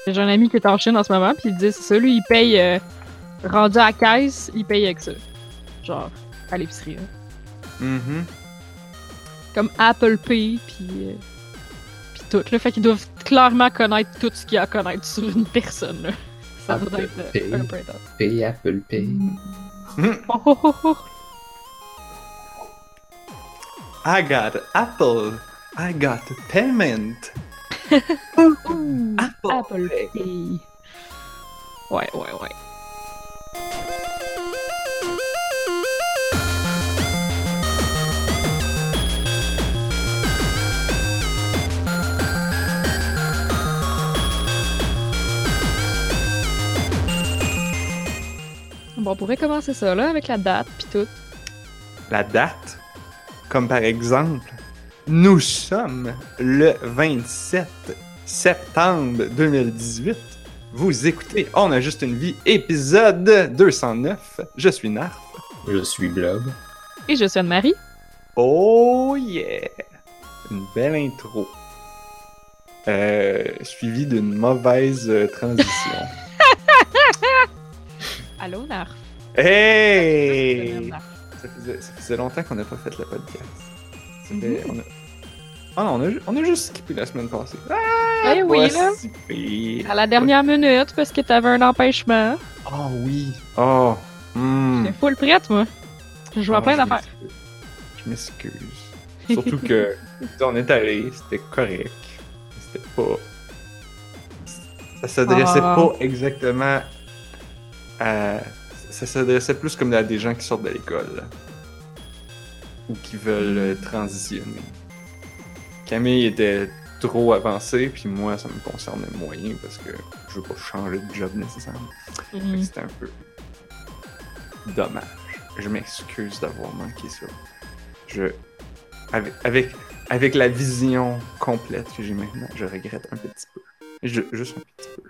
J'ai un ami qui est en Chine en ce moment, puis il dit c'est ça, lui, il paye rendu à la caisse, il paye avec ça. Genre, à l'épicerie. Mm-hmm. Comme Apple Pay, puis tout. Là, fait qu'ils doivent clairement connaître tout ce qu'il y a à connaître sur une personne. Là. Ça doit Apple être Pay. un peu intense. Pay, Apple Pay. Oh, oh, oh, oh. I got Apple. I got payment. Ouh, Apple Apple Pay. Pay. Ouais. Bon, on pourrait commencer ça, là, avec la date, pis tout. La date, comme par exemple, nous sommes le 27 septembre 2018. Vous écoutez On a juste une vie, épisode 209. Je suis Narf. Je suis Blob. Et je suis Anne-Marie. Oh yeah! Une belle intro. Suivie d'une mauvaise transition. Allô, Narf. Hey! Ça faisait longtemps qu'on n'a pas fait le podcast. On a juste skippé la semaine passée. Eh oui, là. Si pire. À la dernière minute, parce que t'avais un empêchement. Oh oui. Oh. J'étais full prête, moi. Je jouais à plein d'affaires. Je m'excuse. Surtout que on est allé, c'était correct. C'était pas. Ça s'adressait pas exactement à. Ça s'adressait plus comme à des gens qui sortent de l'école. Là. Ou qui veulent transitionner. Camille était trop avancée, puis moi, ça me concernait moyen parce que je veux pas changer de job nécessairement. Fait que c'était un peu dommage. Je m'excuse d'avoir manqué ça. Avec la vision complète que j'ai maintenant, je regrette un petit peu. Juste un petit peu.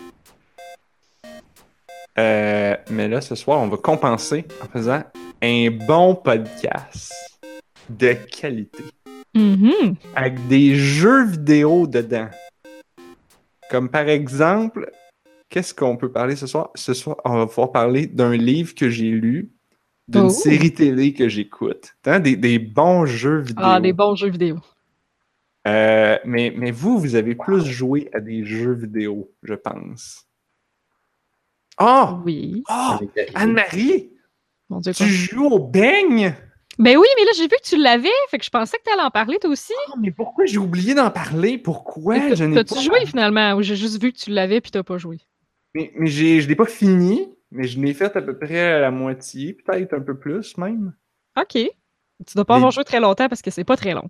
Mais là, ce soir, on va compenser en faisant un bon podcast de qualité. Mm-hmm. Avec des jeux vidéo dedans. Comme par exemple, qu'est-ce qu'on peut parler ce soir? Ce soir, on va pouvoir parler d'un livre que j'ai lu, d'une série télé que j'écoute. Des bons jeux vidéo. Ah, des bons jeux vidéo. Mais vous avez plus joué à des jeux vidéo, je pense. Oh! Oui. Oh! Anne-Marie! Mon Dieu, Tu joues au beigne? Ben oui, mais là, j'ai vu que tu l'avais, fait que je pensais que t'allais en parler, toi aussi. Oh, mais pourquoi j'ai oublié d'en parler? Pourquoi? Je n'ai T'as-tu pas... joué, finalement, ou j'ai juste vu que tu l'avais puis t'as pas joué? Mais je l'ai pas fini, mais je l'ai fait à peu près à la moitié, peut-être un peu plus même. OK. Tu dois pas avoir joué très longtemps parce que c'est pas très long.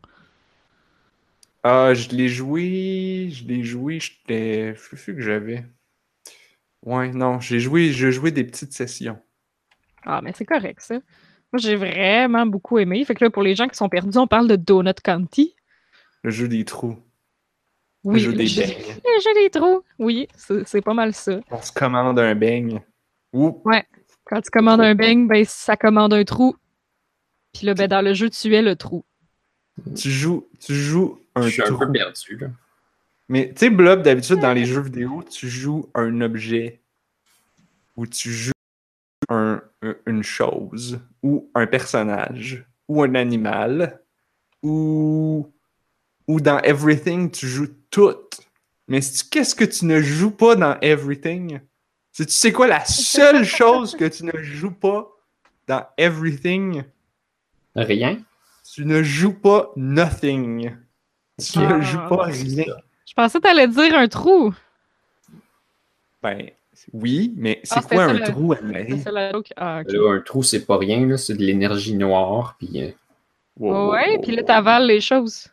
Je l'ai joué, j'étais... Je sais que j'avais... Ouais, non, je jouais des petites sessions. Ah, mais c'est correct, ça. Moi, j'ai vraiment beaucoup aimé. Fait que là, pour les gens qui sont perdus, on parle de Donut County. Le jeu des trous. Oui, le jeu des beignes. Le jeu des trous. Oui, c'est pas mal ça. On se commande un beigne. Ouais. Quand tu commandes un beigne, ben ça commande un trou. Puis là, ben dans le jeu, tu es le trou. Tu joues un trou. Je suis un peu perdu, là. Mais tu sais, Blob, d'habitude, dans les jeux vidéo, tu joues un objet. Ou tu joues une chose. Ou un personnage. Ou un animal. Ou dans Everything, tu joues tout. Mais qu'est-ce que tu ne joues pas dans Everything? Tu sais quoi, la seule chose que tu ne joues pas dans Everything? Rien? Tu ne joues pas Nothing. Tu ne joues pas rien. Je pensais que t'allais dire un trou. Ben, oui, mais c'est quoi un trou, Anne-Marie? Okay. Là, un trou, c'est pas rien, là, c'est de l'énergie noire, puis... Ouais, puis là, t'avales les choses.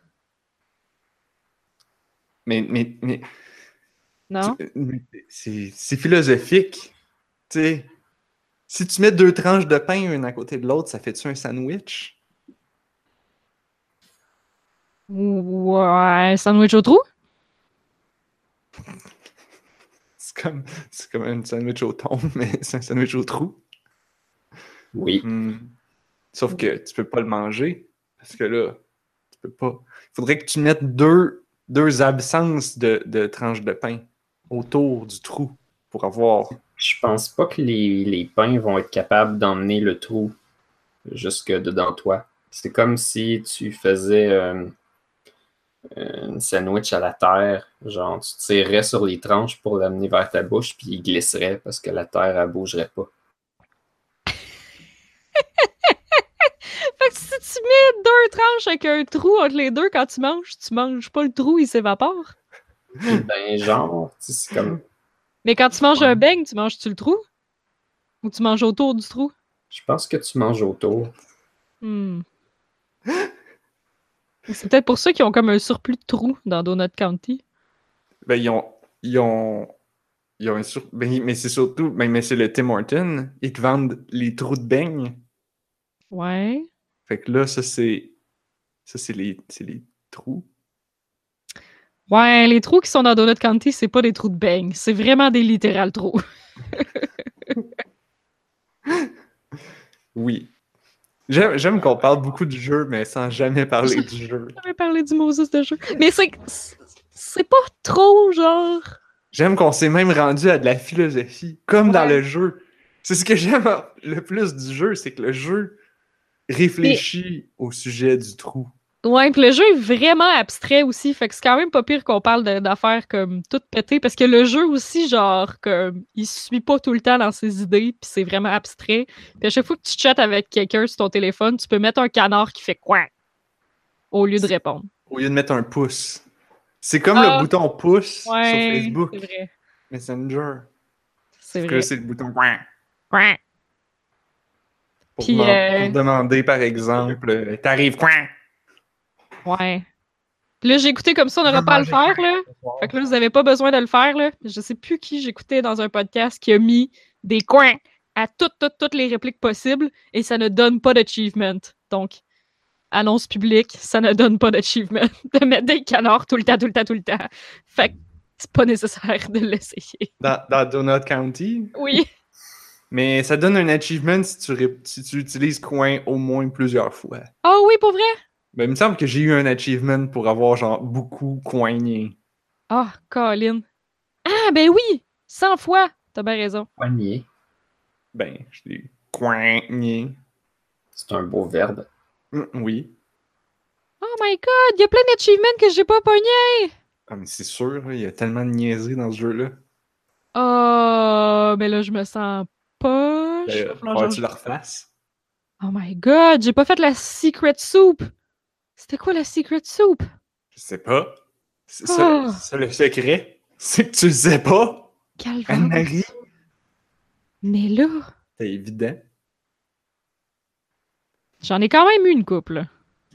Mais... Non? C'est philosophique. Tu sais, si tu mets 2 tranches de pain une à côté de l'autre, ça fait-tu un sandwich? Ouais, un sandwich au trou? C'est comme un sandwich au thon, mais c'est un sandwich au trou. Oui. Sauf que tu peux pas le manger, parce que là, tu peux pas. Il faudrait que tu mettes deux absences de tranches de pain. autour du trou pour avoir... Je pense pas que les pains vont être capables d'emmener le trou jusque dedans toi. C'est comme si tu faisais un sandwich à la terre. Genre, tu tirerais sur les tranches pour l'amener vers ta bouche, puis il glisserait parce que la terre, elle bougerait pas. Fait que si tu mets 2 tranches avec un trou entre les deux, quand tu manges pas le trou, il s'évapore. Ben, genre, tu sais, c'est comme. Mais quand tu manges un beigne, tu manges-tu le trou? Ou tu manges autour du trou? Je pense que tu manges autour. C'est peut-être pour ça qu'ils ont comme un surplus de trous dans Donut County. Ben, ils ont un mais c'est surtout... mais c'est le Tim Hortons. Ils te vendent les trous de beignes. Ouais. Fait que là, ça, c'est les trous. Ouais, les trous qui sont dans Donut County, c'est pas des trous de beignes. C'est vraiment des littéral trous. Oui. J'aime qu'on parle beaucoup du jeu, mais sans jamais parler du jeu. J'avais parlé du Moses de jeu. Mais c'est pas trop, genre... J'aime qu'on s'est même rendu à de la philosophie, comme dans le jeu. C'est ce que j'aime le plus du jeu, c'est que le jeu réfléchit au sujet du trou. Ouais, pis le jeu est vraiment abstrait aussi, fait que c'est quand même pas pire qu'on parle d'affaires comme tout pété, parce que le jeu aussi, genre, comme, il suit pas tout le temps dans ses idées, pis c'est vraiment abstrait. Puis à chaque fois que tu chattes avec quelqu'un sur ton téléphone, tu peux mettre un canard qui fait quoi au lieu de répondre. Au lieu de mettre un pouce. C'est comme le bouton pouce sur Facebook. C'est vrai. Messenger. C'est Sauf vrai. que c'est le bouton quoi. Ouais. Pour Puis, demander, par exemple, t'arrives quoi? Ouais. Puis là, j'ai écouté comme ça, on n'aura pas à le faire, là. Fait que là, vous avez pas besoin de le faire, là. Je sais plus qui j'écoutais dans un podcast qui a mis des coins à toutes les répliques possibles et ça ne donne pas d'achievement. Donc, annonce publique, ça ne donne pas d'achievement de mettre des canards tout le temps. Fait que c'est pas nécessaire de l'essayer. Dans Donut County? Oui. Mais ça donne un achievement si tu utilises coin au moins plusieurs fois. Oh oui, pour vrai? Ben, il me semble que j'ai eu un achievement pour avoir genre beaucoup coigné. Ah, Colin. Ah, ben oui! 100 fois! T'as bien raison. Poigné. Ben, je l'ai coigné. C'est un beau verbe. Oui. Oh my god, il y a plein d'achievements que j'ai pas pogné! Ah, mais c'est sûr, il y a tellement de niaiseries dans ce jeu-là. Oh, mais là, je me sens poche. Faudrait-tu le refasses? Oh my god, j'ai pas fait la secret soup! C'était quoi la secret soup? Je sais pas. C'est ça le secret. C'est que tu le sais pas. Calvaire. Anne-Marie. Mais là, C'est évident. j'en ai quand même eu une couple. Là.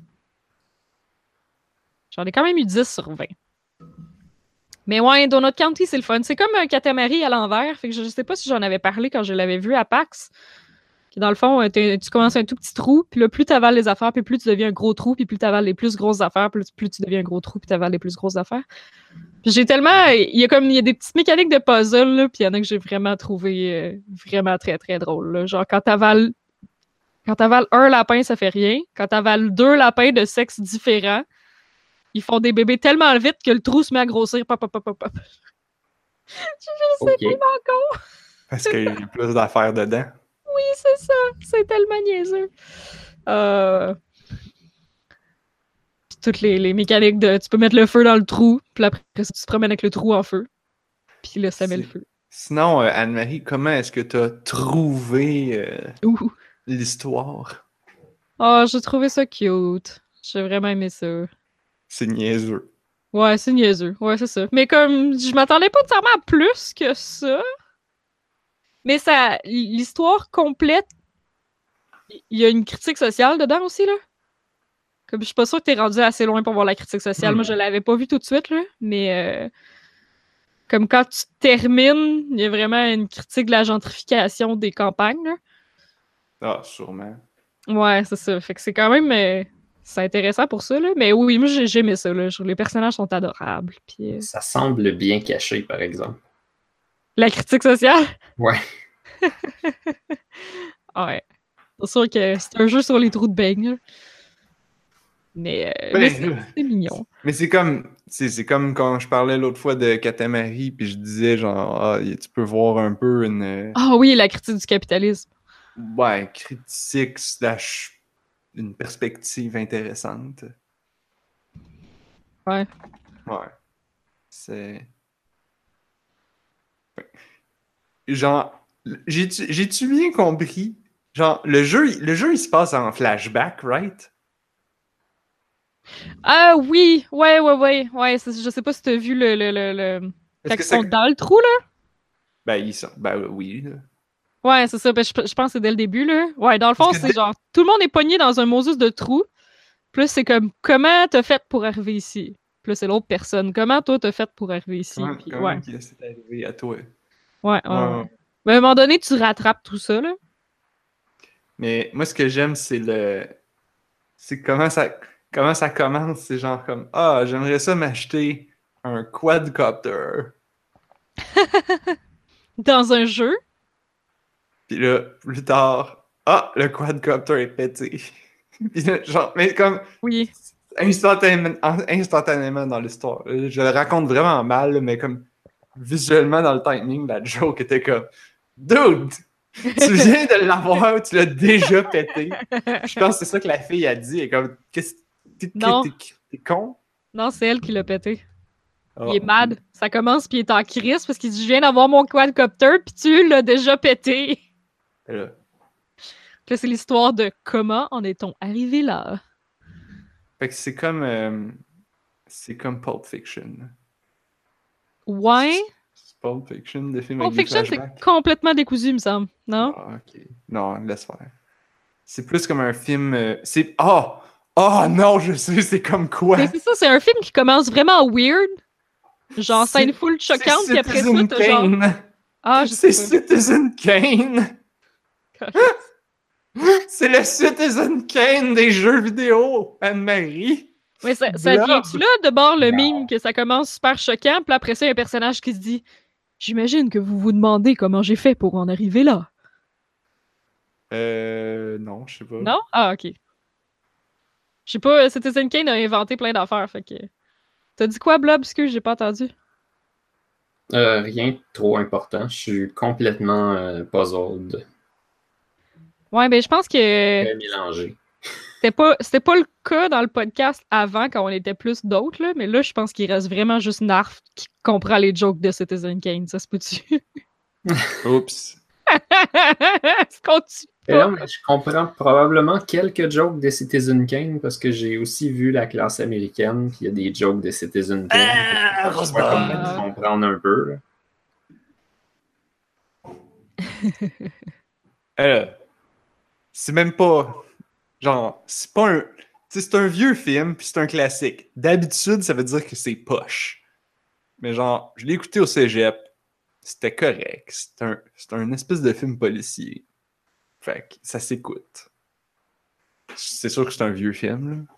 J'en ai quand même eu 10 sur 20. Mais ouais, Donut County, c'est le fun. C'est comme un Katamari à l'envers. Fait que je sais pas si j'en avais parlé quand je l'avais vu à PAX. Dans le fond, tu commences un tout petit trou, puis là, plus tu avales les affaires, puis plus tu deviens un gros trou, puis plus tu avales les plus grosses affaires, plus tu deviens un gros trou, puis tu avales les plus grosses affaires. Puis j'ai tellement... Il y a des petites mécaniques de puzzle, là, puis il y en a que j'ai vraiment trouvé vraiment très, très drôle. Là. Genre, quand t'avales un lapin, ça fait rien. Quand t'avales 2 lapins de sexe différents, ils font des bébés tellement vite que le trou se met à grossir. Pop. Je sais tellement con. Parce qu'il y a plus d'affaires dedans. Oui, c'est ça. C'est tellement niaiseux. Puis toutes les mécaniques de... Tu peux mettre le feu dans le trou, puis après, tu te promènes avec le trou en feu. Puis là, ça met le feu. Sinon, Anne-Marie, comment est-ce que tu as trouvé l'histoire? Oh, j'ai trouvé ça cute. J'ai vraiment aimé ça. C'est niaiseux. Ouais, c'est niaiseux. Ouais, c'est ça. Mais comme, je m'attendais pas nécessairement à plus que ça. Mais ça, l'histoire complète, il y a une critique sociale dedans aussi, là. Comme, je suis pas sûre que t'es rendu assez loin pour voir la critique sociale. Moi, je l'avais pas vue tout de suite, là. Mais, comme quand tu termines, il y a vraiment une critique de la gentrification des campagnes, là. Ah, sûrement. Ouais, c'est ça. Fait que c'est quand même... c'est intéressant pour ça, là. Mais oui, moi, j'ai aimé ça, là. Les personnages sont adorables. Puis, Ça semble bien caché, par exemple. La critique sociale? Ouais. Ouais. C'est sûr que c'est un jeu sur les trous de beignes. Mais c'est mignon. Mais c'est comme... c'est comme quand je parlais l'autre fois de Katamari, puis je disais genre, ah, tu peux voir un peu une Ah oui, la critique du capitalisme. ouais, critique slash une perspective intéressante. Ouais. Ouais. C'est. Genre, j'ai-tu bien compris? Genre, le jeu, il se passe en flashback, right? Ah oui, ouais. Je sais pas si t'as vu Est-ce quand que ils ça. sont dans le trou, là. Ben, ben oui. Là. Ouais, c'est ça. Ben, je pense que c'est dès le début, là. Ouais, dans le Parce fond, que c'est genre, tout le monde est pogné dans un Moses de trou. Plus c'est comme, comment t'as fait pour arriver ici? Plus c'est l'autre personne. Comment toi t'as fait pour arriver ici? comment, Puis comment ouais, que c'est arrivé à toi? ouais. Ouais. Mais à un moment donné, tu rattrapes tout ça, là. Mais moi, ce que j'aime, c'est le. C'est comment ça commence. C'est genre comme, ah, j'aimerais ça m'acheter un quadcopter. Dans un jeu. Puis là, plus tard, ah, le quadcopter est pété. Puis là, genre, mais comme Oui. instantanément dans l'histoire. Je le raconte vraiment mal, là, mais comme visuellement dans le timing, la joke était comme Dude! Tu viens de l'avoir, tu l'as déjà pété. Puis je pense que c'est ça que la fille a dit. Elle est comme, qu'est-ce Non, t'es con? non, c'est elle qui l'a pété. Ah, Il est mad. Ça commence, puis il est en crise parce qu'il dit, je viens d'avoir mon quadcopter, puis tu l'as déjà pété. là. Puis là, c'est l'histoire de comment en est-on arrivé là. Fait que c'est comme Pulp Fiction. Ouais. C'est Pulp Fiction, des films Pulp avec des Fiction, c'est flashbacks. complètement décousu, me semble. Non? Ah, ok. Non, laisse faire. C'est plus comme un film. C'est. Oh! Oh non, je sais, c'est comme quoi? Mais c'est ça, c'est un film qui commence vraiment weird. Genre, scène full C'est choquante, puis après ça, Citizen t'as genre. Kane. Ah, je C'est sais Citizen Kane. pas. C'est le Citizen Kane des jeux vidéo, Anne-Marie. Mais ça Blob. vient-tu là, de bord le mime, que ça commence super choquant, puis après ça, il y a un personnage qui se dit j'imagine que vous vous demandez comment j'ai fait pour en arriver là. Non, je sais pas. Non? Ah, ok. Je sais pas, Citizen Kane a inventé plein d'affaires, fait que. T'as dit quoi, Blob? Parce que j'ai pas entendu. Rien de trop important. Je suis complètement puzzled. Ouais, ben je pense que Très mélangé. c'était pas le cas dans le podcast avant, quand on était plus d'autres, là, mais là, je pense qu'il reste vraiment juste Narf qui comprend les jokes de Citizen Kane. Ça se peut-tu? Oups. Se compte-tu Et pas? là, mais je comprends probablement quelques jokes de Citizen Kane parce que j'ai aussi vu la classe américaine, puis il y a des jokes de Citizen Kane. Ah, Je vais quand même comprendre un peu. Là. C'est même pas. Genre, c'est pas un. C'est un vieux film, puis c'est un classique. D'habitude, ça veut dire que c'est poche. Mais genre, je l'ai écouté au cégep. C'était correct. C'est un espèce de film policier. Fait que ça s'écoute. C'est sûr que c'est un vieux film, là.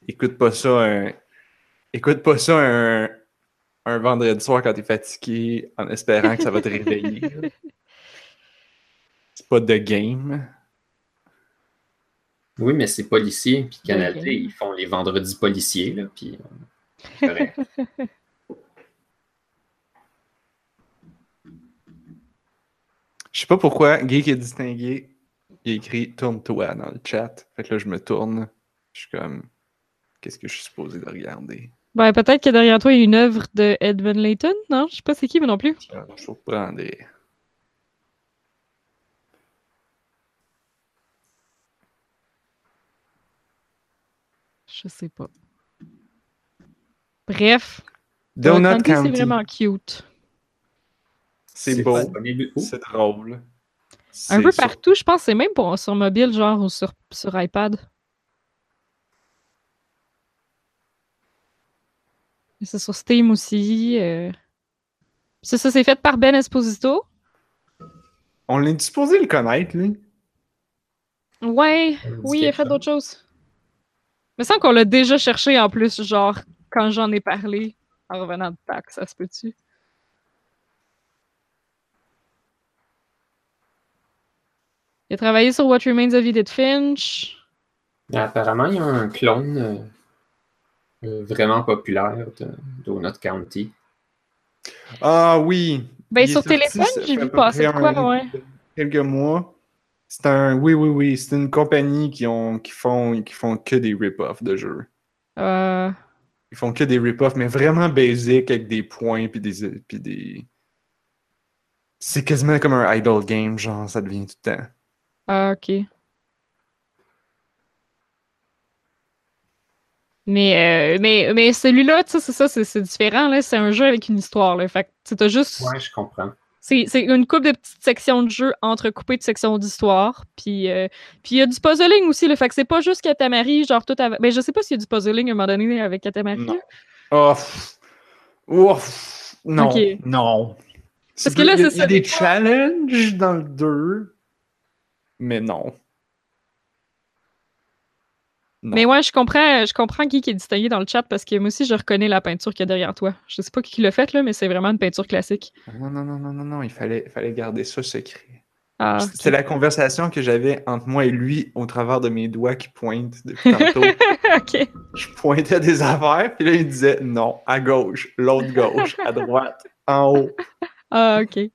Écoute pas ça un vendredi soir quand t'es fatigué en espérant que ça va te réveiller. Là. C'est pas de game. Oui, mais c'est policier, puis Canal Ok. D, ils font les vendredis policiers, là, puis correct. Je sais pas pourquoi Geek est distingué. Il a écrit tourne-toi dans le chat. Fait que là, je me tourne. Je suis comme, qu'est-ce que je suis supposé de regarder? Ben, peut-être que derrière toi, il y a une œuvre de Edmund Layton, non? Je sais pas c'est qui, mais non plus. Je surprendrai. Je sais pas. Bref. Donut County, c'est County. vraiment cute. C'est beau. disponible où? C'est drôle. Un C'est peu sur- partout, je pense que c'est même sur mobile, genre, ou sur iPad. Et c'est sur Steam aussi. Ça, c'est fait par Ben Esposito. On est supposé le connaître, lui. Ouais, Ça me dit oui, il a quelque fait chose. d'autres choses. Il me semble qu'on l'a déjà cherché en plus, genre, quand j'en ai parlé en revenant de Pâques, ça se peut-tu? Il a travaillé sur What Remains of Edith Finch. Mais apparemment, il y a un clone Vraiment populaire de Donut County. Ah oui! Ben, Il est sur sorti, téléphone, ça j'ai fait à vu peu passer de près quoi, ouais. quelques mois. C'est un. Oui, oui, oui. C'est une compagnie qui font que des rip-offs de jeux. Euh, Ils font que des rip-offs, mais vraiment basic avec des points puis des. C'est quasiment comme un idle game, genre, ça devient tout le temps. ok. Mais celui-là, tu sais, c'est ça, c'est différent, là. C'est un jeu avec une histoire, là. Fait que, tu sais, t'as juste. Ouais, je comprends. C'est une couple de petites sections de jeu entrecoupées de sections d'histoire. Puis il y a du puzzling aussi, là. Fait que c'est pas juste Katamari, genre tout avec. Ben, je sais pas s'il y a du puzzling à un moment donné avec Katamari, Non. là. Oh, non, Ok. non. Parce que là, Il y a, c'est il y a ça. des challenges dans le 2, mais non. Non. Mais ouais, je comprends qui est distingué dans le chat parce que moi aussi, je reconnais la peinture qu'il y a derrière toi. Je sais pas qui l'a faite, là, mais c'est vraiment une peinture classique. Non, non, non, non, non, non, il fallait garder ça secret. Ah, C'est ok. la conversation que j'avais entre moi et lui au travers de mes doigts qui pointent depuis tantôt. Ok. Je pointais des affaires, puis là, il disait non, à gauche, l'autre gauche, à droite, en haut. Ah, ok.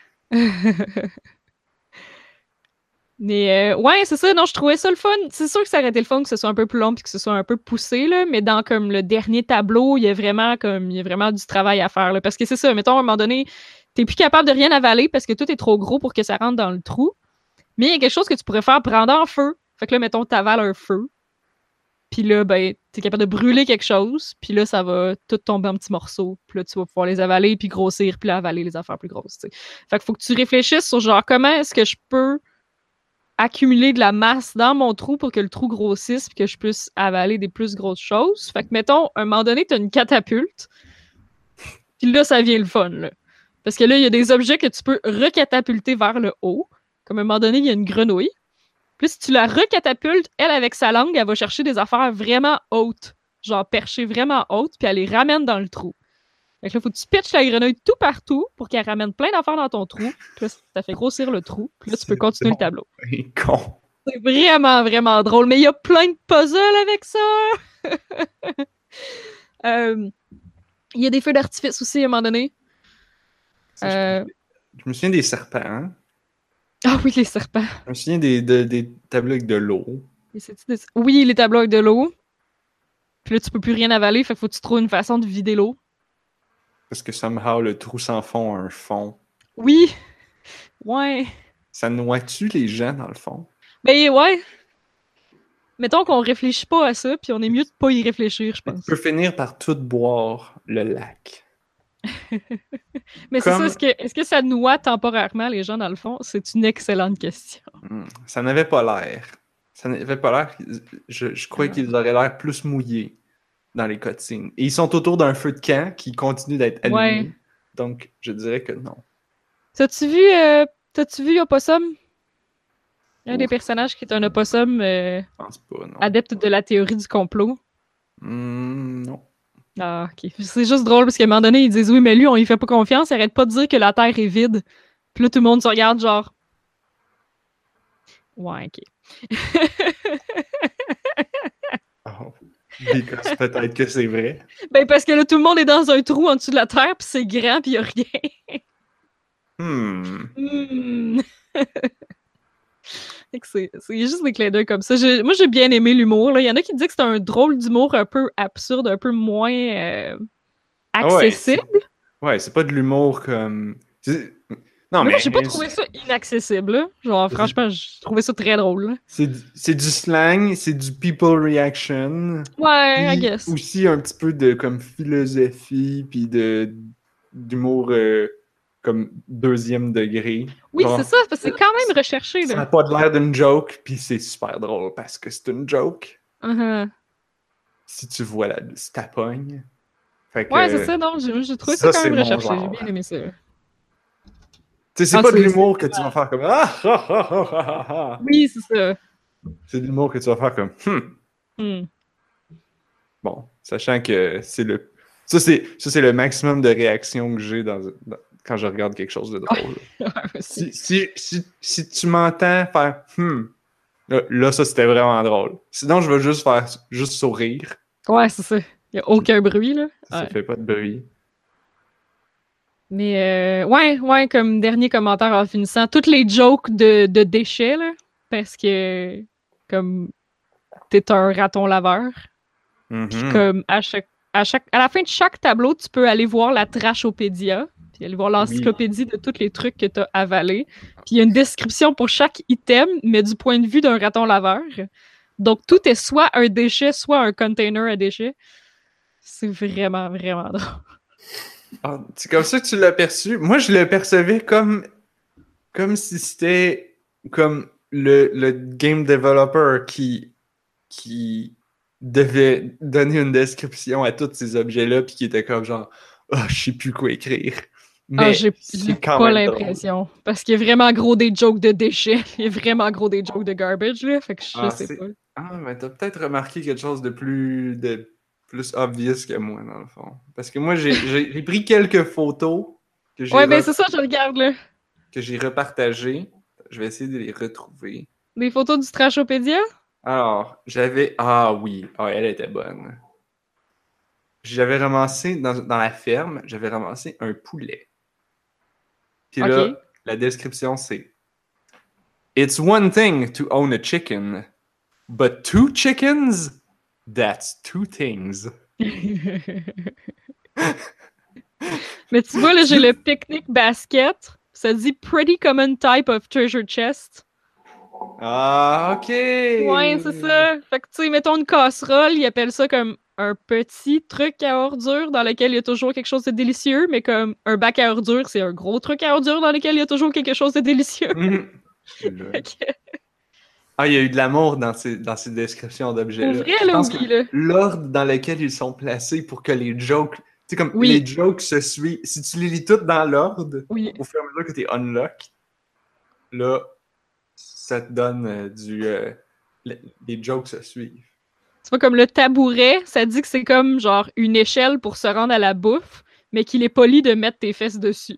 Mais ouais, c'est ça, non, je trouvais ça le fun. C'est sûr que ça aurait été le fun que ce soit un peu plus long puis que ce soit un peu poussé, là, mais dans comme le dernier tableau, il y a vraiment du travail à faire. Là, parce que c'est ça, mettons, à un moment donné, t'es plus capable de rien avaler parce que tout est trop gros pour que ça rentre dans le trou. Mais il y a quelque chose que tu pourrais faire prendre en feu. Fait que là, mettons, t'avales un feu. Puis là, ben, t'es capable de brûler quelque chose. Puis là, ça va tout tomber en petits morceaux. Puis là, tu vas pouvoir les avaler, puis grossir, puis là, avaler les affaires plus grosses. T'sais. Fait qu'il faut que tu réfléchisses sur genre comment est-ce que je peux accumuler de la masse dans mon trou pour que le trou grossisse puis que je puisse avaler des plus grosses choses. Fait que, mettons, à un moment donné, t'as une catapulte. Puis là, ça vient le fun, là. Parce que là, il y a des objets que tu peux recatapulter vers le haut. Comme à un moment donné, il y a une grenouille. Puis si tu la recatapultes, elle, avec sa langue, elle va chercher des affaires vraiment hautes. Genre perchées vraiment hautes, puis elle les ramène dans le trou. Fait que là, faut que tu pitches la grenouille tout partout pour qu'elle ramène plein d'affaires dans ton trou. Puis là, ça fait grossir le trou. Puis là, tu peux continuer le tableau. C'est con. C'est vraiment, vraiment drôle. Mais il y a plein de puzzles avec ça. Il y a des feux d'artifice aussi, à un moment donné. Je me souviens des serpents. Hein? Ah oui, les serpents. Je me souviens des tableaux avec de l'eau. Oui, les tableaux avec de l'eau. Puis là, tu peux plus rien avaler. Fait qu'il faut que tu trouves une façon de vider l'eau. Parce que somehow, le trou sans fond a un fond. Oui. Ouais. Ça noie-tu les gens, dans le fond? Ben ouais. Mettons qu'on réfléchit pas à ça, puis on est mieux de pas y réfléchir, je Tu pense. peux finir par tout boire le lac. Mais c'est ça, Comme- est-ce que ça noie temporairement les gens dans le fond? C'est une excellente question. Ça n'avait pas l'air. Ça n'avait pas l'air. Je croyais qu'ils auraient l'air plus mouillés dans les cutscenes. Et ils sont autour d'un feu de camp qui continue d'être allumé. Ouais. Donc, je dirais que non. T'as-tu vu Opossum? Un des Ouf. personnages qui est un opossum Je pense pas, non. adepte de la théorie du complot. Non. Ah, ok. C'est juste drôle parce qu'à un moment donné, ils disent oui, mais lui, on y fait pas confiance, il arrête pas de dire que la Terre est vide. Puis là, tout le monde se regarde genre. Ouais, ok. Oh. Because peut-être que c'est vrai. Ben, parce que là, tout le monde est dans un trou en dessous de la Terre, puis c'est grand, puis il y a rien. Hmm. Fait que c'est juste des clins d'œil comme ça. Moi, j'ai bien aimé l'humour. Il y en a qui disent que c'est un drôle d'humour un peu absurde, un peu moins accessible. Ouais, c'est pas de l'humour comme. Non, Mais mais. moi, j'ai pas trouvé ça inaccessible. Là. Genre, franchement, j'ai trouvé ça très drôle. Là. C'est du slang, c'est du people reaction. Ouais, I Puis guess. aussi un petit peu de comme philosophie, puis d'humour comme deuxième degré. Oui, Genre, c'est ça, parce que c'est quand même recherché. ça n'a Là. pas l'air d'une joke, puis c'est super drôle parce que c'est une joke. Uh-huh. Si tu vois si t'as pogne. Fait que, Ouais, c'est ça, non, j'ai trouvé ça, ça quand c'est même mon recherché. J'ai genre. bien aimé ça. Tu sais, c'est Ah, pas de c'est- l'humour que tu vas faire comme ah, ah, ah, ah, ah, ah. Oui, c'est ça. C'est de l'humour que tu vas faire comme Hmm. Bon, sachant que c'est le. Ça, c'est le maximum de réaction que j'ai quand je regarde quelque chose de drôle. Ouais, Si tu m'entends faire là, ça c'était vraiment drôle. Sinon, je vais juste faire juste sourire. ouais, c'est ça. Il n'y a aucun bruit, là. Ça Ouais. fait pas de bruit. Mais ouais, comme dernier commentaire en finissant, toutes les jokes de déchets, là, parce que comme t'es un raton laveur, puis Mhm. comme à la fin de chaque tableau, tu peux aller voir la Trashopédia, puis aller voir Oui. l'encyclopédie de tous les trucs que t'as avalés. Puis il y a une description pour chaque item, mais du point de vue d'un raton laveur. Donc tout est soit un déchet, soit un container à déchets. C'est vraiment, vraiment drôle. Ah, c'est comme ça que tu l'as perçu. Moi, je le percevais comme si c'était comme le game developer qui devait donner une description à tous ces objets-là, puis qui était comme genre, ah, je sais plus quoi écrire. Ah, Mais j'ai c'est quand pas même drôle. l'impression. Parce qu'il y a vraiment gros des jokes de déchets. Il y a vraiment gros des jokes de garbage, là. Fait que je Ah, sais pas. mais t'as peut-être remarqué quelque chose de plus obvious que moi, dans le fond. Parce que moi, j'ai pris quelques photos que j'ai Ouais, ben re- c'est ça, je regarde, là. que j'ai repartagées. Je vais essayer de les retrouver. Des photos du Trashopédia? Alors, j'avais... Ah oui, ah, elle était bonne. J'avais ramassé, dans la ferme, j'avais ramassé un poulet. Puis là, OK. la description, c'est It's one thing to own a chicken, but two chickens? That's two things. Mais tu vois, là, j'ai le picnic basket. Ça dit Pretty common type of treasure chest. Ah, ok. Ouais, c'est ça. Fait que, tu sais, mettons une casserole, ils appellent ça comme un petit truc à ordures dans lequel il y a toujours quelque chose de délicieux, mais comme un bac à ordures, c'est un gros truc à ordures dans lequel il y a toujours quelque chose de délicieux. Mhm. Fait que, Ah, il y a eu de l'amour dans ces descriptions pour d'objets-là. vrai, Je là, pense que oui, là. l'ordre dans lequel ils sont placés pour que les jokes, tu sais, comme Oui, les jokes se suivent, si tu les lis toutes dans l'ordre, oui. au fur et à mesure que tu unlock, là, ça te donne les jokes se suivent. C'est pas comme le tabouret, ça dit que c'est comme genre une échelle pour se rendre à la bouffe, mais qu'il est poli de mettre tes fesses dessus.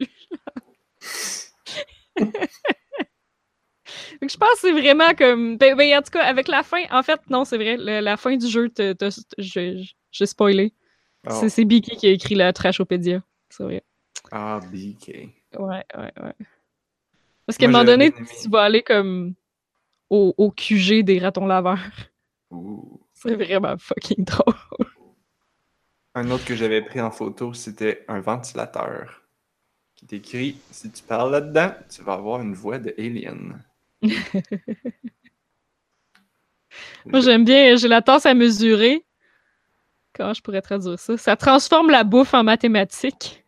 Fait que je pense que c'est vraiment comme. En tout cas, avec la fin, en fait, non, c'est vrai, la fin du jeu, j'ai spoilé. Oh. C'est Biki qui a écrit la Trashopédia. C'est vrai. Ah, BK. Ouais. Parce qu'à un Moi, moment j'avais bien donné, aimé. tu vas aller comme au QG des ratons laveurs. Ouh. C'est vraiment fucking drôle. Un autre que j'avais pris en photo, c'était un ventilateur qui est écrit si tu parles là-dedans, tu vas avoir une voix de alien. Moi, j'aime bien, j'ai la tasse à mesurer. Comment je pourrais traduire ça? Ça transforme la bouffe en mathématiques.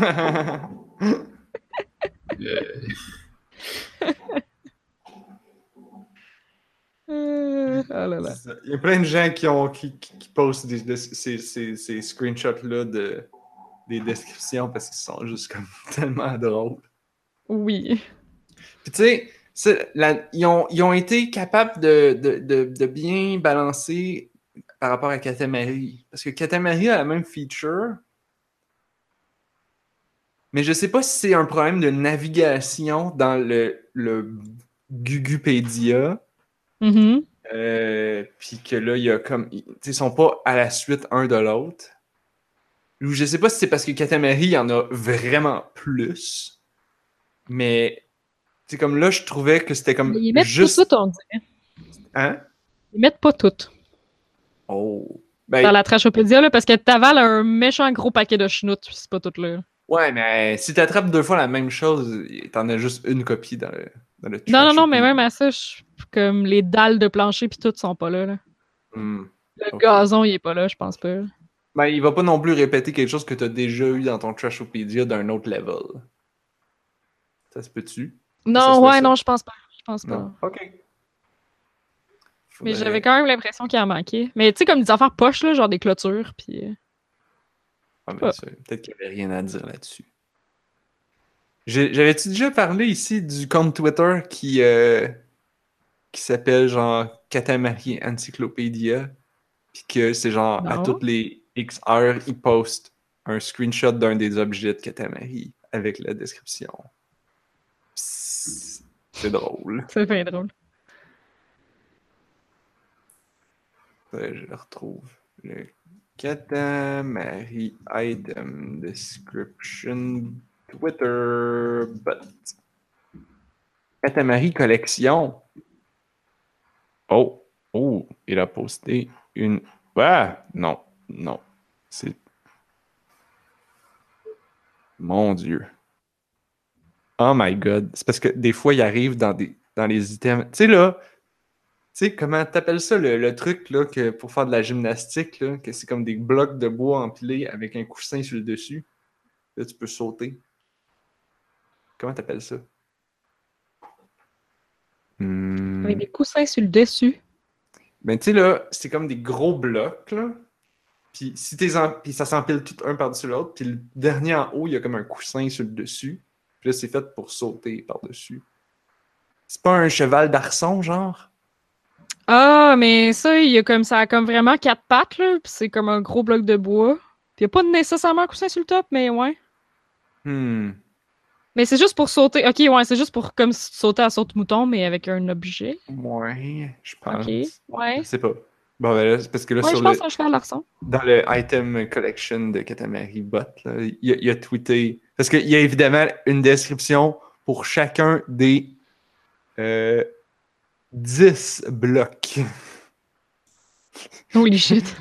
Oh là là. Il y a plein de gens qui postent ces screenshots-là des descriptions parce qu'ils sont juste comme tellement drôles. Oui. Puis tu sais, ils ont été capables de bien balancer par rapport à Katamari. Parce que Katamari a la même feature, mais je sais pas si c'est un problème de navigation dans le Gugupédia. Mhm. Puis que là, il y a comme. Ils sont pas à la suite un de l'autre. Ou je sais pas si c'est parce que Katamari, il y en a vraiment plus. Mais. C'est comme là, je trouvais que c'était Mais comme ils mettent pas juste. tout, on dirait. Hein? Ils mettent pas tout Oh. dans Ben, la Trashopédia, là, parce que t'avales un méchant gros paquet de schnout, puis c'est pas tout là. ouais, mais si t'attrapes deux fois la même chose, t'en as juste une copie dans le Non, mais Trashopédia. même à ça, comme les dalles de plancher puis tout sont pas là. Hmm, Le ok. gazon, il est pas là, je pense pas. Ben, il va pas non plus répéter quelque chose que t'as déjà eu dans ton Trashopédia d'un autre level. Ça se peut-tu? Ça se Non, fait ouais, ça? non, je pense pas. Je pense Non? pas. Ok. Mais j'avais Faudrait. quand même l'impression qu'il en manquait. Mais tu sais, comme des affaires poches, là, genre des clôtures, puis. Ah, Je sais mais pas. ça, peut-être qu'il n'y avait rien à dire là-dessus. J'avais-tu déjà parlé ici du compte Twitter qui s'appelle genre Katamari Encyclopedia? Puis que c'est genre à Non. toutes les X heures, il poste un screenshot d'un des objets de Katamari avec la description. Psst, c'est drôle. C'est bien drôle. Ouais, je le retrouve. Katamari item description Twitter bot. Katamari collection. Oh, il a posté une. Ah, non. C'est. Mon Dieu. Oh my God. C'est parce que des fois, il arrive dans les items. Tu sais, là, comment t'appelles ça, le truc, là, que pour faire de la gymnastique, là, que c'est comme des blocs de bois empilés avec un coussin sur le dessus. Là, tu peux sauter. Comment t'appelles ça? Avec des coussins sur le dessus. Ben, tu sais, là, c'est comme des gros blocs, là. Puis puis ça s'empile tout un par-dessus l'autre. Puis le dernier en haut, il y a comme un coussin sur le dessus. Puis là, c'est fait pour sauter par-dessus. C'est pas un cheval d'arçon, genre? Ah, mais ça, ça a comme vraiment 4 pattes, là, puis c'est comme un gros bloc de bois. Puis il n'y a pas nécessairement un coussin sur le top, mais ouais. Mais c'est juste pour sauter. Ok, ouais, c'est juste pour comme sauter à saute-mouton, mais avec un objet. Ouais, je pense. Ok, ouais. Je sais pas. Bon, ben là, c'est parce que là, Ouais, sur je pense que c'est un cheval d'arçon. dans le item collection de Katamari Bot, là, il a tweeté. Parce qu'il y a évidemment une description pour chacun des 10 blocs. Holy shit.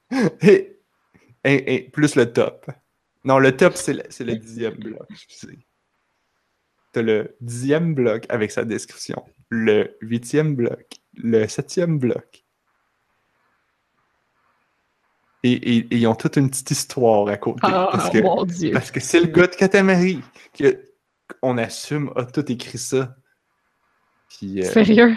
et plus le top. Non, le top, c'est le 10e bloc. T'as le 10e bloc avec sa description. Le 8e bloc. Le 7e bloc. Et ils ont toute une petite histoire à côté. Mon Dieu. Parce que c'est le gars de Katamari on assume a tout écrit ça. Puis, Sérieux?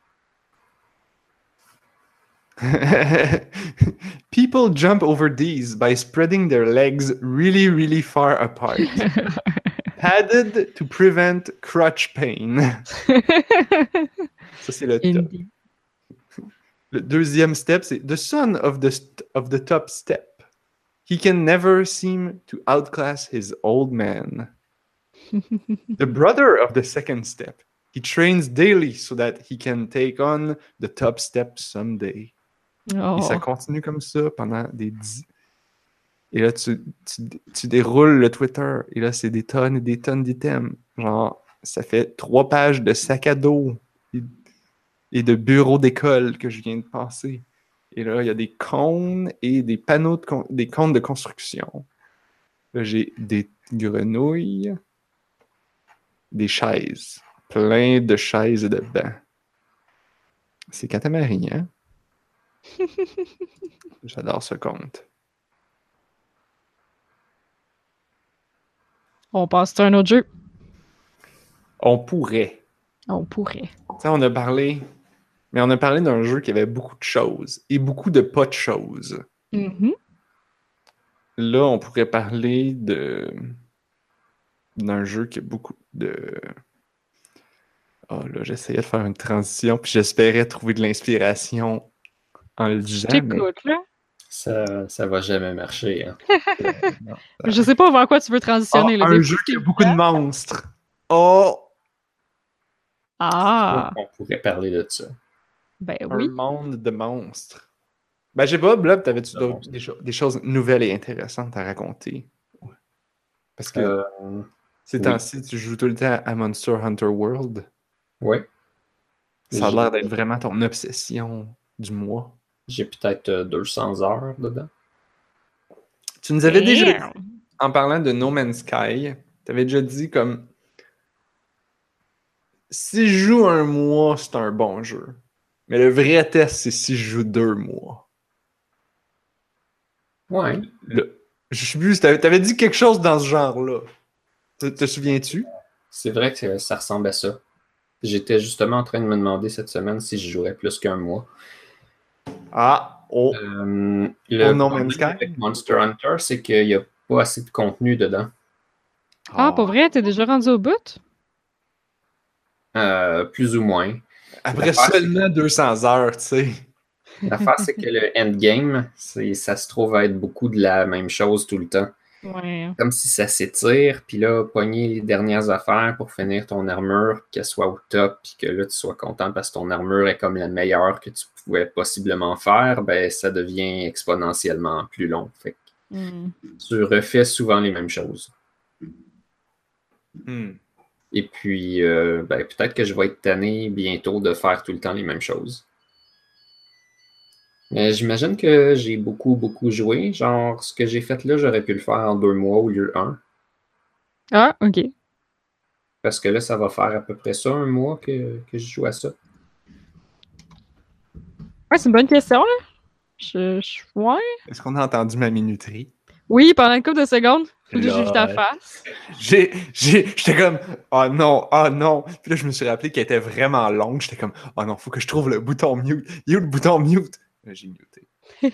People jump over these by spreading their legs really, really far apart. Padded to prevent crotch pain. Ça, c'est le top. Le deuxième step, c'est the son of the top step. He can never seem to outclass his old man. The brother of the second step. He trains daily so that he can take on the top step someday. Oh. Et ça continue comme ça pendant des 10. Et là, tu déroules le Twitter. Et là, c'est des tonnes et des tonnes d'items. Genre, ça fait 3 pages de sac à dos et de bureaux d'école que je viens de passer. Et là, il y a des cônes et des panneaux, des cônes de construction. Là, j'ai des grenouilles, des chaises. Plein de chaises et de bancs. C'est Katamari, hein? J'adore ce conte. On passe à un autre jeu. On pourrait. On pourrait. T'sais, on a parlé d'un jeu qui avait beaucoup de choses et beaucoup de pas de choses. Mm-hmm. Là, on pourrait parler d'un jeu qui a beaucoup de... Oh là, j'essayais de faire une transition, puis j'espérais trouver de l'inspiration en le disant. J'écoute, là. Ça va jamais marcher. Hein. Je sais pas vers quoi tu veux transitionner. Un jeu qui a beaucoup de monstres. Oh! Ah! On pourrait parler de ça. Ben oui. Un monde de monstres. Ben, je sais pas, Blob, t'avais-tu des choses nouvelles et intéressantes à raconter? Parce que ces temps-ci, tu joues tout le temps à Monster Hunter World. Oui. Ça a l'air d'être vraiment ton obsession du mois. J'ai peut-être 200 heures dedans. Tu nous avais déjà dit, en parlant de No Man's Sky, t'avais déjà dit comme si je joue un mois, c'est un bon jeu. Mais le vrai test, c'est si je joue 2 mois. Ouais. Je sais plus, t'avais dit quelque chose dans ce genre-là. Te souviens-tu? C'est vrai que ça ressemble à ça. J'étais justement en train de me demander cette semaine si je jouerais plus qu'un mois. Le No Man's Sky avec Monster Hunter, c'est qu'il n'y a pas assez de contenu dedans. Ah, pas vrai? T'es déjà rendu au bout? Plus ou moins. Après seulement 200 heures, tu sais. L'affaire, c'est que le endgame, ça se trouve à être beaucoup de la même chose tout le temps. Ouais. Comme si ça s'étire, puis là, pogner les dernières affaires pour finir ton armure, qu'elle soit au top, puis que là, tu sois content parce que ton armure est comme la meilleure que tu pouvais possiblement faire, ben ça devient exponentiellement plus long. Fait que tu refais souvent les mêmes choses. Et puis, ben, peut-être que je vais être tanné bientôt de faire tout le temps les mêmes choses. Mais j'imagine que j'ai beaucoup joué. Genre, ce que j'ai fait là, j'aurais pu le faire en 2 mois au lieu d'un. Ah, ok. Parce que là, ça va faire à peu près ça, 1 mois que je joue à ça. Ouais, c'est une bonne question, là. Ouais. Est-ce qu'on a entendu ma minuterie? Oui, pendant une couple de secondes, j'ai vu ta Lol. face. J'étais comme, oh non, oh non. Puis là, je me suis rappelé qu'elle était vraiment longue. J'étais comme, oh non, faut que je trouve le bouton mute. Il est où le bouton mute? Là, j'ai muté.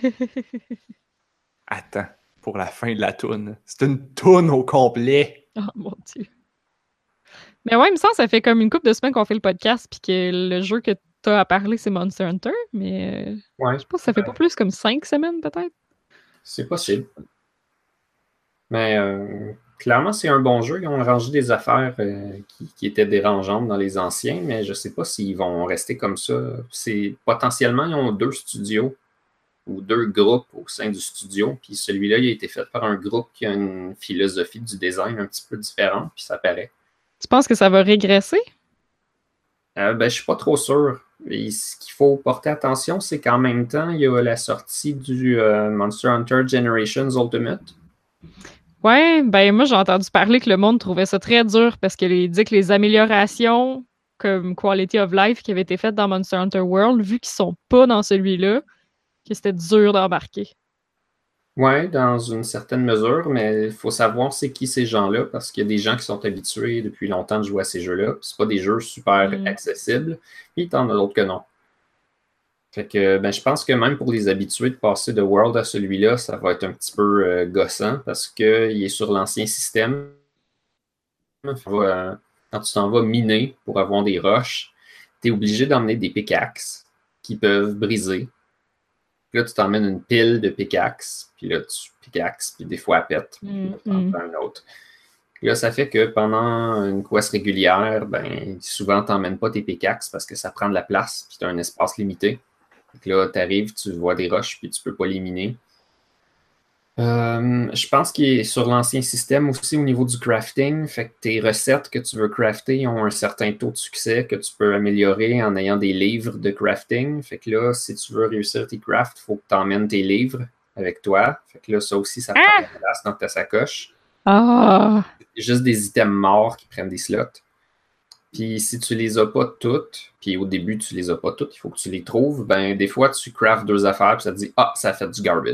Attends, pour la fin de la toune. C'est une toune au complet. Oh mon Dieu. Mais ouais, il me semble que ça fait comme une couple de semaines qu'on fait le podcast, puis que le jeu que t'as à parler, c'est Monster Hunter, mais Ouais, je sais pas si ça fait pas plus comme 5 semaines, peut-être. c'est possible. Mais clairement, c'est un bon jeu. Ils ont arrangé des affaires qui étaient dérangeantes dans les anciens, mais je sais pas s'ils vont rester comme ça. Potentiellement, ils ont 2 studios ou 2 groupes au sein du studio. Puis celui-là, il a été fait par un groupe qui a une philosophie du design un petit peu différente, puis ça paraît. Tu penses que ça va régresser? Ben, je suis pas trop sûr. Et ce qu'il faut porter attention, c'est qu'en même temps, il y a la sortie du Monster Hunter Generations Ultimate. Ouais, ben moi j'ai entendu parler que le monde trouvait ça très dur parce qu'il dit que les améliorations comme Quality of Life qui avaient été faites dans Monster Hunter World, vu qu'ils sont pas dans celui-là, que c'était dur d'embarquer. Oui, dans une certaine mesure, mais il faut savoir c'est qui ces gens-là, parce qu'il y a des gens qui sont habitués depuis longtemps de jouer à ces jeux-là. C'est pas des jeux super accessibles, puis t'en as d'autres que non. Fait que ben, je pense que même pour les habitués de passer de World à celui-là, ça va être un petit peu gossant parce qu'il est sur l'ancien système. Quand tu t'en vas miner pour avoir des roches, tu es obligé d'emmener des pickaxes qui peuvent briser. Puis là, tu t'emmènes une pile de pickaxes, puis là, tu pickaxes, puis des fois, elle pète. Puis là, t'en prends un autre. Puis là, ça fait que pendant une quest régulière, ben, souvent, tu n'emmènes pas tes pickaxes parce que ça prend de la place, puis tu as un espace limité. Donc là, tu arrives, tu vois des roches, puis tu peux pas les miner. Je pense qu'il est sur l'ancien système aussi au niveau du crafting. Fait que tes recettes que tu veux crafter ont un certain taux de succès que tu peux améliorer en ayant des livres de crafting. Fait que là, si tu veux réussir tes crafts, il faut que tu emmènes tes livres avec toi. Fait que là, ça aussi, ça prend de la place dans ta sacoche. Ah! Juste des items morts qui prennent des slots. Puis si tu les as pas toutes, puis au début tu les as pas toutes, il faut que tu les trouves, ben des fois tu crafts 2 affaires puis ça te dit « Ah, ça fait du garbage ».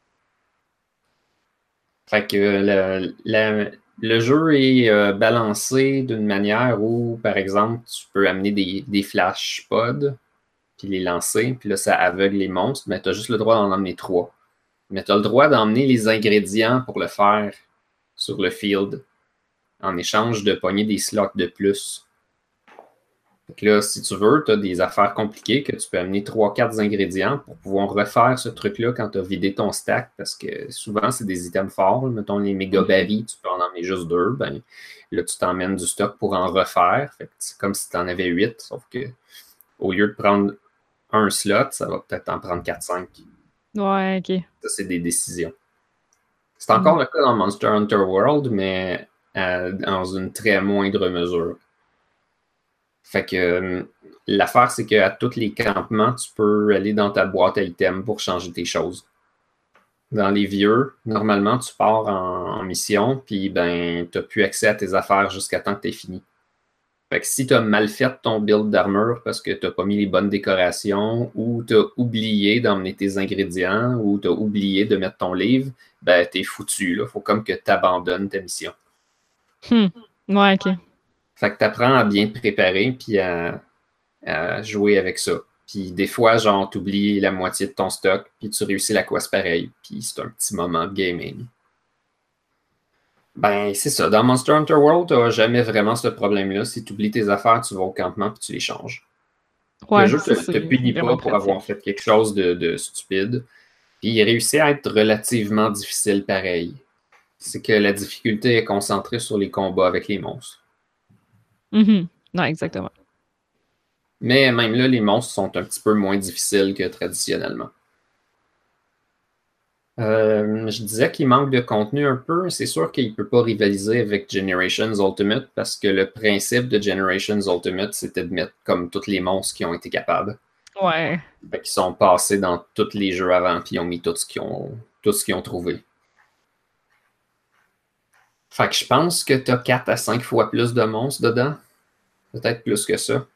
Fait que le jeu est balancé d'une manière où, par exemple, tu peux amener des flash pods puis les lancer, puis là ça aveugle les monstres, mais tu as juste le droit d'en emmener 3. Mais tu as le droit d'emmener les ingrédients pour le faire sur le field en échange de pogner des slots de plus. Donc là, si tu veux, tu as des affaires compliquées que tu peux amener 3-4 ingrédients pour pouvoir refaire ce truc-là quand tu as vidé ton stack, parce que souvent, c'est des items forts. Mettons les méga berries, tu peux en emmener juste 2. Ben, là, tu t'emmènes du stock pour en refaire. Fait que c'est comme si tu en avais 8, sauf que au lieu de prendre un slot, ça va peut-être en prendre 4-5. Ouais, ok. Ça, c'est des décisions. C'est encore le cas dans Monster Hunter World, mais dans une très moindre mesure. Fait que l'affaire, c'est qu'à tous les campements, tu peux aller dans ta boîte à items pour changer tes choses. Dans les vieux, normalement, tu pars en mission, puis ben, tu n'as plus accès à tes affaires jusqu'à temps que tu aies fini. Fait que si tu as mal fait ton build d'armure parce que tu n'as pas mis les bonnes décorations, ou tu as oublié d'emmener tes ingrédients, ou tu as oublié de mettre ton livre, ben, tu es foutu. Il faut comme que tu abandonnes ta mission. Ouais, ok. Fait que tu apprends à bien te préparer puis à jouer avec ça. Puis des fois, genre, tu oublies la moitié de ton stock, puis tu réussis la quest pareil. Puis c'est un petit moment de gaming. Ben, c'est ça. Dans Monster Hunter World, tu n'as jamais vraiment ce problème-là. Si tu oublies tes affaires, tu vas au campement puis tu les changes. Ouais, le jeu ne te punit pas pour avoir fait quelque chose de stupide. Puis il réussit à être relativement difficile pareil. c'est que la difficulté est concentrée sur les combats avec les monstres. Non, exactement. Mais même là, les monstres sont un petit peu moins difficiles que traditionnellement. Je disais qu'il manque de contenu un peu. C'est sûr qu'il ne peut pas rivaliser avec Generations Ultimate parce que le principe de Generations Ultimate, c'était de mettre comme tous les monstres qui ont été capables. Ouais. Fait qu'ils sont passés dans tous les jeux avant puis ils ont mis tout ce qu'ils ont trouvé. Fait que je pense que tu as 4 à 5 fois plus de monstres dedans. Peut-être plus que ça.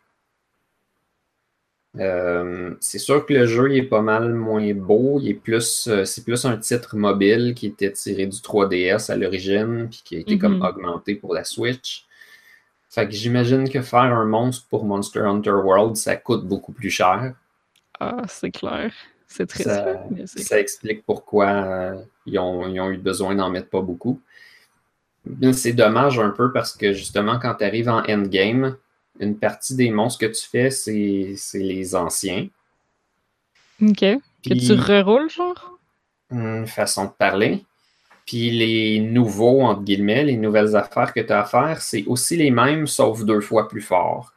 C'est sûr que le jeu il est pas mal moins beau. C'est plus un titre mobile qui était tiré du 3DS à l'origine, puis qui a été comme augmenté pour la Switch. Fait que j'imagine que faire un monstre pour Monster Hunter World, ça coûte beaucoup plus cher. Ah, c'est clair. C'est triste. Ça explique pourquoi ils ont eu besoin d'en mettre pas beaucoup. Mais c'est dommage un peu parce que justement, quand tu arrives en endgame, une partie des monstres que tu fais, c'est les anciens. OK. Que tu reroules, genre? Façon de parler. Puis les nouveaux, entre guillemets, les nouvelles affaires que tu as à faire, c'est aussi les mêmes, sauf 2 fois plus fort.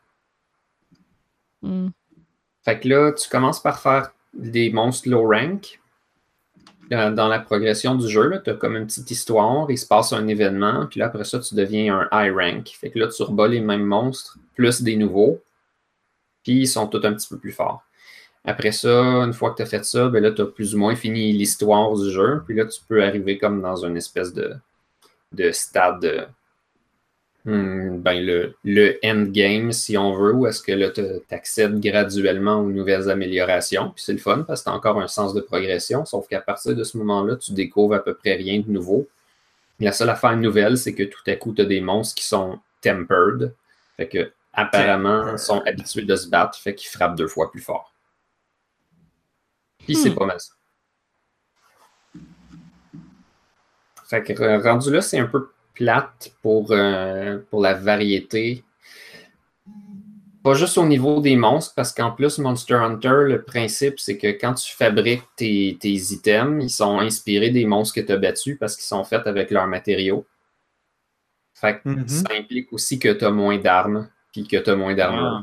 Fait que là, tu commences par faire des monstres low rank. Dans la progression du jeu, tu as comme une petite histoire, il se passe un événement, puis là, après ça, tu deviens un high rank. Fait que là, tu rebats les mêmes monstres, plus des nouveaux, puis ils sont tous un petit peu plus forts. Après ça, une fois que tu as fait ça, ben là, tu as plus ou moins fini l'histoire du jeu, puis là, tu peux arriver comme dans une espèce de stade, le endgame, si on veut, où est-ce que là, tu accèdes graduellement aux nouvelles améliorations. Puis c'est le fun parce que tu as encore un sens de progression, sauf qu'à partir de ce moment-là, tu découvres à peu près rien de nouveau. La seule affaire nouvelle, c'est que tout à coup, tu as des monstres qui sont tempered. Fait que, apparemment, sont habitués de se battre, fait qu'ils frappent 2 fois plus fort. Puis c'est pas mal ça. Fait que rendu là, c'est un peu plate pour la variété. Pas juste au niveau des monstres, parce qu'en plus, Monster Hunter, le principe, c'est que quand tu fabriques tes items, ils sont inspirés des monstres que tu as battus parce qu'ils sont faits avec leurs matériaux. Fait que ça implique aussi que tu as moins d'armes, puis que tu as moins d'armure.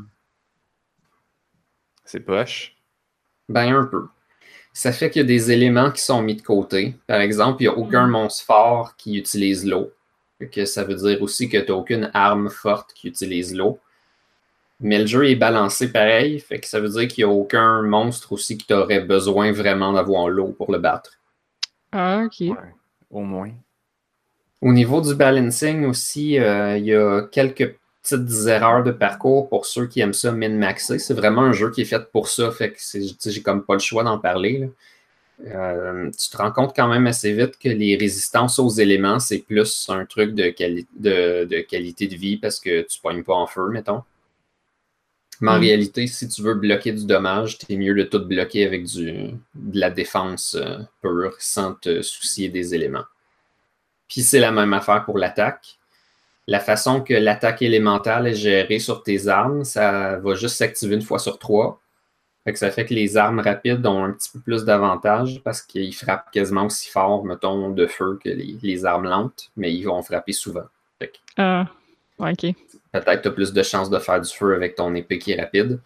C'est poche. Ben, un peu. Ça fait qu'il y a des éléments qui sont mis de côté. Par exemple, il n'y a aucun monstre fort qui utilise l'eau. Que ça veut dire aussi que tu n'as aucune arme forte qui utilise l'eau. Mais le jeu est balancé pareil, fait que ça veut dire qu'il n'y a aucun monstre aussi qui t'aurait besoin vraiment d'avoir l'eau pour le battre. Ah, OK. Ouais, au moins. Au niveau du balancing aussi, il y a quelques petites erreurs de parcours pour ceux qui aiment ça min-maxer. C'est vraiment un jeu qui est fait pour ça, fait que j'ai comme pas le choix d'en parler, là. Tu te rends compte quand même assez vite que les résistances aux éléments, c'est plus un truc de qualité de vie parce que tu pognes pas en feu, mettons. Mais en réalité, si tu veux bloquer du dommage, t'es mieux de tout bloquer avec de la défense pure sans te soucier des éléments. Puis c'est la même affaire pour l'attaque. La façon que l'attaque élémentale est gérée sur tes armes, ça va juste s'activer 1 fois sur 3. Fait que ça fait que les armes rapides ont un petit peu plus d'avantages parce qu'ils frappent quasiment aussi fort, mettons, de feu que les armes lentes, mais ils vont frapper souvent. Fait que OK. peut-être tu as plus de chances de faire du feu avec ton épée qui est rapide.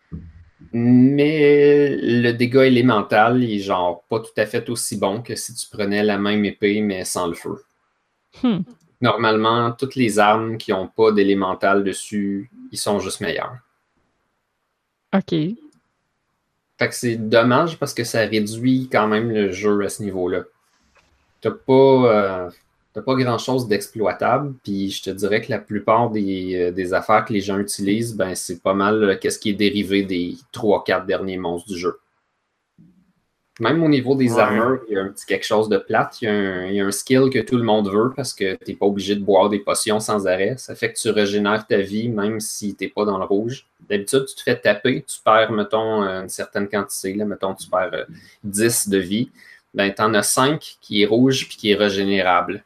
Mais le dégât élémental, il est genre pas tout à fait aussi bon que si tu prenais la même épée, mais sans le feu. Normalement, toutes les armes qui n'ont pas d'élémental dessus, ils sont juste meilleurs. OK. Fait que c'est dommage parce que ça réduit quand même le jeu à ce niveau-là. T'as pas grand-chose d'exploitable, puis je te dirais que la plupart des affaires que les gens utilisent, ben c'est pas mal qu'est-ce qui est dérivé des 3-4 derniers monstres du jeu. Même au niveau des armures, il y a un petit quelque chose de plate. Il y a un skill que tout le monde veut parce que t'es pas obligé de boire des potions sans arrêt. Ça fait que tu régénères ta vie même si t'es pas dans le rouge. D'habitude, tu te fais taper, tu perds, mettons, une certaine quantité. Là, mettons, tu perds 10 de vie. Ben, t'en as 5 qui est rouge puis qui est régénérable.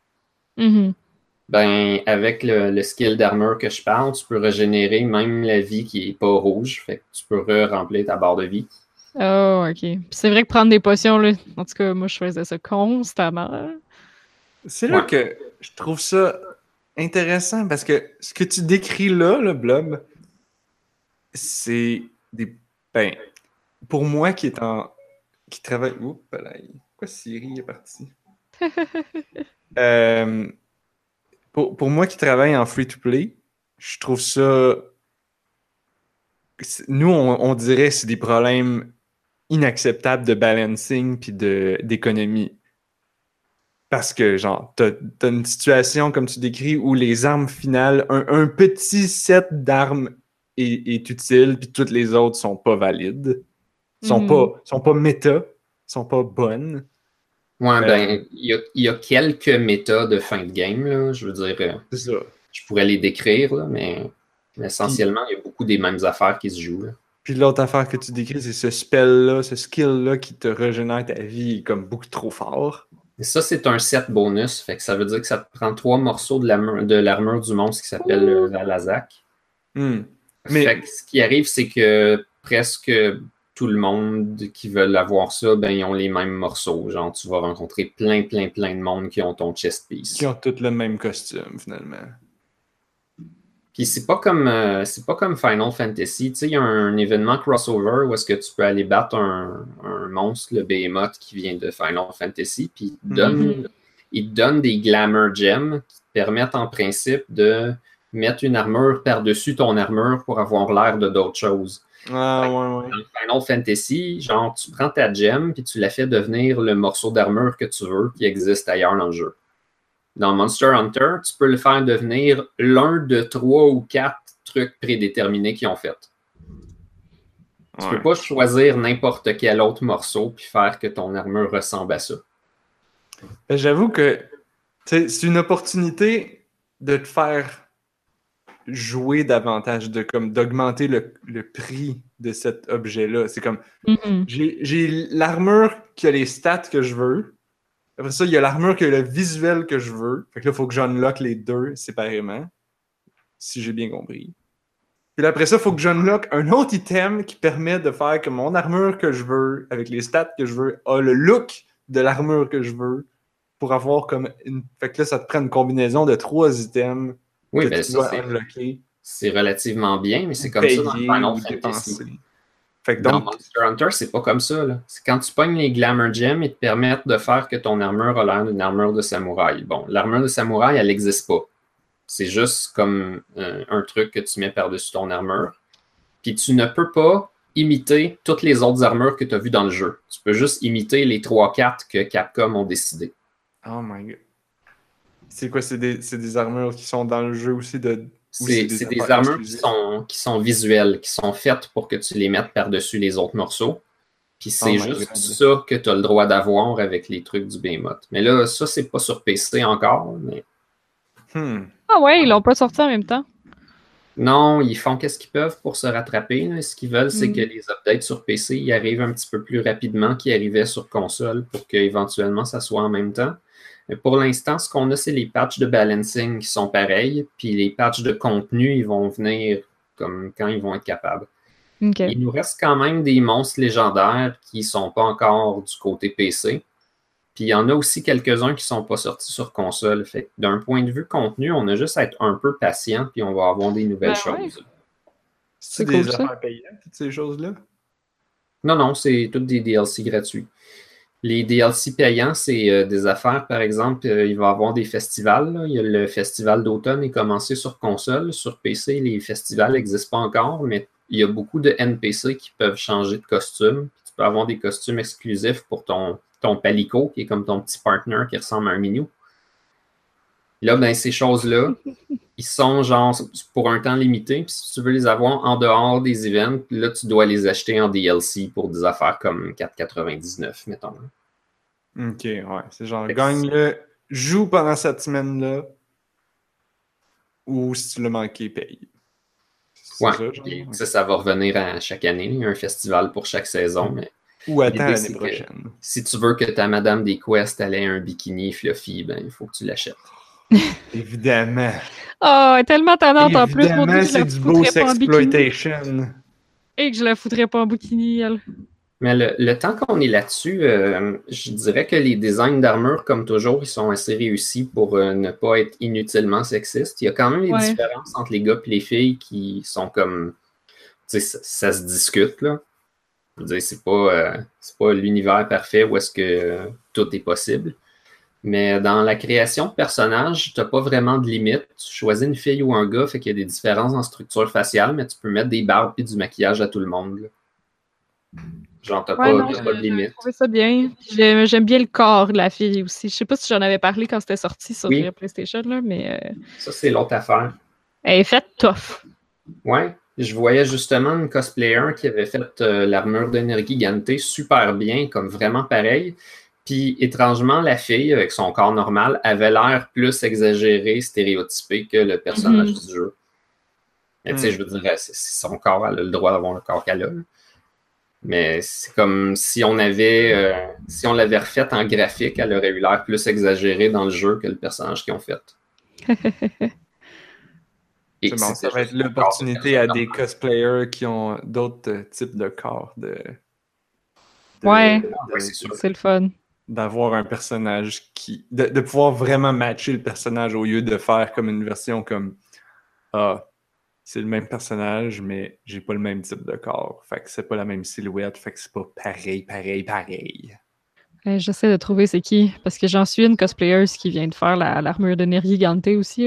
Ben, avec le skill d'armure que je parle, tu peux régénérer même la vie qui est pas rouge. Fait que tu peux remplir ta barre de vie. Oh, OK. Puis c'est vrai que prendre des potions, là, en tout cas, moi, je faisais ça constamment. C'est là Ouais. que je trouve ça intéressant parce que ce que tu décris là, le blob, c'est des. Ben, pour moi qui travaille. Oups, là, pourquoi Siri est parti? Euh, pour moi qui travaille en free-to-play, je trouve ça. Nous, on dirait que c'est des problèmes inacceptables de balancing puis d'économie. Parce que, genre, t'as une situation, comme tu décris, où les armes finales, un petit set d'armes est utile, puis toutes les autres sont pas valides. Sont pas méta, sont pas bonnes. Ouais, ben, il y a quelques méta de fin de game, là. Je veux dire, C'est ça. je pourrais les décrire, là, mais essentiellement, il y a beaucoup des mêmes affaires qui se jouent, là. Puis l'autre affaire que tu décris, c'est ce spell-là, ce skill-là qui te régénère ta vie comme beaucoup trop fort. Et ça, c'est un set bonus, fait que ça veut dire que ça te prend 3 morceaux de l'armure du monstre qui s'appelle la Lazak. Mais Fait que ce qui arrive, c'est que presque tout le monde qui veut avoir ça, ben, ils ont les mêmes morceaux. Genre, tu vas rencontrer plein de monde qui ont ton chest piece. qui ont tous le même costume, finalement. Puis c'est pas comme Final Fantasy. Tu sais, il y a un événement crossover où est-ce que tu peux aller battre un monstre, le Behemoth, qui vient de Final Fantasy, puis il te donne des Glamour Gems qui te permettent en principe de mettre une armure par-dessus ton armure pour avoir l'air de d'autres choses. Ah, ouais. Dans Final Fantasy, genre, tu prends ta gem puis tu la fais devenir le morceau d'armure que tu veux qui existe ailleurs dans le jeu. Dans Monster Hunter, tu peux le faire devenir l'un de 3 ou 4 trucs prédéterminés qu'ils ont fait. Tu peux pas choisir n'importe quel autre morceau puis faire que ton armure ressemble à ça. J'avoue que c'est une opportunité de te faire jouer davantage, d'augmenter le prix de cet objet-là. C'est comme, j'ai l'armure qui a les stats que je veux. Après ça, il y a l'armure qui a le visuel que je veux. Fait que là, il faut que j'unlock les deux séparément. Si j'ai bien compris. Puis après ça, il faut que j'unlock un autre item qui permet de faire que mon armure que je veux, avec les stats que je veux, a le look de l'armure que je veux pour avoir comme une... Fait que là, ça te prend une combinaison de 3 items oui, que ben tu dois unlocker. C'est relativement bien, mais c'est comme ça dans Final Fantasy. Fait que donc, dans Monster Hunter, c'est pas comme ça. Là. C'est quand tu pognes les Glamour Gems, ils te permettent de faire que ton armure a l'air d'une armure de samouraï. Bon, l'armure de samouraï, elle n'existe pas. C'est juste comme un truc que tu mets par-dessus ton armure. Puis tu ne peux pas imiter toutes les autres armures que tu as vues dans le jeu. Tu peux juste imiter les 3-4 que Capcom ont décidé. Oh my god. C'est quoi? C'est des armures qui sont dans le jeu aussi de... C'est des armures qui sont visuelles, qui sont faites pour que tu les mettes par-dessus les autres morceaux. Puis c'est juste ça que tu as le droit d'avoir avec les trucs du Behemoth. Mais là, ça, c'est pas sur PC encore. Mais... Ah ouais, ils l'ont pas sorti en même temps. Non, ils font qu'est-ce qu'ils peuvent pour se rattraper. Là. Ce qu'ils veulent, c'est que les updates sur PC ils arrivent un petit peu plus rapidement qu'ils arrivaient sur console pour qu'éventuellement ça soit en même temps. Mais pour l'instant, ce qu'on a, c'est les patchs de balancing qui sont pareils, puis les patchs de contenu, ils vont venir comme quand ils vont être capables. Okay. Il nous reste quand même des monstres légendaires qui ne sont pas encore du côté PC. Puis il y en a aussi quelques-uns qui ne sont pas sortis sur console. Fait d'un point de vue contenu, on a juste à être un peu patient, puis on va avoir des nouvelles choses. Ouais. C'est des affaires payantes, toutes ces choses-là? Non, c'est toutes des DLC gratuits. Les DLC payants, c'est des affaires, par exemple, il va y avoir des festivals. Là. Il y a le festival d'automne qui est commencé sur console. Sur PC, les festivals n'existent pas encore, mais il y a beaucoup de NPC qui peuvent changer de costume. Tu peux avoir des costumes exclusifs pour ton palico, qui est comme ton petit partner qui ressemble à un minou. Là, ben, ces choses-là, ils sont genre pour un temps limité. Puis si tu veux les avoir en dehors des events, là, tu dois les acheter en DLC pour des affaires comme 4,99, mettons. Ok, ouais. C'est genre, gagne-le, joue pendant cette semaine-là, ou si tu l'as manqué, paye. Ouais, ça va revenir à chaque année. Il y a un festival pour chaque saison. Mais ou attends l'année prochaine. Si tu veux que ta Madame des Quests ait un bikini fluffy, ben il faut que tu l'achètes. Évidemment. Oh, tellement tannante en plus. Évidemment, c'est du beau sexploitation. Et que je la foutrais pas en bikini, elle. Mais le temps qu'on est là-dessus, je dirais que les designs d'armure, comme toujours, ils sont assez réussis pour ne pas être inutilement sexistes. Il y a quand même des différences entre les gars et les filles qui sont comme... Tu sais, ça se discute, là. Je veux dire, c'est pas l'univers parfait où est-ce que tout est possible. Mais dans la création de personnages, tu n'as pas vraiment de limite. Tu choisis une fille ou un gars, fait qu'il y a des différences en structure faciale, mais tu peux mettre des barbes et du maquillage à tout le monde, là. Genre, t'as pas de limite. J'ai trouvé ça bien. J'aime bien le corps de la fille aussi. Je sais pas si j'en avais parlé quand c'était sorti sur PlayStation, là, mais... Ça, c'est l'autre affaire. Elle est faite tough. Ouais. Je voyais justement une cosplayer qui avait fait l'armure de Nergigante super bien, comme vraiment pareil. Puis, étrangement, la fille, avec son corps normal, avait l'air plus exagéré, stéréotypé que le personnage du jeu. Mais tu sais, je veux dire, c'est son corps, elle a le droit d'avoir le corps qu'elle a. Mais c'est comme si on l'avait refaite en graphique, elle aurait eu l'air plus exagérée dans le jeu que le personnage qu'ils ont fait. C'est bon, ça va être l'opportunité à des cosplayers qui ont d'autres types de corps c'est le fun. D'avoir un personnage qui... De pouvoir vraiment matcher le personnage au lieu de faire comme une version comme c'est le même personnage, mais j'ai pas le même type de corps. Fait que c'est pas la même silhouette, fait que c'est pas pareil. J'essaie de trouver c'est qui, parce que j'en suis une cosplayer qui vient de faire l'armure de Nergigante aussi.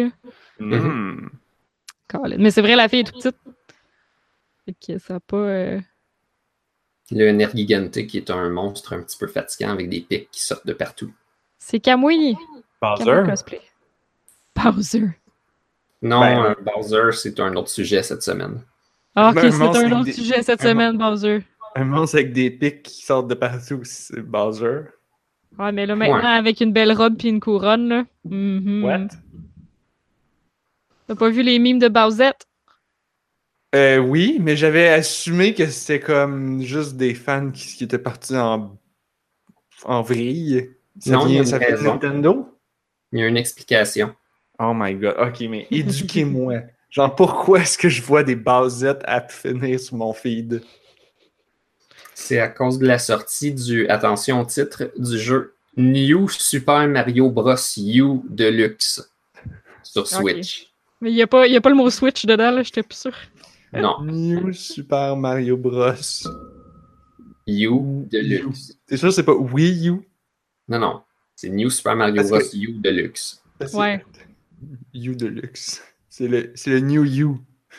Mais c'est vrai, la fille est toute petite. Fait que ça n'a pas... Le Nergigante qui est un monstre un petit peu fatigant avec des pics qui sortent de partout. C'est Kamui. Bowser? Bowser. Non, Bowser, c'est un autre sujet cette semaine. Ah, ok, c'est un autre sujet cette semaine, Bowser. Un monstre avec des pics qui sortent de partout, c'est Bowser. Ouais, mais là, maintenant, avec une belle robe et une couronne, là. What? T'as pas vu les mimes de Bowsette? Oui, mais j'avais assumé que c'était comme juste des fans qui étaient partis en vrille. Ça vient de Nintendo? Il y a une explication. Oh my god. Ok, mais éduquez-moi. Genre, pourquoi est-ce que je vois des Bowsette à finir sur mon feed? C'est à cause de la sortie attention au titre, du jeu New Super Mario Bros. U Deluxe sur Switch. Mais il n'y a pas le mot Switch dedans, là, j'étais plus sûr. Non. New Super Mario Bros. U Deluxe. T'es sûr que c'est pas Wii U? Non. C'est New Super Mario Bros. U Deluxe. Ouais. U Deluxe. C'est le New U.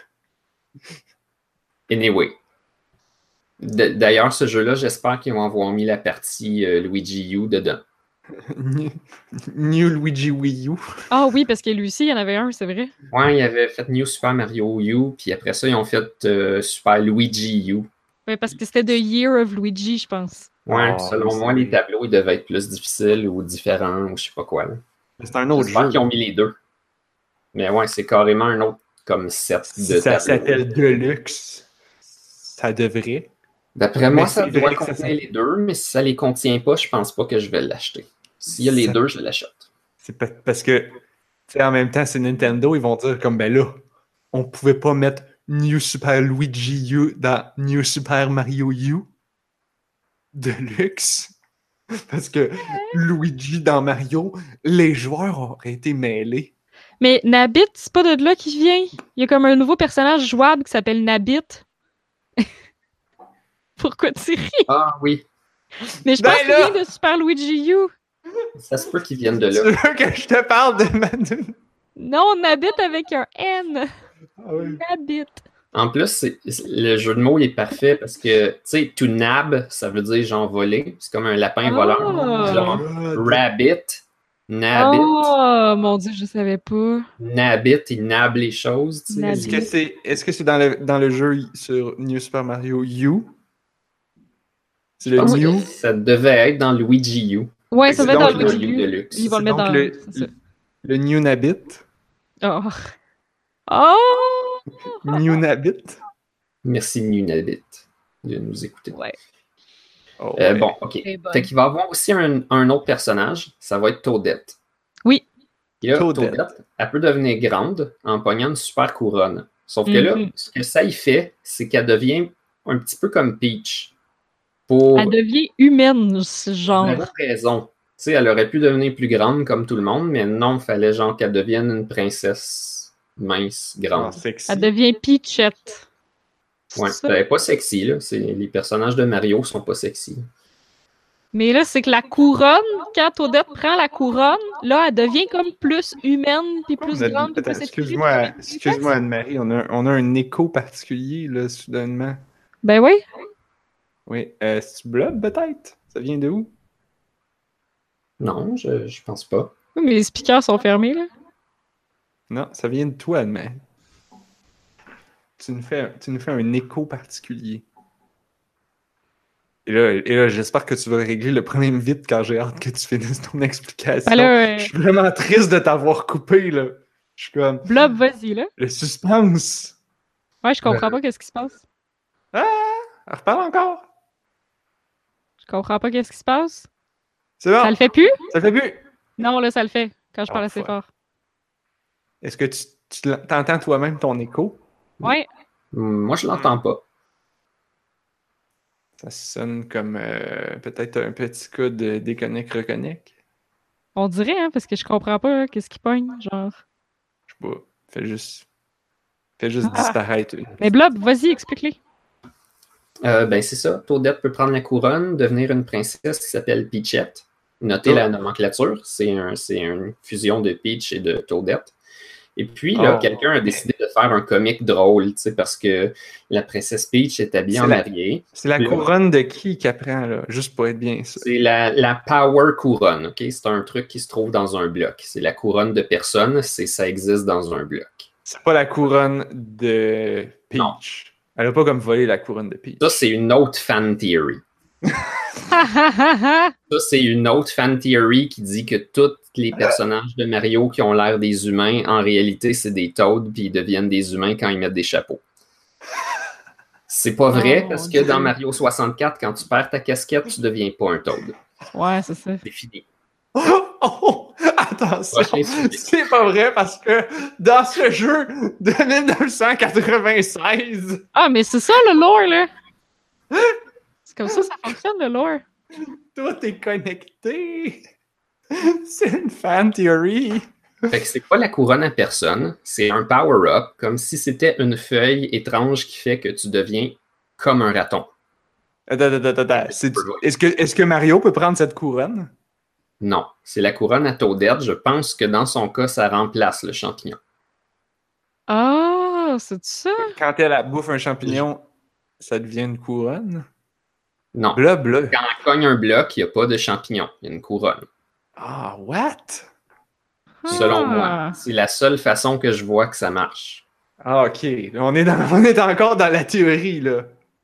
Anyway. D'ailleurs, ce jeu-là, j'espère qu'ils vont avoir mis la partie Luigi U dedans. New Luigi Wii U. Ah oui, parce que lui aussi, il y en avait un, c'est vrai. Ouais, il avait fait New Super Mario U, puis après ça, ils ont fait Super Luigi U. Ouais, parce que c'était The Year of Luigi, je pense. Ouais, selon moi, les tableaux, ils devaient être plus difficiles ou différents, ou je sais pas quoi. C'est un autre jeu. J'espère qu'ils ont mis les deux. Mais ouais, c'est carrément un autre comme set de tableaux. Ça s'appelle Deluxe. Ça devrait. D'après moi, ça doit contenir les deux, mais si ça les contient pas, je pense pas que je vais l'acheter. S'il y a les deux, je l'achète. C'est parce que, tu sais, en même temps, c'est Nintendo, ils vont dire comme, ben là, on pouvait pas mettre New Super Luigi U dans New Super Mario U Deluxe. Parce que Luigi dans Mario, les joueurs auraient été mêlés. Mais Nabbit, c'est pas de là qu'il vient. Il y a comme un nouveau personnage jouable qui s'appelle Nabbit. Pourquoi tu ris? Ah oui. Mais je pense qu'il vient de Super Luigi U. Ça se peut qu'ils viennent de là. Tu veux que je te parle de Non, Nabbit avec un N. Ah oui. Nabbit. En plus, le jeu de mots il est parfait parce que, tu sais, to nab, ça veut dire genre voler. C'est comme un lapin voleur. Genre rabbit, nabbit. Oh mon Dieu, je savais pas. Nabbit, il nab les choses. Est-ce que c'est dans le jeu sur New Super Mario U? C'est le New? Ça devait être dans Luigi U. Ouais, ça va être dans Luigi U. Deluxe. Ils vont le mettre dans le New Nabbit. Oh! Oh! New Nabbit. Merci New Nabbit de nous écouter. Ouais. Bon, ok. Fait qu'il va y avoir aussi un autre personnage. Ça va être Toadette. Oui. Et là, Toadette, elle peut devenir grande en pognant une super couronne. Sauf que là, ce que ça y fait, c'est qu'elle devient un petit peu comme Peach. pour Elle devient humaine, ce genre. zéro raison. Tu sais, elle aurait pu devenir plus grande comme tout le monde, mais non, il fallait genre qu'elle devienne une princesse mince, grande. Sexy. Elle devient Peachette. Ouais, C'est ça? elle est pas sexy, là. Les personnages de Mario sont pas sexy. Mais là, c'est que la couronne, quand Odette prend la couronne, là, elle devient comme plus humaine, puis plus grande, puis plus Attends, étirée, excuse-moi, Anne-Marie, on a un écho particulier, là, soudainement. Ben oui. Oui, c'est-tu Blob, peut-être? Ça vient de où? Non, je pense pas. Oui, mais les speakers sont fermés, là. Non, ça vient de toi, Anne-Marie. Tu nous fais un écho particulier. Et là, j'espère que tu vas régler le problème vite quand j'ai hâte que tu finisses ton explication. Ben là, Je suis vraiment triste de t'avoir coupé, là. Je suis comme... Blob, vas-y, là. Le suspense! Ouais, je comprends pas qu'est-ce qui se passe. Ah! Reparle encore! Je comprends pas qu'est-ce qui se passe. C'est bon! Ça le fait plus? Ça fait plus! Non, là, ça le fait, quand je parle assez fuck. fort. Est-ce que tu t'entends toi-même ton écho? Ouais. Moi, je l'entends pas. Ça sonne comme peut-être un petit cas de déconnecte-reconnecte. On dirait, hein, parce que je comprends pas qu'est-ce qui pogne, genre. Je sais pas. Fais juste disparaître. Mais Blob, vas-y, explique-les. Ben, c'est ça. Toadette peut prendre la couronne, devenir une princesse qui s'appelle Peachette. Notez la nomenclature. C'est une fusion de Peach et de Toadette. Et puis, là, quelqu'un a décidé de faire un comique drôle, tu sais, parce que la princesse Peach est habillée en mariée. C'est la couronne de qui apprend, là? Juste pour être bien sûr. C'est la Power Couronne, OK? C'est un truc qui se trouve dans un bloc. C'est la couronne de personne, ça existe dans un bloc. C'est pas la couronne de Peach. Non. Elle a pas comme volé la couronne de Peach. Ça, c'est une autre fan theory. Ça, c'est une autre fan theory qui dit que tous les personnages de Mario qui ont l'air des humains, en réalité, c'est des Toads, puis ils deviennent des humains quand ils mettent des chapeaux. C'est pas vrai, parce que dans Mario 64, quand tu perds ta casquette, tu deviens pas un Toad. Ouais, c'est ça. C'est fini. Attention, c'est pas vrai parce que dans ce jeu de 1996... Ah, mais c'est ça le lore, là! C'est comme ça fonctionne, le lore. Tout est connecté! C'est une fan theory! Fait que c'est pas la couronne à personne, c'est un power-up, comme si c'était une feuille étrange qui fait que tu deviens comme un raton. Est-ce que Mario peut prendre cette couronne? Non, c'est la couronne à Toadette. Je pense que dans son cas, ça remplace le champignon. Ah, c'est ça? Quand elle bouffe un champignon, ça devient une couronne? Non. Blob. Quand elle cogne un bloc, il n'y a pas de champignon. Il y a une couronne. Ah, what? Selon moi. C'est la seule façon que je vois que ça marche. Ah, OK. On est encore dans la théorie, là.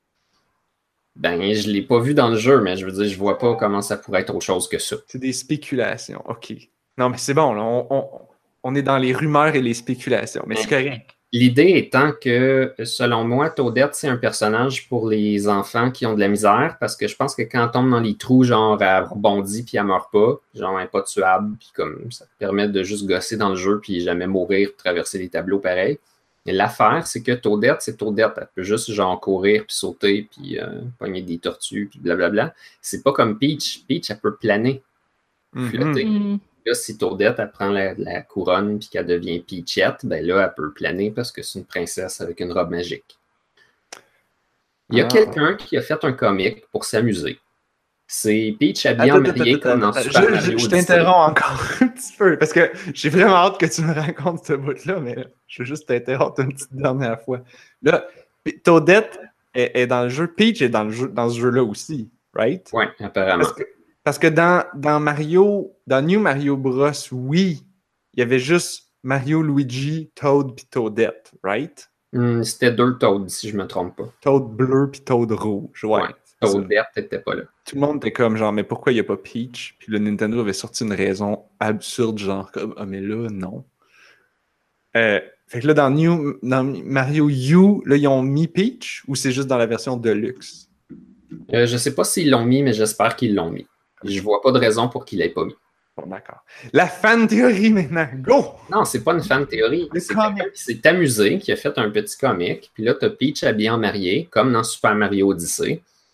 Ben, je l'ai pas vu dans le jeu, mais je veux dire, je vois pas comment ça pourrait être autre chose que ça. C'est des spéculations, OK. Non, mais c'est bon, là, on est dans les rumeurs et les spéculations, mais c'est correct. L'idée étant que, selon moi, Toadette, c'est un personnage pour les enfants qui ont de la misère, parce que je pense que quand elle tombe dans les trous, genre, elle rebondit puis elle meurt pas, genre, elle est pas tuable, puis comme ça te permet de juste gosser dans le jeu puis jamais mourir, traverser les tableaux pareil. Mais l'affaire, c'est que Toadette, c'est Toadette. Elle peut juste genre courir, puis sauter, puis pogner des tortues, puis blablabla. C'est pas comme Peach. Peach, elle peut planer, flotter. Là, si Toadette, elle prend la couronne, puis qu'elle devient Peachette, ben là, elle peut planer parce que c'est une princesse avec une robe magique. Il y a quelqu'un qui a fait un comic pour s'amuser. C'est Peach habillée en mariée comme dans Super Mario. Je t'interromps encore un petit peu, parce que j'ai vraiment hâte que tu me racontes ce bout-là, mais je veux juste t'interrompre une petite dernière fois. Là, Toadette est dans le jeu, Peach est dans ce jeu-là aussi, right? Oui, apparemment. Parce que dans New Mario Bros, oui, il y avait juste Mario, Luigi, Toad puis Toadette, right? C'était 2 Toads, si je me trompe pas. Toad bleu puis Toad rouge, ouais. Toadette n'était pas là. Tout le monde était comme genre, mais pourquoi il n'y a pas Peach? Puis le Nintendo avait sorti une raison absurde, genre comme, ah mais là, non. Fait que là, dans Mario U, là, ils ont mis Peach ou c'est juste dans la version Deluxe? Je sais pas s'ils l'ont mis, mais j'espère qu'ils l'ont mis. Je vois pas de raison pour qu'ils l'aient pas mis. Bon, d'accord. La fan théorie maintenant, go! Non, c'est pas une fan théorie. C'est quelqu'un qui s'est amusé, qui a fait un petit comic. Puis là, t'as Peach habillée en mariée, comme dans Super Mario Odyssey.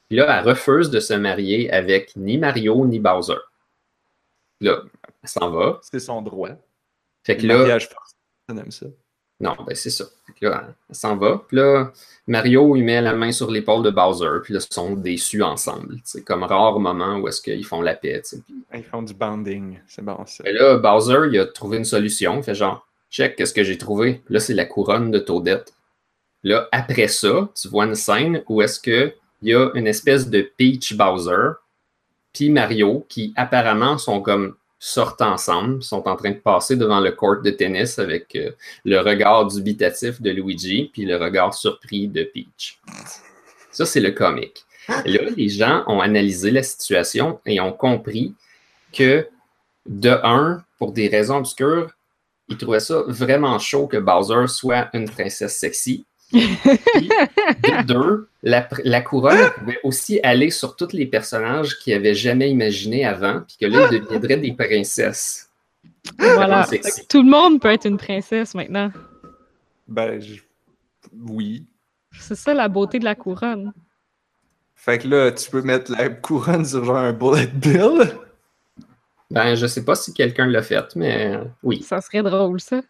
Puis là, elle refuse de se marier avec ni Mario ni Bowser. Là, elle s'en va. C'est son droit. Fait que Le là, mariage forcé, on aime ça. non, ben c'est ça. Fait que là, elle s'en va. Puis là, Mario, il met la main sur l'épaule de Bowser. Puis là, ils sont déçus ensemble. C'est comme rare moment où est-ce qu'ils font la paix. Puis... Ils font du banding. C'est bon, ça. Et là, Bowser, il a trouvé une solution. Il fait genre, check, qu'est-ce que j'ai trouvé? Là, c'est la couronne de Toadette. Là, après ça, tu vois une scène où est-ce que il y a une espèce de Peach Bowser puis Mario qui apparemment sont comme sortent ensemble, sont en train de passer devant le court de tennis avec le regard dubitatif de Luigi puis le regard surpris de Peach. Ça, c'est le comique. Et là, les gens ont analysé la situation et ont compris que, de un, pour des raisons obscures, ils trouvaient ça vraiment chaud que Bowser soit une princesse sexy. Puis, de deux, la couronne pouvait aussi aller sur tous les personnages qu'ils n'avaient jamais imaginés avant, puis que là, ils deviendraient des princesses. Voilà. Tout le monde peut être une princesse maintenant. Ben, oui. C'est ça la beauté de la couronne. Fait que là, tu peux mettre la couronne sur genre un bullet bill. Ben, je sais pas si quelqu'un l'a fait, mais oui. Ça serait drôle, ça.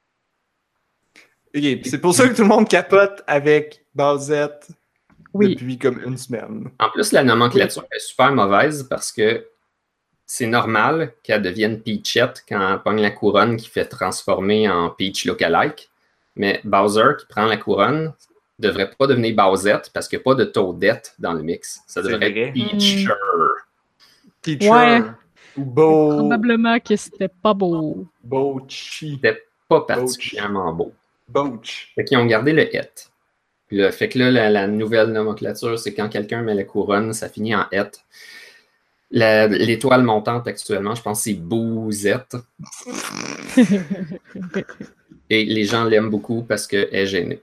Ok, c'est pour ça que tout le monde capote avec Bowsette Oui. depuis comme une semaine. En plus, la nomenclature est super mauvaise parce que c'est normal qu'elle devienne Peachette quand elle pogne la couronne qui fait transformer en Peach lookalike. Mais Bowser qui prend la couronne devrait pas devenir Bowsette parce qu'il n'y a pas de Toadette dans le mix. Ça devrait être Peacher. Peacher. Ouais. Ou Beau. Probablement que c'était pas beau. Bowchi. C'était pas particulièrement beau. Bowch. Fait qu'ils ont gardé le et. Puis là, fait que là, la nouvelle nomenclature, c'est quand quelqu'un met la couronne, ça finit en et. L'étoile montante actuellement, je pense que c'est Bouzette. Et les gens l'aiment beaucoup parce qu'elle est gênée.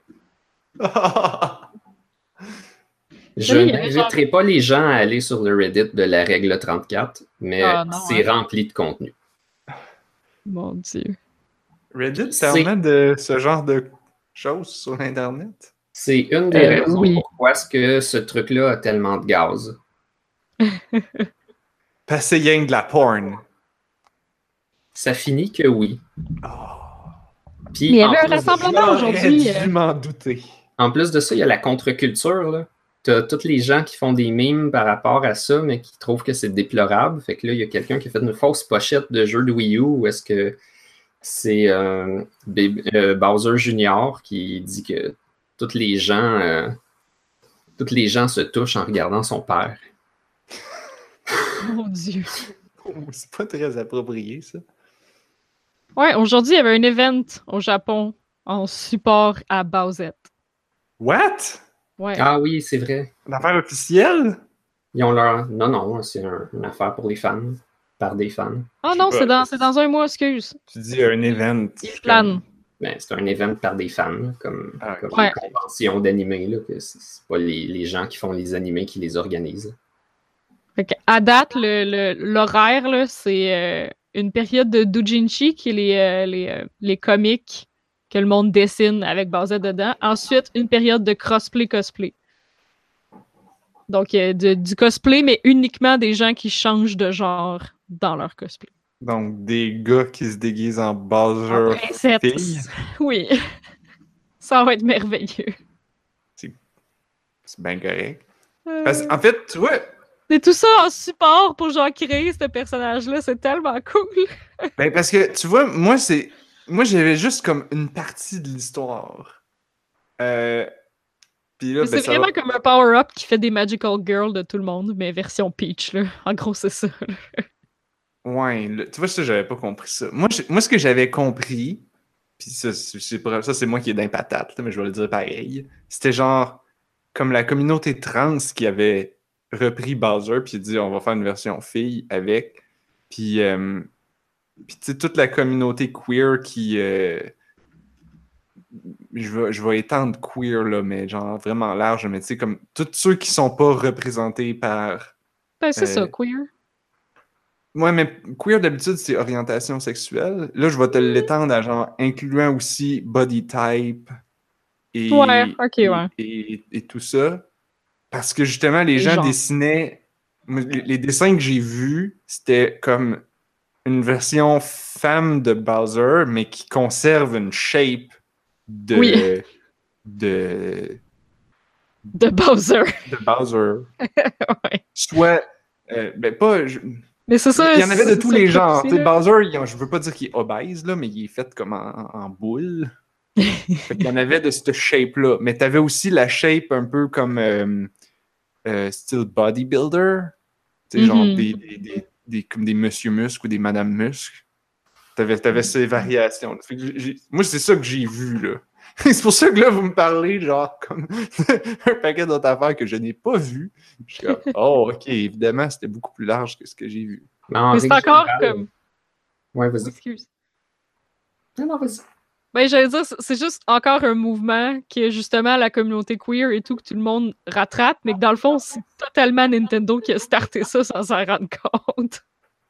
Je n'inviterai pas les gens à aller sur le Reddit de la règle 34, mais c'est rempli de contenu. Mon Dieu. Reddit permet de ce genre de choses sur Internet? C'est une des raisons pourquoi est-ce que ce truc-là a tellement de gaz. Parce que c'est rien de la porn. Ça finit que oui. Puis, mais il y avait un rassemblement aujourd'hui. J'aurais dû m'en douter. En plus de ça, il y a la contre-culture, là. T'as tous les gens qui font des mimes par rapport à ça, mais qui trouvent que c'est déplorable. Fait que là, il y a quelqu'un qui a fait une fausse pochette de jeu de Wii U où est-ce que c'est Bowser Junior qui dit que tous les gens se touchent en regardant son père. Mon Dieu. C'est pas très approprié, ça. Ouais, aujourd'hui, il y avait un event au Japon en support à Bowsette. What? Ouais. Ah oui, c'est vrai. Une affaire officielle? Ils ont leur... Non, c'est une affaire pour les fans. Par des fans. Ah non, c'est dans un mois, excuse. Tu dis un event. Ils planent. Ben, c'est un event par des fans, comme ouais. une convention d'animés, là, que c'est pas les gens qui font les animés qui les organisent. Fait à date, l'horaire, là, c'est une période de doujinshi, qui est les comics que le monde dessine avec Bowser dedans. Ensuite, une période de cosplay. Donc, du cosplay, mais uniquement des gens qui changent de genre dans leur cosplay. Donc, des gars qui se déguisent en Bowser fille. Oui. Ça va être merveilleux. C'est bien correct. En fait, tu vois... C'est tout ça en support pour genre créer ce personnage-là. C'est tellement cool. Ben, parce que, tu vois, moi, j'avais juste comme une partie de l'histoire. Puis là, c'est vraiment comme un power-up qui fait des Magical Girls de tout le monde, mais version Peach, là. En gros, c'est ça. Ouais, tu vois, ça, j'avais pas compris ça. Moi, ce que j'avais compris, puis ça, c'est moi qui est d'un patate, là, mais je vais le dire pareil, c'était genre comme la communauté trans qui avait repris Bowser, puis dit on va faire une version fille avec, puis tu sais, toute la communauté queer qui... je vais étendre queer, là, mais genre vraiment large, mais tu sais, comme tous ceux qui sont pas représentés par... Ben, c'est ça, queer. Ouais, mais queer, d'habitude, c'est orientation sexuelle. Là, je vais te l'étendre à genre, incluant aussi body type et, ouais, ok, ouais. et tout ça. Parce que justement, les gens gens. dessinaient... Les dessins que j'ai vus, c'était comme une version femme de Bowser, mais qui conserve une shape de... Oui. de Bowser. de Bowser. Ouais. Soit... ben pas... Mais c'est ça. Il y en avait de tous c'est les le truc genres. aussi, Tu sais, là. Bowser, je veux pas dire qu'il est obèse, là, mais il est fait comme en boule. Fait qu'il y en avait de cette shape-là. Mais t'avais aussi la shape un peu comme style bodybuilder. Tu sais, genre comme des Monsieur Muscle ou des Madame Muscle. T'avais ces variations. Fait que moi, c'est ça que j'ai vu, là. C'est pour ça que là, vous me parlez, genre, comme un paquet d'autres affaires que je n'ai pas vues. Je suis comme, oh, ok, évidemment, c'était beaucoup plus large que ce que j'ai vu. Mais en Mais c'est règle encore générale, comme. Ouais, vas-y. Excuse. Non, vas-y. Ben, j'allais dire, c'est juste encore un mouvement qui est justement la communauté queer et tout, que tout le monde rattrape, mais que dans le fond, c'est totalement Nintendo qui a starté ça sans s'en rendre compte.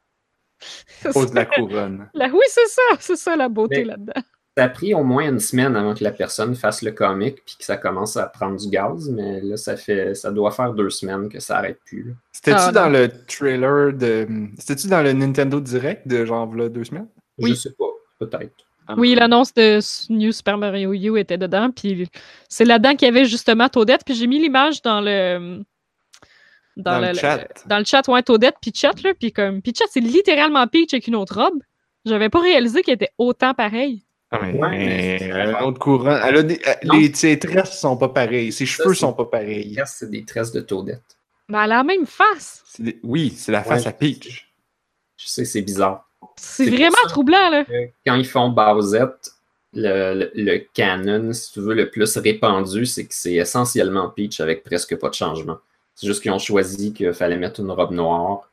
Pose la couronne. Oui, c'est ça la beauté Mais là-dedans. ça a pris au moins une semaine avant que la personne fasse le comic puis que ça commence à prendre du gaz, mais là, ça doit faire 2 semaines que ça arrête plus. C'était-tu dans le trailer de... C'était-tu dans le Nintendo Direct de genre là 2 semaines? Je sais pas, peut-être. Oui, l'annonce de New Super Mario U était dedans, puis c'est là-dedans qu'il y avait justement Toadette, puis j'ai mis l'image dans le... Dans le chat. Dans le chat, ouais, Toadette, puis Chat, là, puis c'est littéralement Peach avec une autre robe. J'avais pas réalisé qu'elle était autant pareille. Ah, mais Ouais, elle a un autre courant. Ses tresses sont pas pareilles. Ses cheveux sont pas pareils. C'est des tresses de Toadette. Mais elle a la même face. Oui, c'est la face à Peach. Je sais, c'est bizarre. C'est vraiment troublant, là. Quand ils font Bowsette, le canon, si tu veux, le plus répandu, c'est que c'est essentiellement Peach avec presque pas de changement. C'est juste qu'ils ont choisi qu'il fallait mettre une robe noire,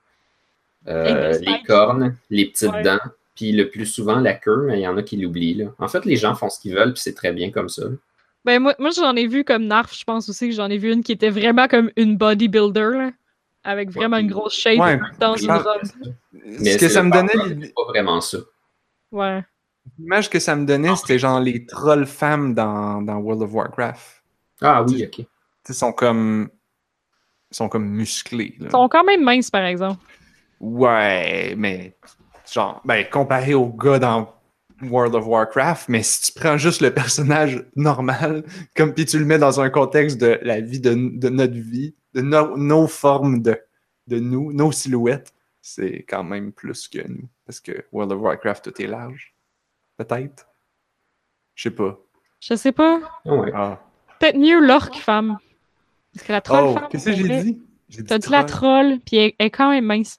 les cornes, les petites dents, puis le plus souvent la queue, mais il y en a qui l'oublient. Là. En fait, les gens font ce qu'ils veulent, puis c'est très bien comme ça. Ben moi j'en ai vu comme Narf, je pense aussi que j'en ai vu une qui était vraiment comme une bodybuilder, là, avec vraiment une grosse shape dans une robe. Mais que ça me donnait, c'est pas vraiment ça. Ouais. L'image que ça me donnait, c'était genre les trolls femmes dans World of Warcraft. Ah oui, ok. Ils sont comme musclés. Là. Ils sont quand même minces, par exemple. Ouais, mais genre, ben, comparé aux gars dans World of Warcraft, mais si tu prends juste le personnage normal, puis tu le mets dans un contexte de la vie de notre vie, de nos formes de nous, nos silhouettes, c'est quand même plus que nous. Parce que World of Warcraft, tout est large. Peut-être. Je sais pas. Je sais pas. Ouais. Ah. Peut-être mieux l'orque femme. Parce que la troll femme. Qu'est-ce que j'ai dit? T'as dit la troll, puis elle est quand même mince.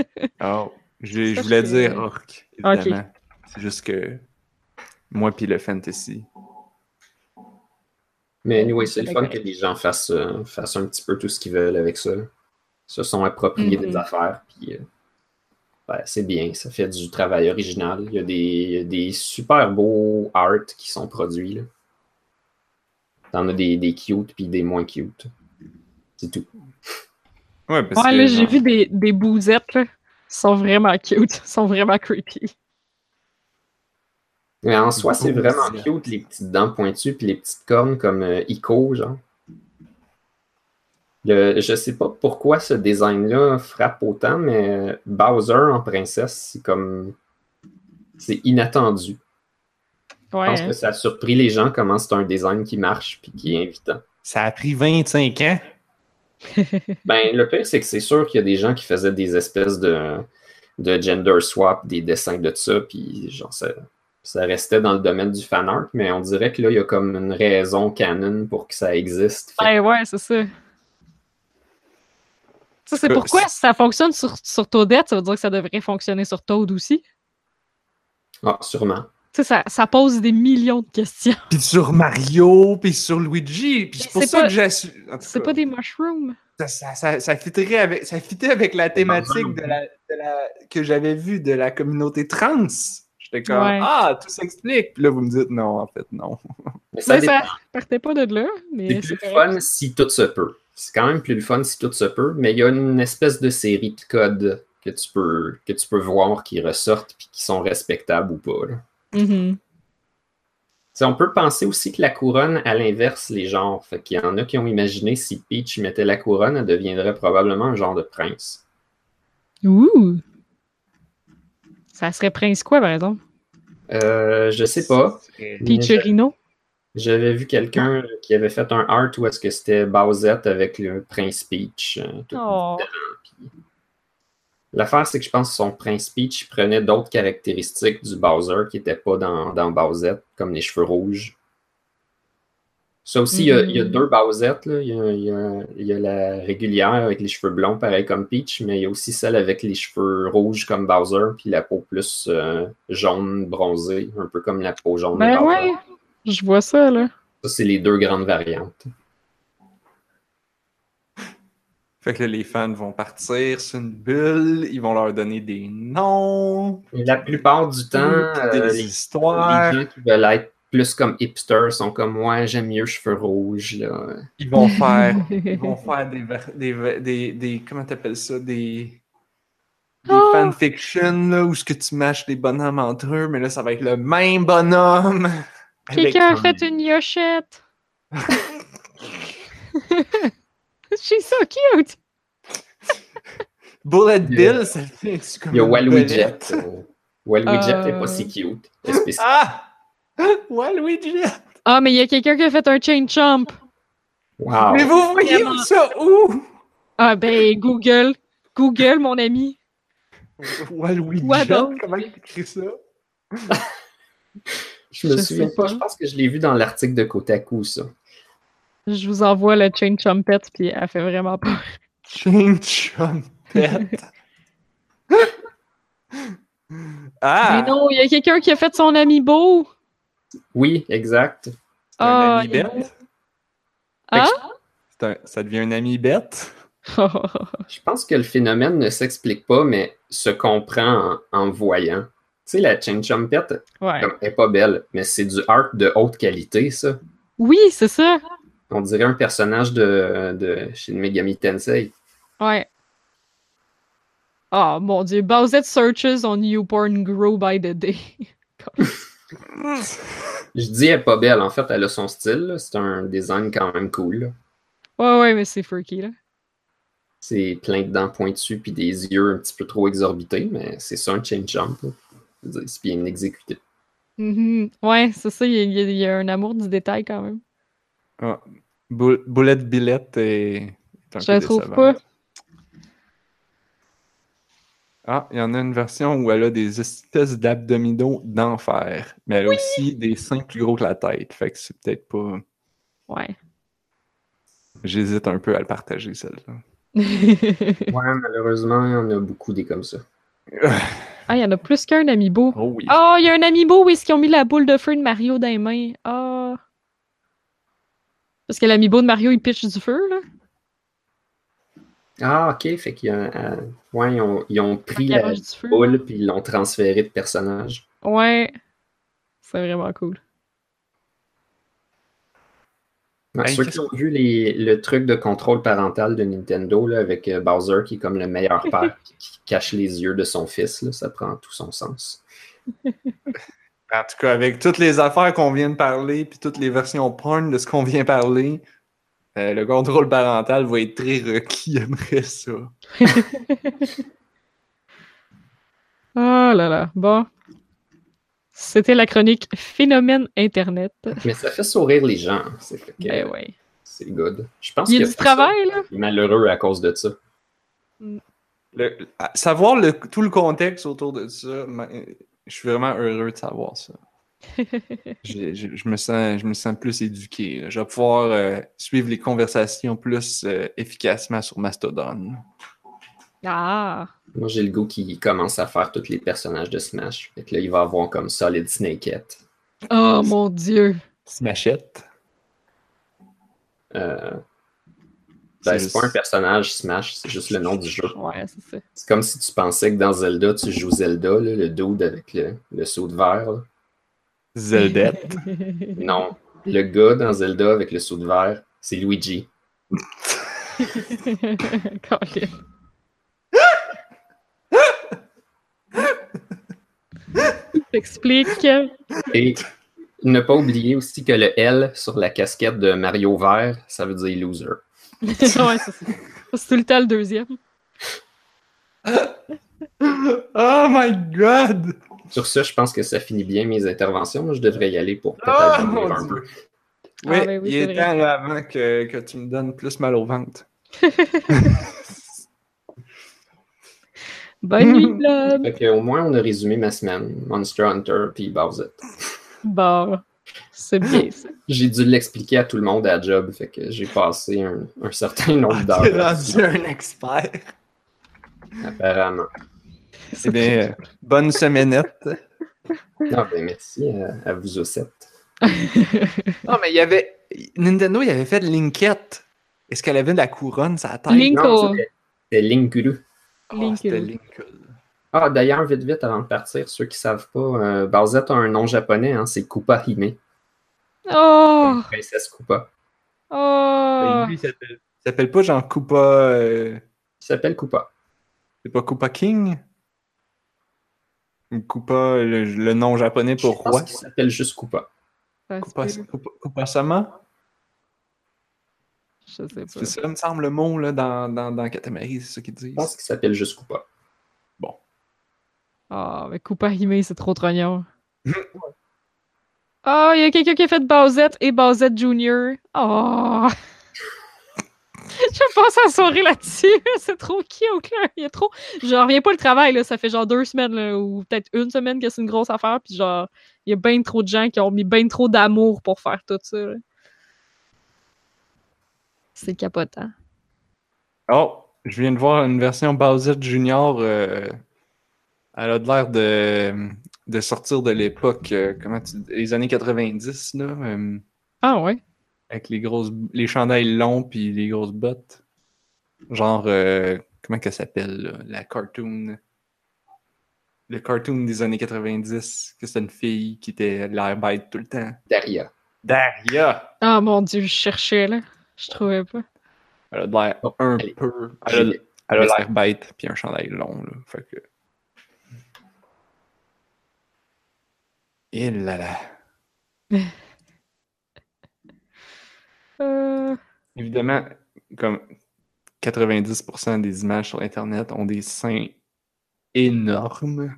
Je voulais dire orque, évidemment. Okay. C'est juste que moi puis le fantasy. Mais anyway, c'est le fun que les gens fassent un petit peu tout ce qu'ils veulent avec ça. Se sont appropriés des affaires, puis c'est bien, ça fait du travail original. Il y a des super beaux art qui sont produits. T'en as des cute puis des moins cute. C'est tout. Ouais, là, j'ai vu des bousettes, là. Ils sont vraiment cute. Ils sont vraiment creepy. Mais en soi, c'est vraiment cute, les petites dents pointues puis les petites cornes comme Ico, genre. Je sais pas pourquoi ce design-là frappe autant, mais Bowser en princesse, c'est inattendu. Ouais, je pense que ça a surpris les gens comment c'est un design qui marche puis qui est invitant. Ça a pris 25 ans. Ben, le pire, c'est que c'est sûr qu'il y a des gens qui faisaient des espèces de gender swap, des dessins de ça, puis genre ça restait dans le domaine du fan art, mais on dirait que là, il y a comme une raison canon pour que ça existe. Ouais, c'est ça. Ça, c'est pourquoi si ça fonctionne sur Toadette, ça veut dire que ça devrait fonctionner sur Toad aussi. Ah, sûrement. Tu sais, ça pose des millions de questions. Puis sur Mario, puis sur Luigi, puis c'est pour ça que j'assume. C'est pas des mushrooms. Ça fitait avec la thématique que j'avais vue de la communauté trans. J'étais comme, tout s'explique. Puis là, vous me dites, non, en fait, non. Mais ça partait pas de là. Mais c'est plus fun si tout se peut. C'est quand même plus le fun si tout se peut, mais il y a une espèce de série de codes que tu peux voir qui ressortent puis qui sont respectables ou pas. Là. Mm-hmm. On peut penser aussi que la couronne, à l'inverse, les genres. Fait qu'il y en a qui ont imaginé si Peach mettait la couronne, elle deviendrait probablement un genre de prince. Ouh! Ça serait prince quoi, par exemple? Je sais pas. Peacherino? J'avais vu quelqu'un qui avait fait un art où est-ce que c'était Bowsette avec le Prince Peach. Tout Oh. différent. L'affaire, c'est que je pense que son Prince Peach prenait d'autres caractéristiques du Bowser qui n'étaient pas dans Bowsette, comme les cheveux rouges. Ça aussi, il y a deux Bowsettes. Là. Il y a la régulière avec les cheveux blonds, pareil comme Peach, mais il y a aussi celle avec les cheveux rouges comme Bowser, puis la peau plus jaune bronzée, un peu comme la peau jaune de Bowser. Ouais, je vois ça, là. Ça, c'est les deux grandes variantes. Fait que là, les fans vont partir sur une bulle, ils vont leur donner des noms. Et la plupart du temps, des histoires. Les gens qui veulent être plus comme hipsters sont comme ouais, j'aime mieux cheveux rouges. Là. Ils vont faire des comment t'appelles ça? Des fanfictions là, où ce que tu matches des bonhommes entre eux, mais là, ça va être le même bonhomme. Quelqu'un a fait une yochette. She's so cute! Bullet Bill, ça fait comme il y a Waluigi. Waluigi Jet n'est pas si cute. Waluigi! Ah, mais il y a quelqu'un qui a fait un chain chomp. Wow. Mais vous voyez ça où? Ah, ben, Google. Google, mon ami. Waluigi, comment il écrit ça? Je me souviens pas. Je pense que je l'ai vu dans l'article de Kotaku, ça. Je vous envoie le chain chompet, puis elle fait vraiment peur. Chain chompet. Mais non, il y a quelqu'un qui a fait son ami beau. Oui, exact. C'est un ami bête. Ah? Ça devient un ami bête. Je pense que le phénomène ne s'explique pas, mais se comprend en voyant. Tu sais, la chain chompet, elle est pas belle, mais c'est du art de haute qualité, ça. Oui, c'est ça. On dirait un personnage de chez Megami Tensei. Ouais. Oh mon dieu, Bowsette searches on YouPorn grow by the day. Je dis elle est pas belle, en fait, elle a son style. C'est un design quand même cool. Là. Ouais, mais c'est freaky, là. C'est plein de dents pointues puis des yeux un petit peu trop exorbités, mais c'est ça un chain jump. C'est bien exécuté. Ouais, c'est ça, il y a un amour du détail quand même. Ah, Bullet Billet est un je peu la trouve décevant. pas. Ah, il y en a une version où elle a des espèces d'abdominaux d'enfer, mais elle a aussi des seins plus gros que la tête, fait que c'est peut-être pas... Ouais. J'hésite un peu à le partager, celle-là. Ouais, malheureusement, il y en a beaucoup des comme ça. Ah, il y en a plus qu'un amiibo. Oh oui. Oh, il y a un amiibo où est-ce qu'ils ont mis la boule de feu de Mario dans les mains. Ah. Parce que l'amiibo de Mario, il pitch du feu, là. Ah, ok. Fait qu'ils ouais, ils ont pris la boule puis ils l'ont transféré de personnage. Ouais. C'est vraiment cool. Ouais, ceux qui ont vu le truc de contrôle parental de Nintendo là, avec Bowser qui est comme le meilleur père qui cache les yeux de son fils, là, ça prend tout son sens. En tout cas, avec toutes les affaires qu'on vient de parler puis toutes les versions porn de ce qu'on vient de parler, le contrôle parental va être très requis. J'aimerais ça. Oh là là. Bon. C'était la chronique Phénomène Internet. Mais ça fait sourire les gens. Ouais. C'est good. Je pense il y a du travail, là. Il est malheureux à cause de ça. Savoir tout le contexte autour de ça, je suis vraiment heureux de savoir ça. je me sens plus éduqué. Là. Je vais pouvoir suivre les conversations plus efficacement sur Mastodon. Ah! Moi, j'ai le goût qui commence à faire tous les personnages de Smash. Fait que là, il va avoir comme Solid Snakehead. Oh mon dieu! Smashette? C'est pas un personnage Smash, c'est juste le nom du jeu. Ouais, c'est ça. C'est comme si tu pensais que dans Zelda, tu joues Zelda, là, le dude avec le saut de verre. Là. Zeldette? Non, le gars dans Zelda avec le saut de verre, c'est Luigi. Colin. T'expliques. Et Ne pas oublier aussi que le L sur la casquette de Mario Vert, ça veut dire loser. Ouais, c'est tout le temps le deuxième. Oh my god! Sur ça, je pense que ça finit bien mes interventions. Je devrais y aller pour peut-être dormir un peu. Oui, ben oui, il c'est est vrai. temps là, avant que tu me donnes plus mal au ventre. Bonne nuit, Blob! Fait que, au moins, on a résumé ma semaine. Monster Hunter puis Bowsette. Bon, c'est bien ça. J'ai dû l'expliquer à tout le monde à la job. Fait que j'ai passé un certain nombre d'heures. T'es là-dessus, rendu un expert. apparemment. Eh bien, bonne semainette. Ah, ben merci à vous aussi. Non, mais il y avait. Nintendo, il avait fait Linkette. Est-ce qu'elle avait de la couronne sur la tête? Link- Non, c'était Linkulu. Oh, c'était Linkle. Linkle. Ah, d'ailleurs, vite, avant de partir, ceux qui savent pas, Bowsette a un nom japonais, hein, c'est Koopa Hime. Oh! Princesse Koopa. Oh! Lui, il s'appelle pas genre Koopa. Il s'appelle Koopa. C'est pas Koopa King? Ou Koopa, le nom japonais Je pour pense roi? qu'il s'appelle juste Koopa. Ça se peut. Koopa Sama? Je sais C'est pas. ça, me semble, le mot là, dans Katamari, c'est ça qu'ils Je pense disent. qu'il s'appelle juste Koopa. Bon. Ah, mais Koopa Hime, c'est trop trognon. Ah, il y a quelqu'un qui a fait Bowsette et Bowsette Junior. Oh! Je passe à soirée là-dessus. C'est trop cute, là. Il y a trop. Je reviens pas le travail, là. Ça fait genre 2 semaines, là, ou peut-être 1 semaine que c'est une grosse affaire. Puis genre, il y a bien trop de gens qui ont mis bien trop d'amour pour faire tout ça, là. C'est capotant. Oh, je viens de voir une version Bowsette Junior. Elle a l'air de sortir de l'époque, les années 90, là, Ah ouais? avec les chandails longs puis les grosses bottes. Genre, comment qu'elle s'appelle, là, la cartoon? Le cartoon des années 90, que c'était une fille qui était l'air bête tout le temps. Daria. Daria! Ah mon Dieu, je cherchais, là. Je trouvais pas. Elle a l'air Oh, un allez. peu... Je Elle l'ai. a l'air bête puis un chandail long, là. Fait que... Et là là. Évidemment, comme 90% des images sur Internet ont des seins énormes.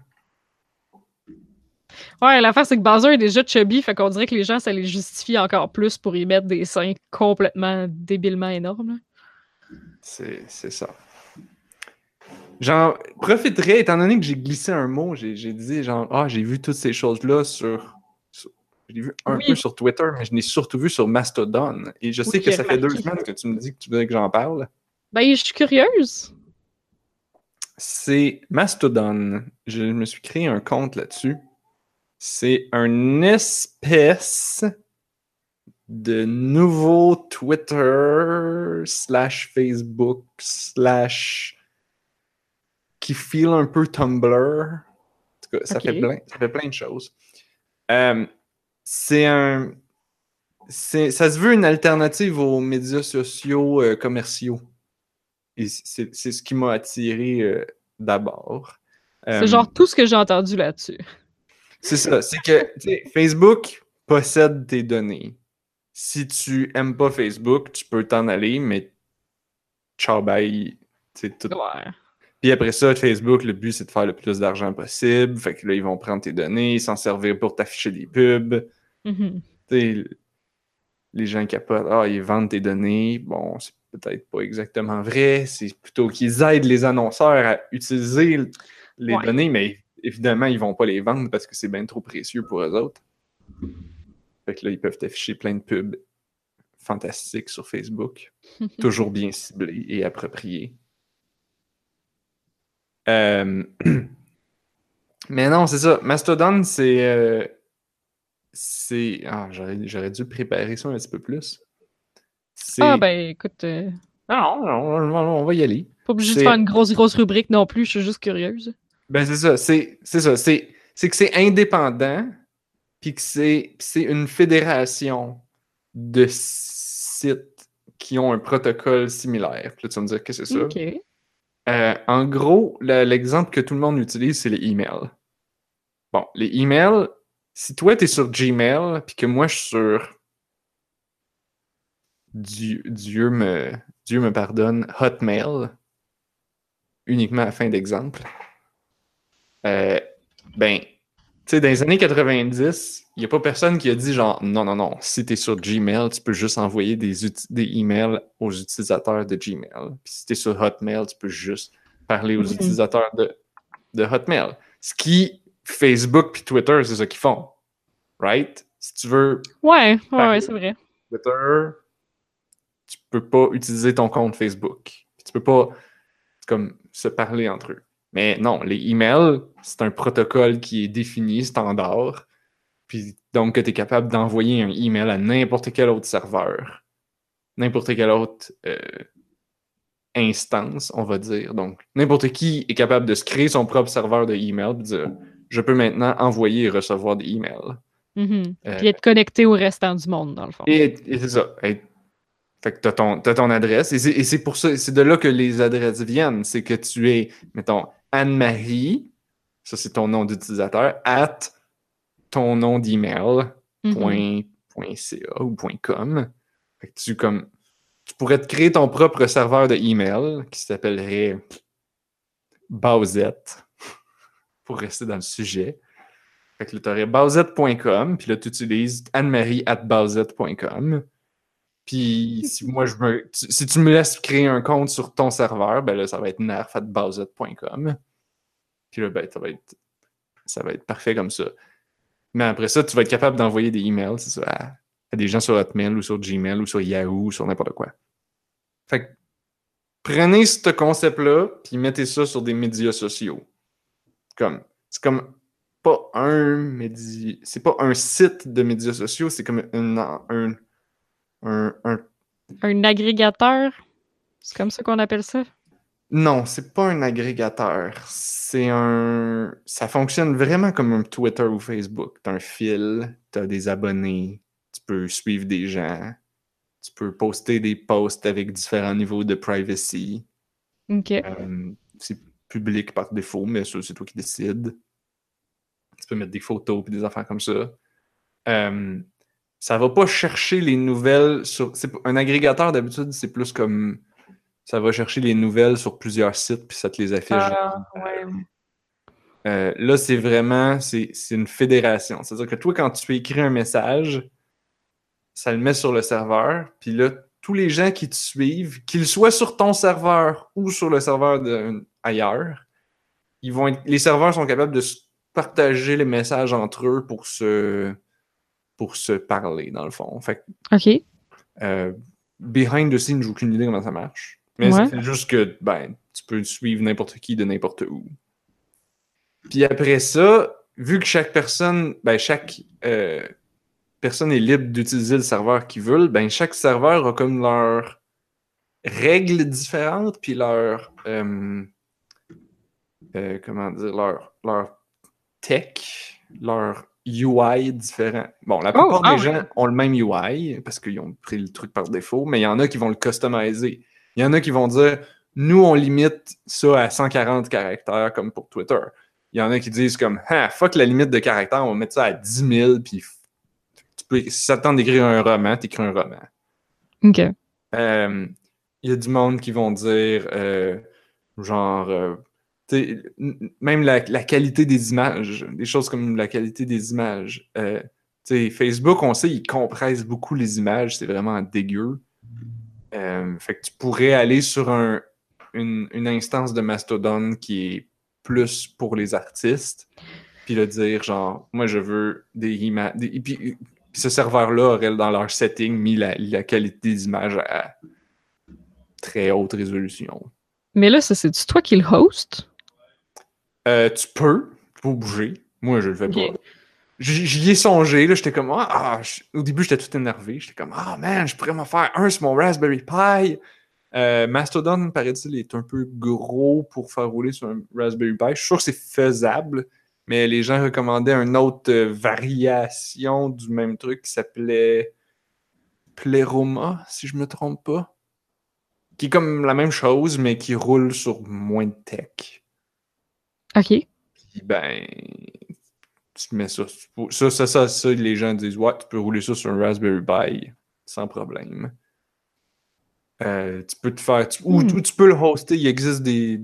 Ouais, l'affaire, c'est que Bowser est déjà chubby, fait qu'on dirait que les gens, ça les justifie encore plus pour y mettre des seins complètement débilement énormes, là. C'est ça. J'en profiterai, étant donné que j'ai glissé un mot, j'ai dit genre, ah, j'ai vu toutes ces choses-là je l'ai vu un peu sur Twitter, mais je l'ai surtout vu sur Mastodon. Et je sais que ça fait 2 semaines que tu me dis que tu voudrais que j'en parle. Ben, je suis curieuse. C'est Mastodon. Je me suis créé un compte là-dessus. C'est une espèce de nouveau Twitter / Facebook / qui feel un peu Tumblr. En tout cas, ça fait plein de choses. Ça se veut une alternative aux médias sociaux commerciaux. Et c'est ce qui m'a attiré d'abord. C'est genre tout ce que j'ai entendu là-dessus. C'est ça. C'est que Facebook possède tes données. Si tu aimes pas Facebook, tu peux t'en aller, mais ciao, bye. Tout. Ouais. Puis après ça, Facebook, le but, c'est de faire le plus d'argent possible. Fait que là, ils vont prendre tes données, s'en servir pour t'afficher des pubs. Les gens capotent. Ah, ils vendent tes données. Bon, c'est peut-être pas exactement vrai. C'est plutôt qu'ils aident les annonceurs à utiliser les données, mais évidemment, ils vont pas les vendre parce que c'est bien trop précieux pour eux autres. Fait que là, ils peuvent t'afficher plein de pubs fantastiques sur Facebook. Toujours bien ciblés et appropriés. Mais non, c'est ça. Mastodon, c'est... Ah, j'aurais dû préparer ça un petit peu plus. Ah, ben, écoute... Non, on va y aller. Pas obligé de faire une grosse rubrique non plus, je suis juste curieuse. Ben, c'est ça. C'est que c'est indépendant, puis que c'est une fédération de sites qui ont un protocole similaire. Puis là, tu vas me dire que c'est ça. OK. En gros, l'exemple que tout le monde utilise, c'est les emails. Bon, les emails, si toi, t'es sur Gmail, puis que moi, je suis sur Dieu me pardonne, Hotmail, uniquement à fin d'exemple, ben, tu sais, dans les années 90, il n'y a pas personne qui a dit genre, non, si t'es sur Gmail, tu peux juste envoyer des emails aux utilisateurs de Gmail. Puis si t'es sur Hotmail, tu peux juste parler aux utilisateurs de Hotmail. Ce qui, Facebook puis Twitter, c'est ça qu'ils font. Right? Si tu veux Ouais, parler c'est vrai. Twitter, tu peux pas utiliser ton compte Facebook. Puis tu peux pas comme se parler entre eux. Mais non, les emails, c'est un protocole qui est défini, standard. Puis donc que tu es capable d'envoyer un email à n'importe quel autre serveur, n'importe quelle autre instance, on va dire. Donc, n'importe qui est capable de se créer son propre serveur de email et dire je peux maintenant envoyer et recevoir des emails. Puis être connecté au restant du monde, dans le fond. Et c'est ça. Fait que t'as ton adresse. Et c'est pour ça, c'est de là que les adresses viennent. C'est que tu es, mettons, Anne-Marie, ça c'est ton nom d'utilisateur, at ton nom d'email, .ca ou .com. Fait que tu pourrais te créer ton propre serveur de email qui s'appellerait Bowsette, pour rester dans le sujet. Fait que là, tu aurais bowsette.com, puis là, tu utilises annemarie@bowsette.com. Puis si tu me laisses créer un compte sur ton serveur, ben là, ça va être nerf@bowsette.com. Puis là, ben, ça va être parfait comme ça. Mais après ça, tu vas être capable d'envoyer des emails, c'est ça, à des gens sur Hotmail ou sur Gmail ou sur Yahoo ou sur n'importe quoi. Fait que prenez ce concept-là, puis mettez ça sur des médias sociaux. C'est comme pas c'est pas un site de médias sociaux, c'est comme Un agrégateur, c'est comme ça qu'on appelle ça? Non, c'est pas un agrégateur. Ça fonctionne vraiment comme un Twitter ou Facebook. T'as un fil, t'as des abonnés, tu peux suivre des gens, tu peux poster des posts avec différents niveaux de privacy. OK. C'est public par défaut, mais ça, c'est toi qui décides. Tu peux mettre des photos et des affaires comme ça. Ça va pas chercher les nouvelles un agrégateur, d'habitude, c'est plus comme ça va chercher les nouvelles sur plusieurs sites puis ça te les affiche. Là, c'est vraiment c'est une fédération. C'est-à-dire que toi, quand tu écris un message, ça le met sur le serveur, puis là, tous les gens qui te suivent, qu'ils soient sur ton serveur ou sur le serveur ailleurs, les serveurs sont capables de partager les messages entre eux pour se parler, dans le fond. Fait OK. behind the scenes, j'ai aucune idée comment ça marche. Mais ça fait juste que tu peux suivre n'importe qui de n'importe où. Puis après ça, vu que chaque personne est libre d'utiliser le serveur qu'ils veulent, chaque serveur a comme leurs règles différentes, puis leur leur tech, leur UI différent. Bon, la plupart des gens ont le même UI parce qu'ils ont pris le truc par défaut, mais il y en a qui vont le customiser. Il y en a qui vont dire nous, on limite ça à 140 caractères comme pour Twitter. Il y en a qui disent comme fuck la limite de caractères, on va mettre ça à 10 000, puis si ça te tente d'écrire un roman, t'écris un roman. OK. Il y a du monde qui vont dire même la qualité des images, des choses comme la qualité des images. Facebook, on sait, ils compressent beaucoup les images, c'est vraiment dégueu. Fait que tu pourrais aller sur une instance de Mastodon qui est plus pour les artistes, puis le dire genre, moi je veux des images. Puis ce serveur-là aurait dans leur setting mis la qualité des images à très haute résolution. Mais là, c'est toi qui le host? Tu peux bouger. Moi, je le fais pas. J'y ai songé, là, j'étais comme, au début, j'étais tout énervé. J'étais comme, man, je pourrais m'en faire un sur mon Raspberry Pi. Mastodon, paraît-il, est un peu gros pour faire rouler sur un Raspberry Pi. Je suis sûr que c'est faisable, mais les gens recommandaient une autre variation du même truc qui s'appelait Pleroma, si je me trompe pas. Qui est comme la même chose, mais qui roule sur moins de tech. OK. Puis tu mets ça. Ça, les gens disent, ouais, tu peux rouler ça sur un Raspberry Pi sans problème. Tu peux te faire. Ou tu peux le hoster. Il existe des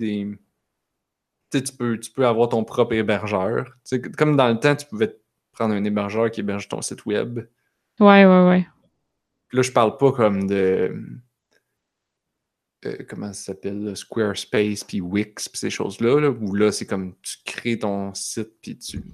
tu peux avoir ton propre hébergeur. Tu sais, comme dans le temps, tu pouvais prendre un hébergeur qui héberge ton site web. Ouais. Puis là, je parle pas comme de. Comment ça s'appelle, là, Squarespace, puis Wix, puis ces choses-là, là, où là, c'est comme tu crées ton site, puis tu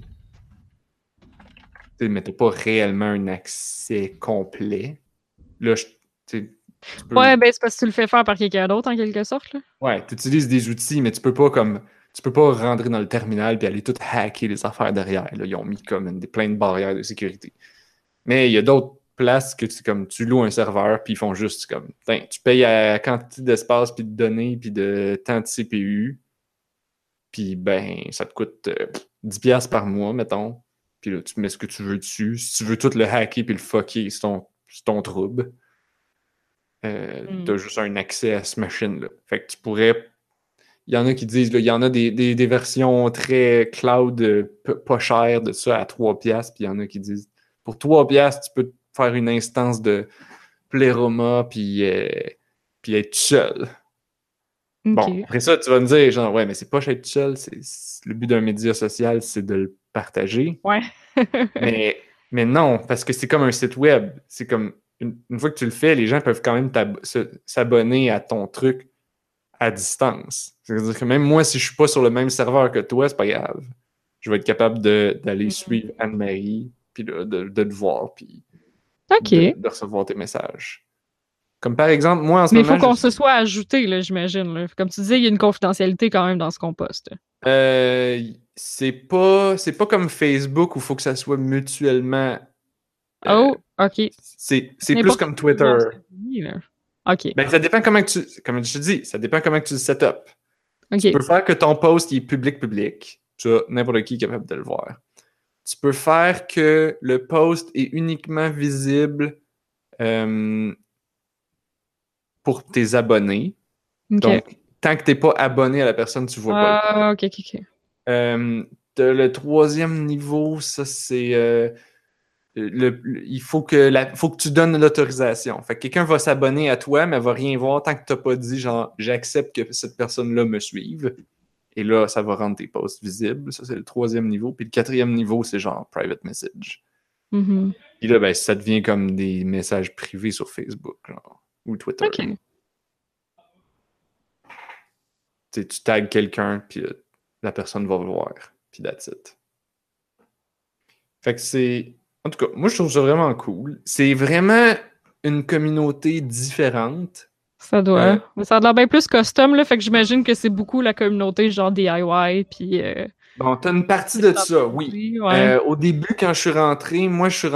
mais t'as pas réellement un accès complet. Là, tu peux... Ouais, ben c'est parce que tu le fais faire par quelqu'un d'autre, en quelque sorte, là. Ouais, tu utilises des outils, mais tu peux pas rentrer dans le terminal puis aller tout hacker les affaires derrière. Là. Ils ont mis comme plein de barrières de sécurité. Mais il y a d'autres places que tu loues un serveur puis ils font juste comme tu payes à la quantité d'espace puis de données puis de temps de CPU. Puis ben ça te coûte 10$ par mois, mettons. Puis là, tu mets ce que tu veux dessus. Si tu veux tout le hacker puis le fucker, c'est ton trouble. T'as juste un accès à cette machine-là. Fait que tu pourrais. Il y en a qui disent, là, il y en a des versions très cloud pas chères de ça à 3$, puis il y en a qui disent pour 3$, tu peux faire une instance de Pleroma puis être seul. Okay. Bon, après ça, tu vas me dire, genre, ouais, mais c'est pas être seul, le but d'un média social, c'est de le partager. Ouais. mais non, parce que c'est comme un site web. C'est comme une fois que tu le fais, les gens peuvent quand même s'abonner à ton truc à distance. C'est-à-dire que même moi, si je suis pas sur le même serveur que toi, c'est pas grave. Je vais être capable d'aller suivre Anne-Marie, puis de te voir, puis de recevoir tes messages. Comme par exemple, moi en ce moment. Mais il faut qu'on se soit ajouté, là, j'imagine. Là. Comme tu disais, il y a une confidentialité quand même dans ce qu'on poste. C'est pas comme Facebook où il faut que ça soit mutuellement. OK. C'est plus comme Twitter. OK. Ben, ça dépend comme je te dis, ça dépend comment tu le set up. Okay. Tu peux faire que ton post il est public. Ça, n'importe qui est capable de le voir. Tu peux faire que le post est uniquement visible pour tes abonnés. Okay. Donc, tant que tu n'es pas abonné à la personne, tu ne vois pas. OK. Le troisième niveau, ça, c'est... il faut que tu donnes l'autorisation. Fait que quelqu'un va s'abonner à toi, mais va rien voir tant que tu n'as pas dit genre j'accepte que cette personne-là me suive. Et là, ça va rendre tes posts visibles. Ça, c'est le troisième niveau. Puis le quatrième niveau, c'est genre private message. Mm-hmm. Puis là, ben, ça devient comme des messages privés sur Facebook genre, ou Twitter. Okay. Tu tags quelqu'un, puis la personne va le voir. Puis that's it. Fait que c'est... En tout cas, moi, je trouve ça vraiment cool. C'est vraiment une communauté différente. Ça doit. Mais ça a l'air bien plus custom, là. Fait que j'imagine que c'est beaucoup la communauté genre DIY, puis... Bon, t'as une partie de ça, oui. Ouais. Au début, quand je suis rentré,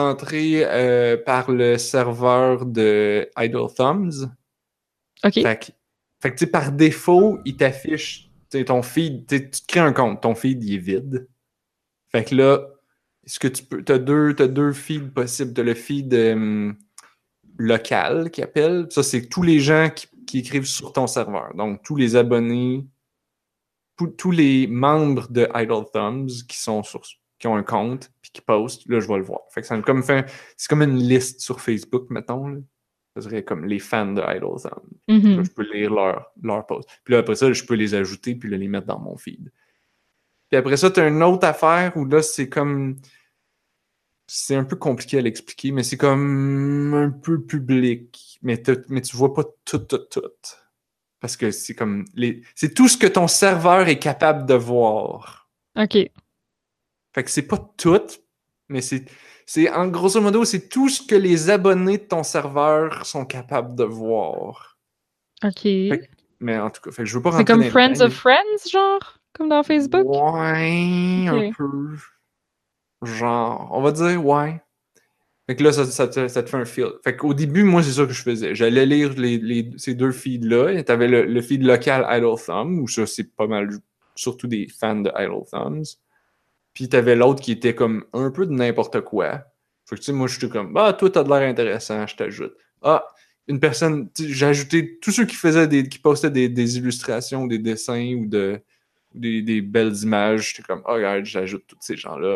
par le serveur de Idle Thumbs. OK. Fait que tu sais, par défaut, il t'affiche ton feed. Tu te crées un compte, ton feed, il est vide. Fait que là, est-ce que tu peux. T'as deux feeds possibles. T'as le feed local qui appelle. Ça, c'est tous les gens qui écrivent sur ton serveur. Donc, tous les abonnés, tous les membres de Idle Thumbs qui ont un compte puis qui postent, là, je vais le voir. Fait que c'est comme une liste sur Facebook, mettons. Là. Ça serait comme les fans de Idle Thumbs. Mm-hmm. Là, je peux lire leur post. Puis là, après ça, je peux les ajouter puis là, les mettre dans mon feed. Puis après ça, tu as une autre affaire où là, c'est comme... C'est un peu compliqué à l'expliquer, mais c'est comme un peu public. Mais tu vois pas tout. Parce que c'est comme... C'est tout ce que ton serveur est capable de voir. OK. Fait que c'est pas tout, mais c'est en grosso modo, c'est tout ce que les abonnés de ton serveur sont capables de voir. OK. Mais en tout cas, fait que je veux pas rentrer. C'est comme Friends of Friends, genre? Comme dans Facebook? Ouais, un peu. Genre, on va dire ouais. Fait que là, ça te fait un feel. Fait qu'au début, moi, c'est ça que je faisais. J'allais lire ces deux feeds-là. T'avais le feed local Idle Thumb, où ça, c'est pas mal, surtout des fans de Idle Thumbs. Puis t'avais l'autre qui était comme un peu de n'importe quoi. Fait que tu sais, moi, j'étais comme, toi, t'as de l'air intéressant, je t'ajoute. Une personne, j'ai ajouté tous ceux qui postaient des illustrations, des dessins ou des belles images. J'étais comme, regarde, j'ajoute tous ces gens-là.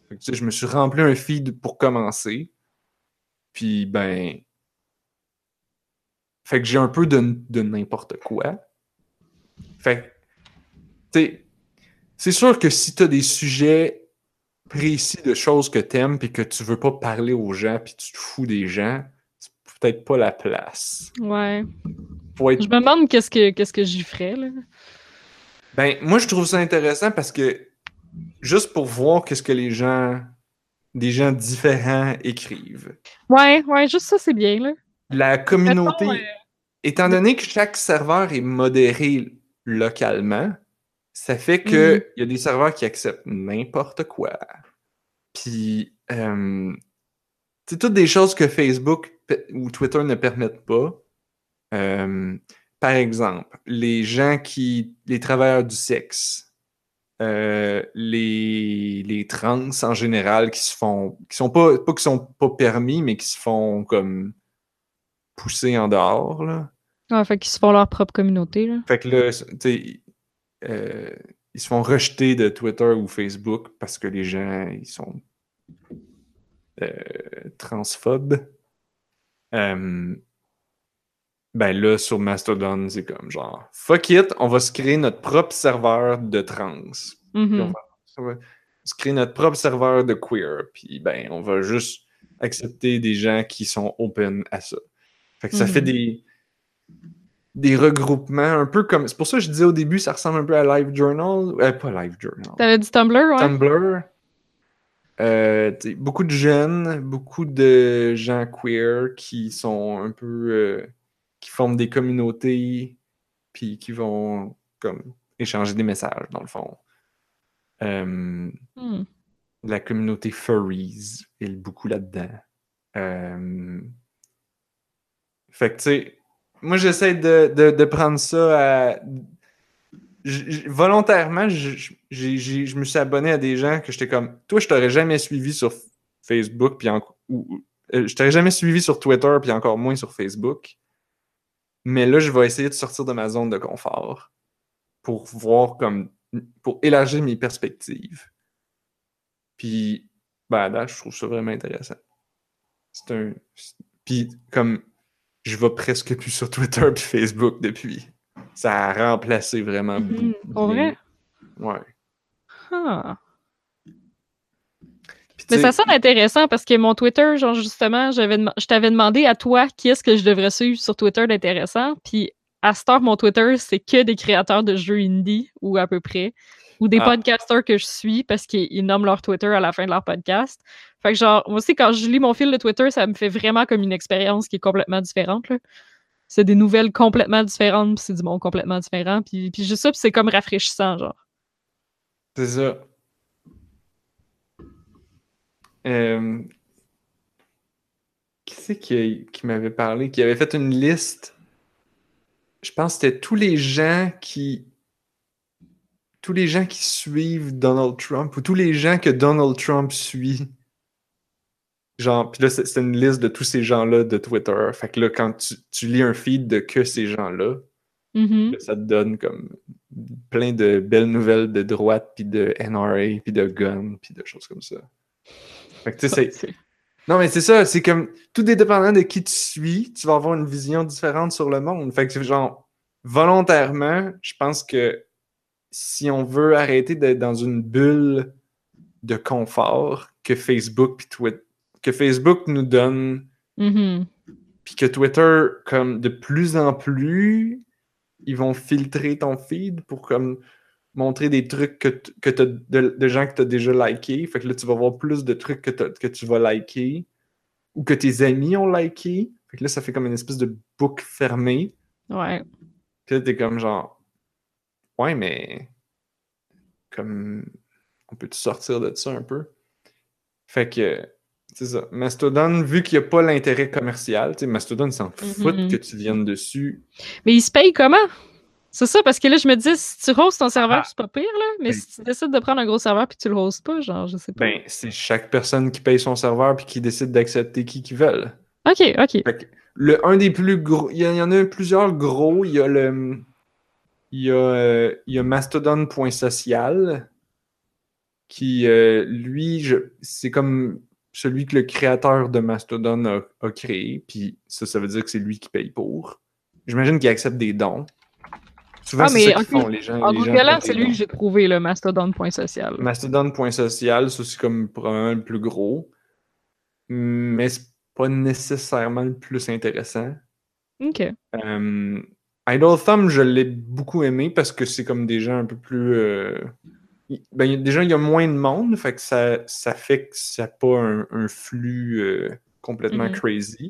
Fait que, tu sais, je me suis rempli un feed pour commencer. Puis, ben... Fait que j'ai un peu de n'importe quoi. Fait que, tu sais, c'est sûr que si t'as des sujets précis de choses que t'aimes puis que tu veux pas parler aux gens puis tu te fous des gens, c'est peut-être pas la place. Ouais. Faut être... Je me demande qu'est-ce que j'y ferais, là. Ben, moi, je trouve ça intéressant parce que juste pour voir qu'est-ce que des gens différents écrivent. Ouais, juste ça, c'est bien, là. La communauté, Mettons, étant donné que chaque serveur est modéré localement, ça fait Mhm. que il y a des serveurs qui acceptent n'importe quoi. Puis, c'est toutes des choses que Facebook ou Twitter ne permettent pas. Euh, Par exemple, les travailleurs du sexe, les trans en général qui sont pas permis, mais qui se font comme pousser en dehors, là. Ouais, fait qu'ils se font leur propre communauté, là. Fait que là, tu sais, euh, ils se font rejeter de Twitter ou Facebook parce que les gens, ils sont transphobes. Euh, Ben là, sur Mastodon, c'est comme genre, fuck it, on va se créer notre propre serveur de trans. Puis Mhm. on va se créer notre propre serveur de queer. Puis ben, on va juste accepter des gens qui sont open à ça. Fait que ça fait Mhm. des regroupements un peu comme. C'est pour ça que je disais au début, ça ressemble un peu à LiveJournal. Pas LiveJournal. T'avais dit Tumblr, ouais? Tumblr. Beaucoup de jeunes, beaucoup de gens queer qui sont un peu. Qui forment des communautés, puis qui vont comme échanger des messages, dans le fond. Hmm. La communauté furries est beaucoup là-dedans. Fait que, tu sais, moi, j'essaie de prendre ça à. Volontairement, je me suis abonné à des gens que j'étais comme, toi, je t'aurais jamais suivi sur Facebook, je t'aurais jamais suivi sur Twitter, puis encore moins sur Facebook. Mais là, je vais essayer de sortir de ma zone de confort pour voir pour élargir mes perspectives. Puis, ben, là, je trouve ça vraiment intéressant. Puis, comme, je vais presque plus sur Twitter puis Facebook depuis. Ça a remplacé vraiment Mhm. Pour bien. vrai? Ouais. Ah. Puis, tu Mais ça sais, sonne intéressant parce que mon Twitter, genre justement, je t'avais demandé à toi qui est-ce que je devrais suivre sur Twitter d'intéressant. Puis à cette heure, mon Twitter, c'est que des créateurs de jeux indie, ou à peu près, ou des ah, podcasters que je suis parce qu'ils nomment leur Twitter à la fin de leur podcast. Fait que genre, moi aussi, quand je lis mon fil de Twitter, ça me fait vraiment comme une expérience qui est complètement différente, là. C'est des nouvelles complètement différentes, puis c'est du monde complètement différent. Puis juste ça, puis c'est comme rafraîchissant, genre. c'est ça. Euh, Qui c'est qui m'avait parlé, qui avait fait une liste? Je pense que c'était tous les gens qui suivent Donald Trump ou tous les gens que Donald Trump suit. Genre, puis là, c'est une liste de tous ces gens-là de Twitter. Fait que là, quand tu lis un feed de que ces gens-là, Mhm. là, ça te donne comme plein de belles nouvelles de droite, puis de NRA, puis de gun, puis de choses comme ça. Fait que tu sais, c'est... Non, mais c'est ça, c'est comme, tout dépendant de qui tu suis, tu vas avoir une vision différente sur le monde. Fait que c'est genre, volontairement, je pense que si on veut arrêter d'être dans une bulle de confort que Facebook nous donne, Mhm. puis que Twitter, comme de plus en plus, ils vont filtrer ton feed pour comme montrer des trucs que t'as de gens que tu as déjà likés. Fait que là, tu vas voir plus de trucs que tu vas liker ou que tes amis ont liké. Fait que là, ça fait comme une espèce de boucle fermée. Ouais. Puis là, t'es comme genre, ouais, mais comme, on peut-tu sortir de ça un peu? Fait que, c'est ça. Mastodon, vu qu'il n'y a pas l'intérêt commercial, tu sais, Mastodon s'en fout que Mhm. tu viennes dessus. Mais ils se payent comment? C'est ça, parce que là, je me dis, si tu hostes ton serveur, Ah, c'est pas pire, là. Mais ben, si tu décides de prendre un gros serveur puis tu le hostes pas, genre, je sais pas. c'est chaque personne qui paye son serveur puis qui décide d'accepter qui veulent. Ok, ok. Fait que un des plus gros, il y en a plusieurs gros. Il y a Mastodon.social qui, lui, c'est comme celui que le créateur de Mastodon a créé, puis ça veut dire que c'est lui qui paye pour. J'imagine qu'il accepte des dons. Souvent, c'est ça mais qu'ils ok. font, les gens. En Les gens googlant, prennent c'est des lui dons. que j'ai trouvé, le mastodon.social. Mastodon.social, ça, c'est comme probablement le plus gros, mais c'est pas nécessairement le plus intéressant. Ok. Idle Thumb, je l'ai beaucoup aimé parce que c'est comme des gens un peu plus. Déjà, il y a moins de monde, fait que ça fait que ça n'a pas un flux complètement Mhm. crazy.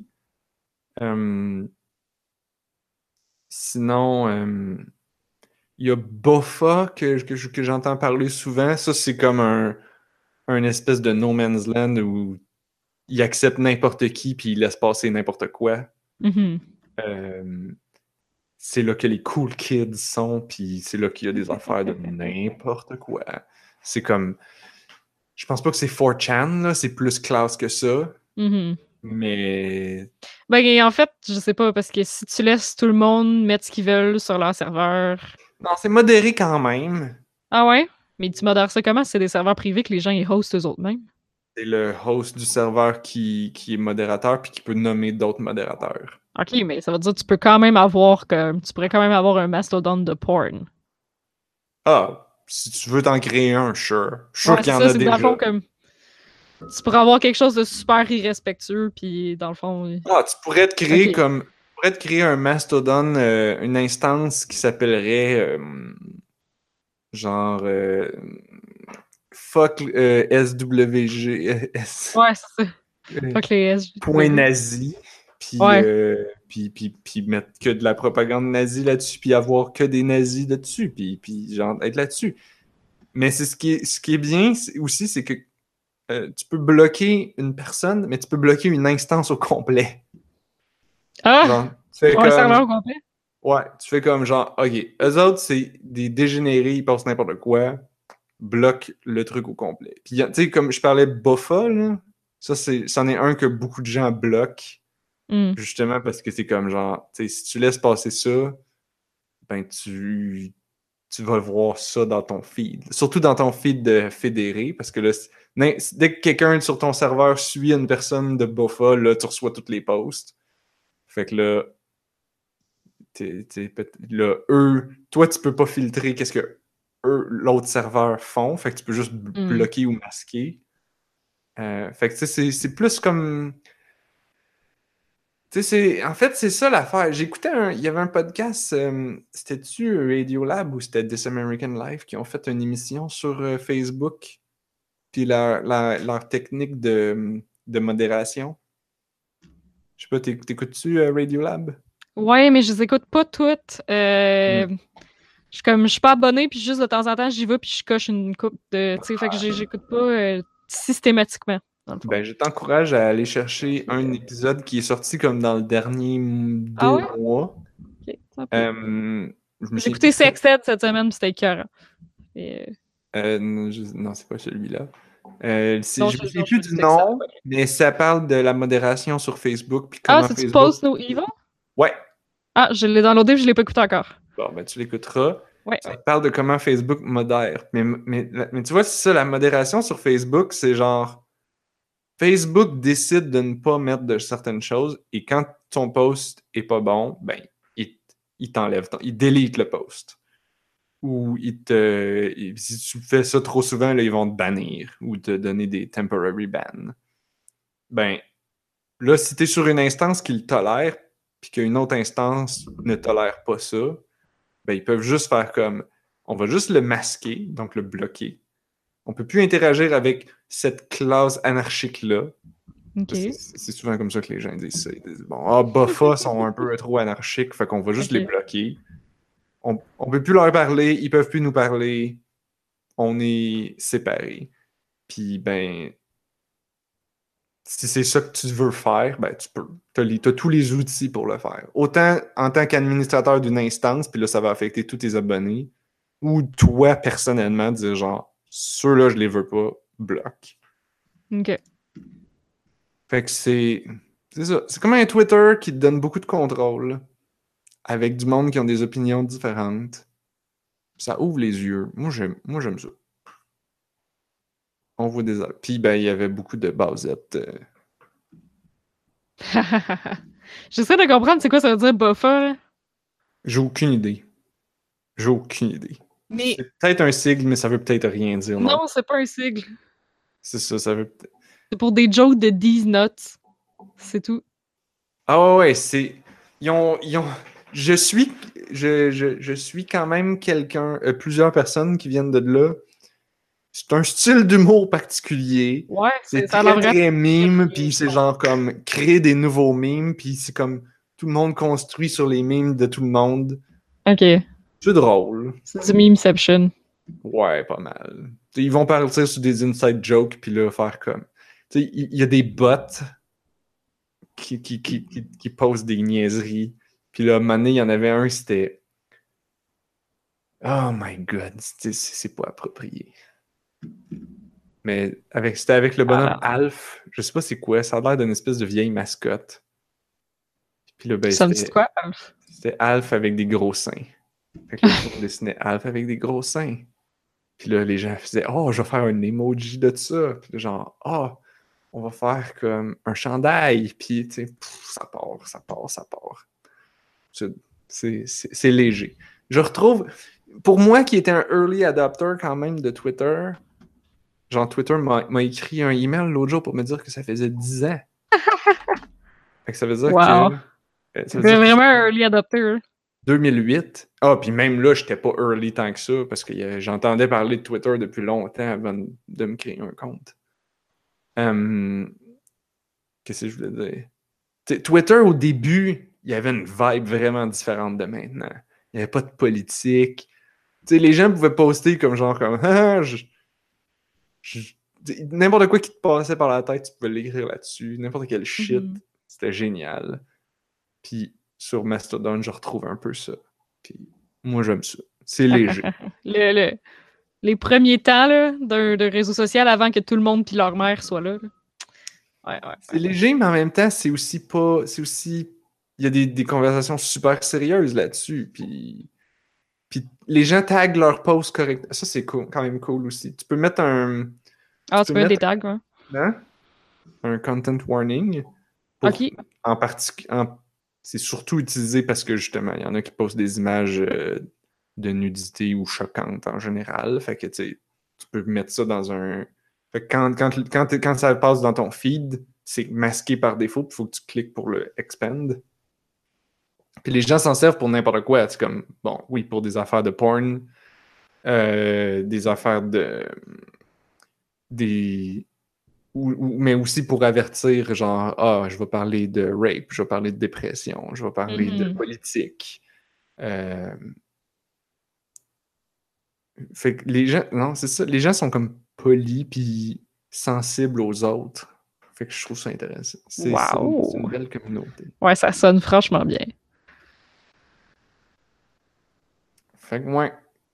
Sinon, il y a Boffa que j'entends parler souvent. Ça, c'est comme un espèce de no man's land où il accepte n'importe qui puis il laisse passer n'importe quoi. Mhm. Euh, c'est là que les cool kids sont, puis c'est là qu'il y a des affaires de n'importe quoi. C'est comme. Je pense pas que c'est 4chan, là, c'est plus classe que ça. Mhm. Mais. Ben, en fait, je sais pas, parce que si tu laisses tout le monde mettre ce qu'ils veulent sur leur serveur. Non, c'est modéré quand même. Ah ouais? Mais tu modères ça comment? C'est des serveurs privés que les gens ils hostent eux autres mêmes. C'est le host du serveur qui est modérateur puis qui peut nommer d'autres modérateurs. Ok, mais ça veut dire que tu peux quand même avoir comme. Tu pourrais quand même avoir un mastodon de porn. Ah, si tu veux t'en créer un, sure. Je suis sûr Ouais, qu'il c'est y en ça, a c'est que dans le déjà. fond, comme. Tu pourrais avoir quelque chose de super irrespectueux, puis dans le fond. Ah, tu pourrais te créer Ok. comme. Tu pourrais te créer un Mastodon, une instance qui s'appellerait genre fuck SWG Ouais, c'est ça. euh, Fuck les point SJW. nazi, puis, Ouais. puis mettre que de la propagande nazie là-dessus, puis avoir que des nazis là-dessus, puis genre être là-dessus. Mais c'est ce qui est bien aussi, c'est que tu peux bloquer une personne, mais tu peux bloquer une instance au complet. Ah! Genre, tu fais Pour un serveur comme, au complet? ouais, tu fais comme genre, ok, eux autres, c'est des dégénérés, ils passent n'importe quoi, bloque le truc au complet. Puis, tu sais, comme je parlais de Buffa, là, c'en est un que beaucoup de gens bloquent. Hmm. Justement parce que c'est comme genre, tu sais, si tu laisses passer ça, ben tu vas voir ça dans ton feed. Surtout dans ton feed de fédéré, parce que là, dès que quelqu'un sur ton serveur suit une personne de Bofa, là, tu reçois toutes les posts. Fait que là, là, toi, tu peux pas filtrer qu'est-ce que l'autre serveur font. Fait que tu peux juste Hmm. bloquer ou masquer. Fait que tu sais, c'est plus comme. Tu sais, en fait, c'est ça l'affaire. J'écoutais il y avait un podcast, c'était-tu Radiolab ou c'était This American Life qui ont fait une émission sur Facebook, puis leur technique de modération. Je sais pas, t'écoutes-tu Radiolab? Ouais, mais je les écoute pas toutes. Hmm. Je suis pas abonnée, puis juste de temps en temps, j'y vais, puis je coche une coupe de. Tu sais, fait que j'écoute pas systématiquement, dans le fond. Ben, je t'encourage à aller chercher Puis, un épisode qui est sorti comme dans le dernier ah 2 mois. ok, tant pis. Je me J'ai souviens plus écouté de ça. Sex Ed cette semaine, puis c'était écœurant. Et, Non, non, c'est pas celui-là. non, Je me souviens non, je plus me du doutais que ça allait nom, pas être. mais ça parle de la modération sur Facebook, puis Ah, comment c'est-tu Facebook. Post No Evil? Ouais, Ah, je l'ai downloadé, puis je l'ai pas écouté encore. bon, ben tu l'écouteras. Ouais. Ça te parle de comment Facebook modère. Mais tu vois, c'est ça, la modération sur Facebook, c'est genre Facebook décide de ne pas mettre de certaines choses, et quand ton post est pas bon, ben, il t'enlève, il délite le post. Ou si tu fais ça trop souvent, là, ils vont te bannir ou te donner des temporary bans. Ben, là, si tu es sur une instance qui le tolère, puis qu'une autre instance ne tolère pas ça, ben, ils peuvent juste faire comme, on va juste le masquer, donc le bloquer. On peut plus interagir avec cette classe anarchique-là. Ok. C'est souvent comme ça que les gens disent ça. Ils disent, bon, Buffa sont un peu trop anarchiques, fait qu'on va juste les Ok. bloquer. On peut plus leur parler, ils peuvent plus nous parler. On est séparés. Puis, ben, si c'est ça que tu veux faire, ben, tu peux. T'as tous les outils pour le faire. Autant en tant qu'administrateur d'une instance, puis là, ça va affecter tous tes abonnés, ou toi, personnellement, dire genre, ceux-là, je les veux pas, bloque. Ok. Fait que c'est ça. C'est comme un Twitter qui te donne beaucoup de contrôle, avec du monde qui ont des opinions différentes. Ça ouvre les yeux. Moi, j'aime ça. On voit des... Puis, ben, il y avait beaucoup de Bowsette. J'essaie de comprendre c'est quoi ça veut dire buffer. J'ai aucune idée. Mais C'est peut-être un sigle, mais ça veut peut-être rien dire. Non, non, c'est pas un sigle. c'est ça veut peut-être... C'est pour des jokes de These Nuts. C'est tout. Ah ouais, c'est... Ils ont... Je suis quand même plusieurs personnes qui viennent de là. C'est un style d'humour particulier. Ouais, C'est ça a l'air très, vraiment très mime, particulier, puis je c'est pense. genre comme créer des nouveaux mimes, puis c'est comme tout le monde construit sur les mimes de tout le monde. Ok. C'est drôle. C'est du memeception. Ouais, pas mal. T'sais, ils vont partir sur des inside jokes, puis là, faire comme... Tu sais, il y a des bots qui posent des niaiseries. Puis là, à un moment donné, il y en avait un, c'était... Oh my God, c'est pas approprié. Mais c'était avec le bonhomme Alf. Je sais pas c'est quoi. Ça a l'air d'une espèce de vieille mascotte. Puis là, ben, Ça me dit quoi, Alf? c'était Alf avec des gros seins. Fait que là, on dessinait Alf avec des gros seins. Puis là, les gens faisaient « Oh, je vais faire un emoji de ça. » Puis là, genre « Oh, on va faire comme un chandail. » Puis, tu sais, ça part. C'est léger. Je retrouve... Pour moi, qui était un early adopter quand même de Twitter, genre Twitter m'a écrit un email l'autre jour pour me dire que ça faisait 10 ans. Fait que ça veut dire Wow. que... C'est vraiment un early adopter. 2008. Ah, puis même là, j'étais pas early tant que ça, parce que j'entendais parler de Twitter depuis longtemps avant de me créer un compte. Qu'est-ce que je voulais dire? T'sais, Twitter, au début, il y avait une vibe vraiment différente de maintenant. Il n'y avait pas de politique. T'sais, les gens pouvaient poster comme genre comme ah, n'importe quoi qui te passait par la tête, tu pouvais l'écrire là-dessus. N'importe quel shit. C'était génial. Puis sur Mastodon, je retrouve un peu ça. Puis moi, j'aime ça. C'est léger. Les premiers temps là, d'un réseau social avant que tout le monde puis leur mère soient là. Ouais. C'est léger, mais en même temps, c'est aussi pas... Il y a des conversations super sérieuses là-dessus. Puis les gens taguent leurs posts correctement. Ça, c'est cool, quand même cool aussi. Tu peux mettre un... Ah, tu peux mettre des tags, ouais. Hein? Un content warning. Ok. En particulier... C'est surtout utilisé parce que, justement, il y en a qui postent des images de nudité ou choquantes en général. Fait que, tu peux mettre ça dans un... Fait que quand ça passe dans ton feed, c'est masqué par défaut, puis il faut que tu cliques pour le expand. Puis les gens s'en servent pour n'importe quoi. C'est comme, bon, oui, pour des affaires de porn, des affaires de... mais aussi pour avertir, genre, ah, je vais parler de rape, je vais parler de dépression, je vais parler de politique. Fait que les gens, non, c'est ça, les gens sont comme polis puis sensibles aux autres. Fait que je trouve ça intéressant. C'est une belle communauté. Ouais, ça sonne franchement bien. Fait que moi,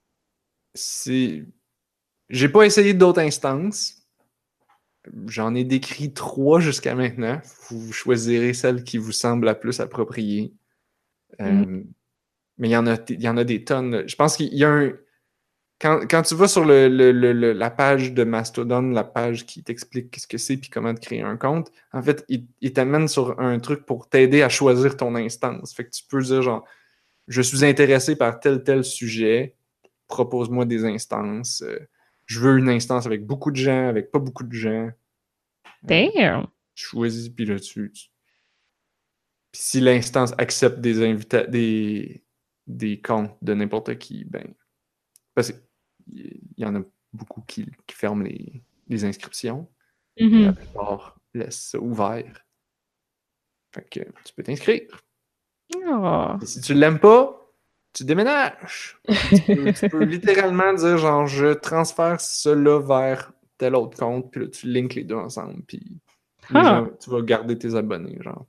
j'ai pas essayé d'autres instances. J'en ai décrit 3 jusqu'à maintenant. Vous choisirez celle qui vous semble la plus appropriée. Mais il y en a des tonnes. Je pense qu'il y a un... Quand tu vas sur la page de Mastodon, la page qui t'explique qu'est-ce que c'est et comment te créer un compte, en fait, il t'amène sur un truc pour t'aider à choisir ton instance. Fait que tu peux dire genre, je suis intéressé par tel sujet, propose-moi des instances. Je veux une instance avec beaucoup de gens, avec pas beaucoup de gens. Damn! Tu choisis, puis là, Puis si l'instance accepte des comptes de n'importe qui, ben... Parce qu'il y en a beaucoup qui ferment les inscriptions. La plupart laissent ça ouvert. Fait que tu peux t'inscrire. Oh. Et si tu l'aimes pas, tu déménages. tu peux littéralement dire genre je transfère cela vers tel autre compte, puis là tu links les deux ensemble, puis les gens, tu vas garder tes abonnés, genre.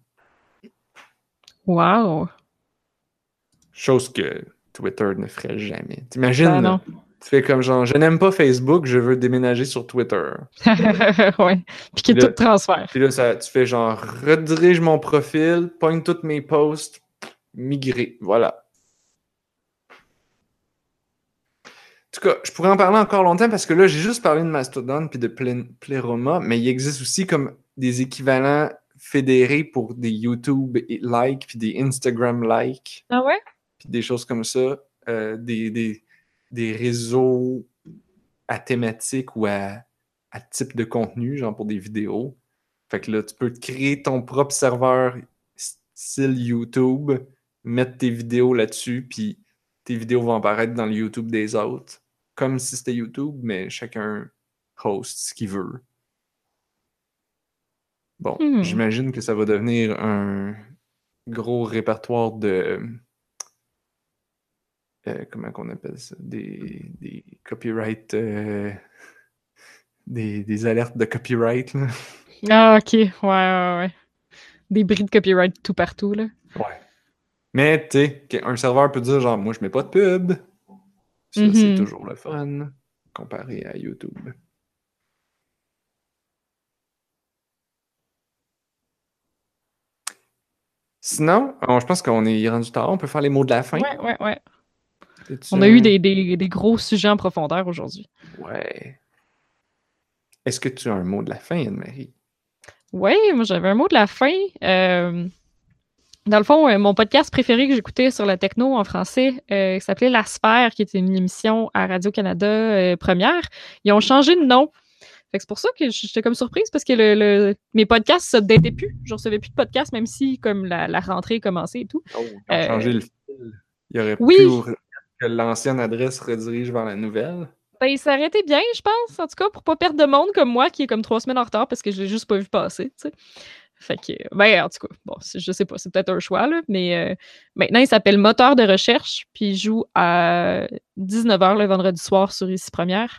Wow! Chose que Twitter ne ferait jamais. T'imagines, Ben non. tu fais comme genre, je n'aime pas Facebook, je veux déménager sur Twitter. Ouais. Puis qu'il y a tout transfert. Puis là, tu fais genre, redirige mon profil, pogne tous mes posts, migrer. Voilà. tout cas, je pourrais en parler encore longtemps parce que là, j'ai juste parlé de Mastodon puis de Pleroma, mais il existe aussi comme des équivalents fédérés pour des YouTube likes puis des Instagram likes Ah ouais? puis des choses comme ça, des réseaux à thématique ou à type de contenu, genre pour des vidéos. Fait que là, tu peux te créer ton propre serveur style YouTube, mettre tes vidéos là-dessus, puis tes vidéos vont apparaître dans le YouTube des autres, comme si c'était YouTube, mais chacun host ce qu'il veut. Bon, j'imagine que ça va devenir un gros répertoire de... comment qu'on appelle ça? Des copyright... des alertes de copyright, là. Ah, ok. Ouais. Des bris de copyright tout partout, là. Ouais. Mais, tu sais, un serveur peut dire, genre, moi, je mets pas de pub. Ça, c'est toujours le fun, comparé à YouTube. Sinon, je pense qu'on est rendu tard. On peut faire les mots de la fin. Ouais. On a eu des gros sujets en profondeur aujourd'hui. Ouais. Est-ce que tu as un mot de la fin, Anne-Marie? Oui, moi j'avais un mot de la fin. Dans le fond, mon podcast préféré que j'écoutais sur la techno en français s'appelait La Sphère, qui était une émission à Radio-Canada première. Ils ont changé de nom. Fait que c'est pour ça que j'étais comme surprise parce que mes podcasts se dataient plus. Je recevais plus de podcasts, même si comme la rentrée commençait et tout. Oh, ils ont changé le fil. Il y aurait oui. plus que l'ancienne adresse redirige vers la nouvelle. Ben, il s'arrêtait bien, je pense, en tout cas, pour pas perdre de monde comme moi, qui est comme 3 semaines en retard parce que je l'ai juste pas vu passer, tu sais. Fait que, ben, en tout cas, bon, je sais pas, c'est peut-être un choix, là, mais maintenant, il s'appelle Moteur de recherche, puis il joue à 19h le vendredi soir sur Ici Première.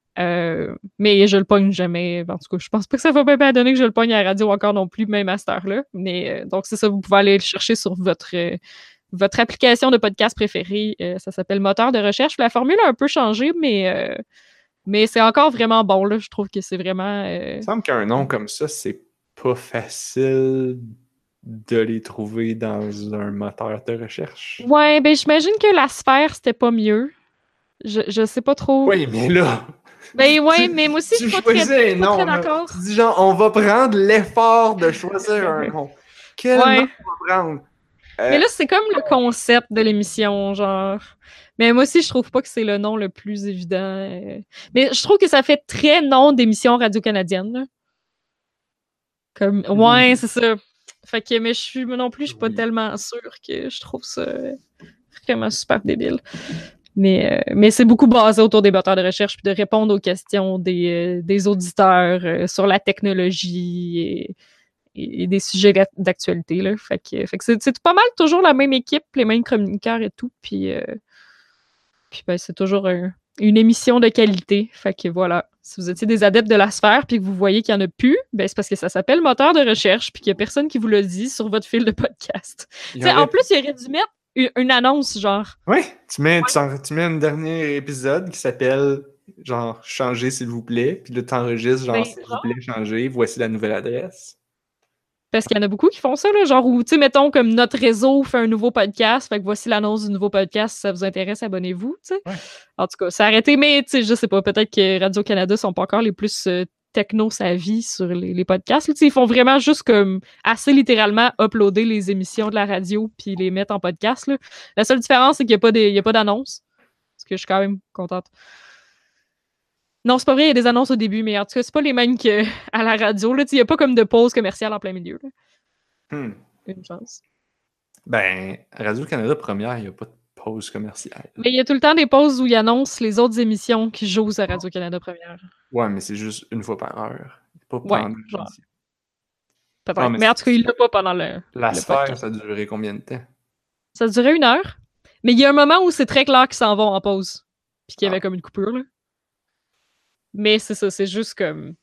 Mais je le pogne jamais. En tout cas, je pense pas que ça va bien donner que je le pogne à la radio encore non plus, même à cette heure-là. Mais donc, c'est ça, vous pouvez aller le chercher sur votre application de podcast préférée. Ça s'appelle Moteur de recherche. La formule a un peu changé, mais c'est encore vraiment bon. Là. Je trouve que c'est vraiment... Il me semble qu'un nom comme ça, c'est pas facile de les trouver dans un moteur de recherche. Ouais, ben j'imagine que La Sphère, c'était pas mieux. Je sais pas trop. Oui, mais là... Ben ouais, mais moi aussi, je suis pas très d'accord. Tu dis genre, on va prendre l'effort de choisir un nom. Quel nom on va prendre? Mais là, c'est comme le concept de l'émission, genre. Mais moi aussi, je trouve pas que c'est le nom le plus évident. Mais je trouve que ça fait très nom d'émission radio-canadienne. Là. Comme, ouais, c'est ça. Fait que, mais non plus, je suis pas tellement sûre que je trouve ça vraiment super débile. Mais c'est beaucoup basé autour des moteurs de recherche puis de répondre aux questions des auditeurs sur la technologie et des sujets d'actualité. Là. Fait que c'est pas mal toujours la même équipe, les mêmes chroniqueurs et tout. Puis ben, c'est toujours une émission de qualité. Fait que voilà, si vous étiez des adeptes de la sphère puis que vous voyez qu'il n'y en a plus, ben c'est parce que ça s'appelle moteur de recherche puis qu'il n'y a personne qui vous le dit sur votre fil de podcast. En plus, il aurait dû mettre une annonce, genre. Oui, tu mets un dernier épisode qui s'appelle genre « Changer s'il vous plaît », puis là, t'enregistres genre « S'il vous plaît, changer, voici la nouvelle adresse ». Parce qu'il y en a beaucoup qui font ça, là, genre où, tu sais, mettons, comme notre réseau fait un nouveau podcast, fait que voici l'annonce du nouveau podcast, si ça vous intéresse, abonnez-vous, tu sais. Ouais. En tout cas, c'est arrêté, mais, tu sais, je sais pas, peut-être que Radio-Canada sont pas encore les plus techno-savvy sur les podcasts, tu sais, ils font vraiment juste comme, assez littéralement, uploader les émissions de la radio puis les mettre en podcast, là. La seule différence, c'est qu'il y a pas d'annonce, parce que je suis quand même contente. Non, c'est pas vrai, il y a des annonces au début, mais en tout cas, c'est pas les mêmes qu'à la radio. Il n'y a pas comme de pause commerciale en plein milieu. Une chance. Ben, Radio-Canada première, il n'y a pas de pause commerciale. Mais il y a tout le temps des pauses où ils annoncent les autres émissions qui jouent à Radio-Canada première. Ouais, mais c'est juste une fois par heure. Pas pendant genre. Peut-être. Non, mais en tout cas, il l'a pas pendant La sphère, ça a duré combien de temps? Ça a duré 1 heure. Mais il y a un moment où c'est très clair qu'ils s'en vont en pause. Puis qu'il y avait comme une coupure, là. Mais c'est ça, c'est juste comme...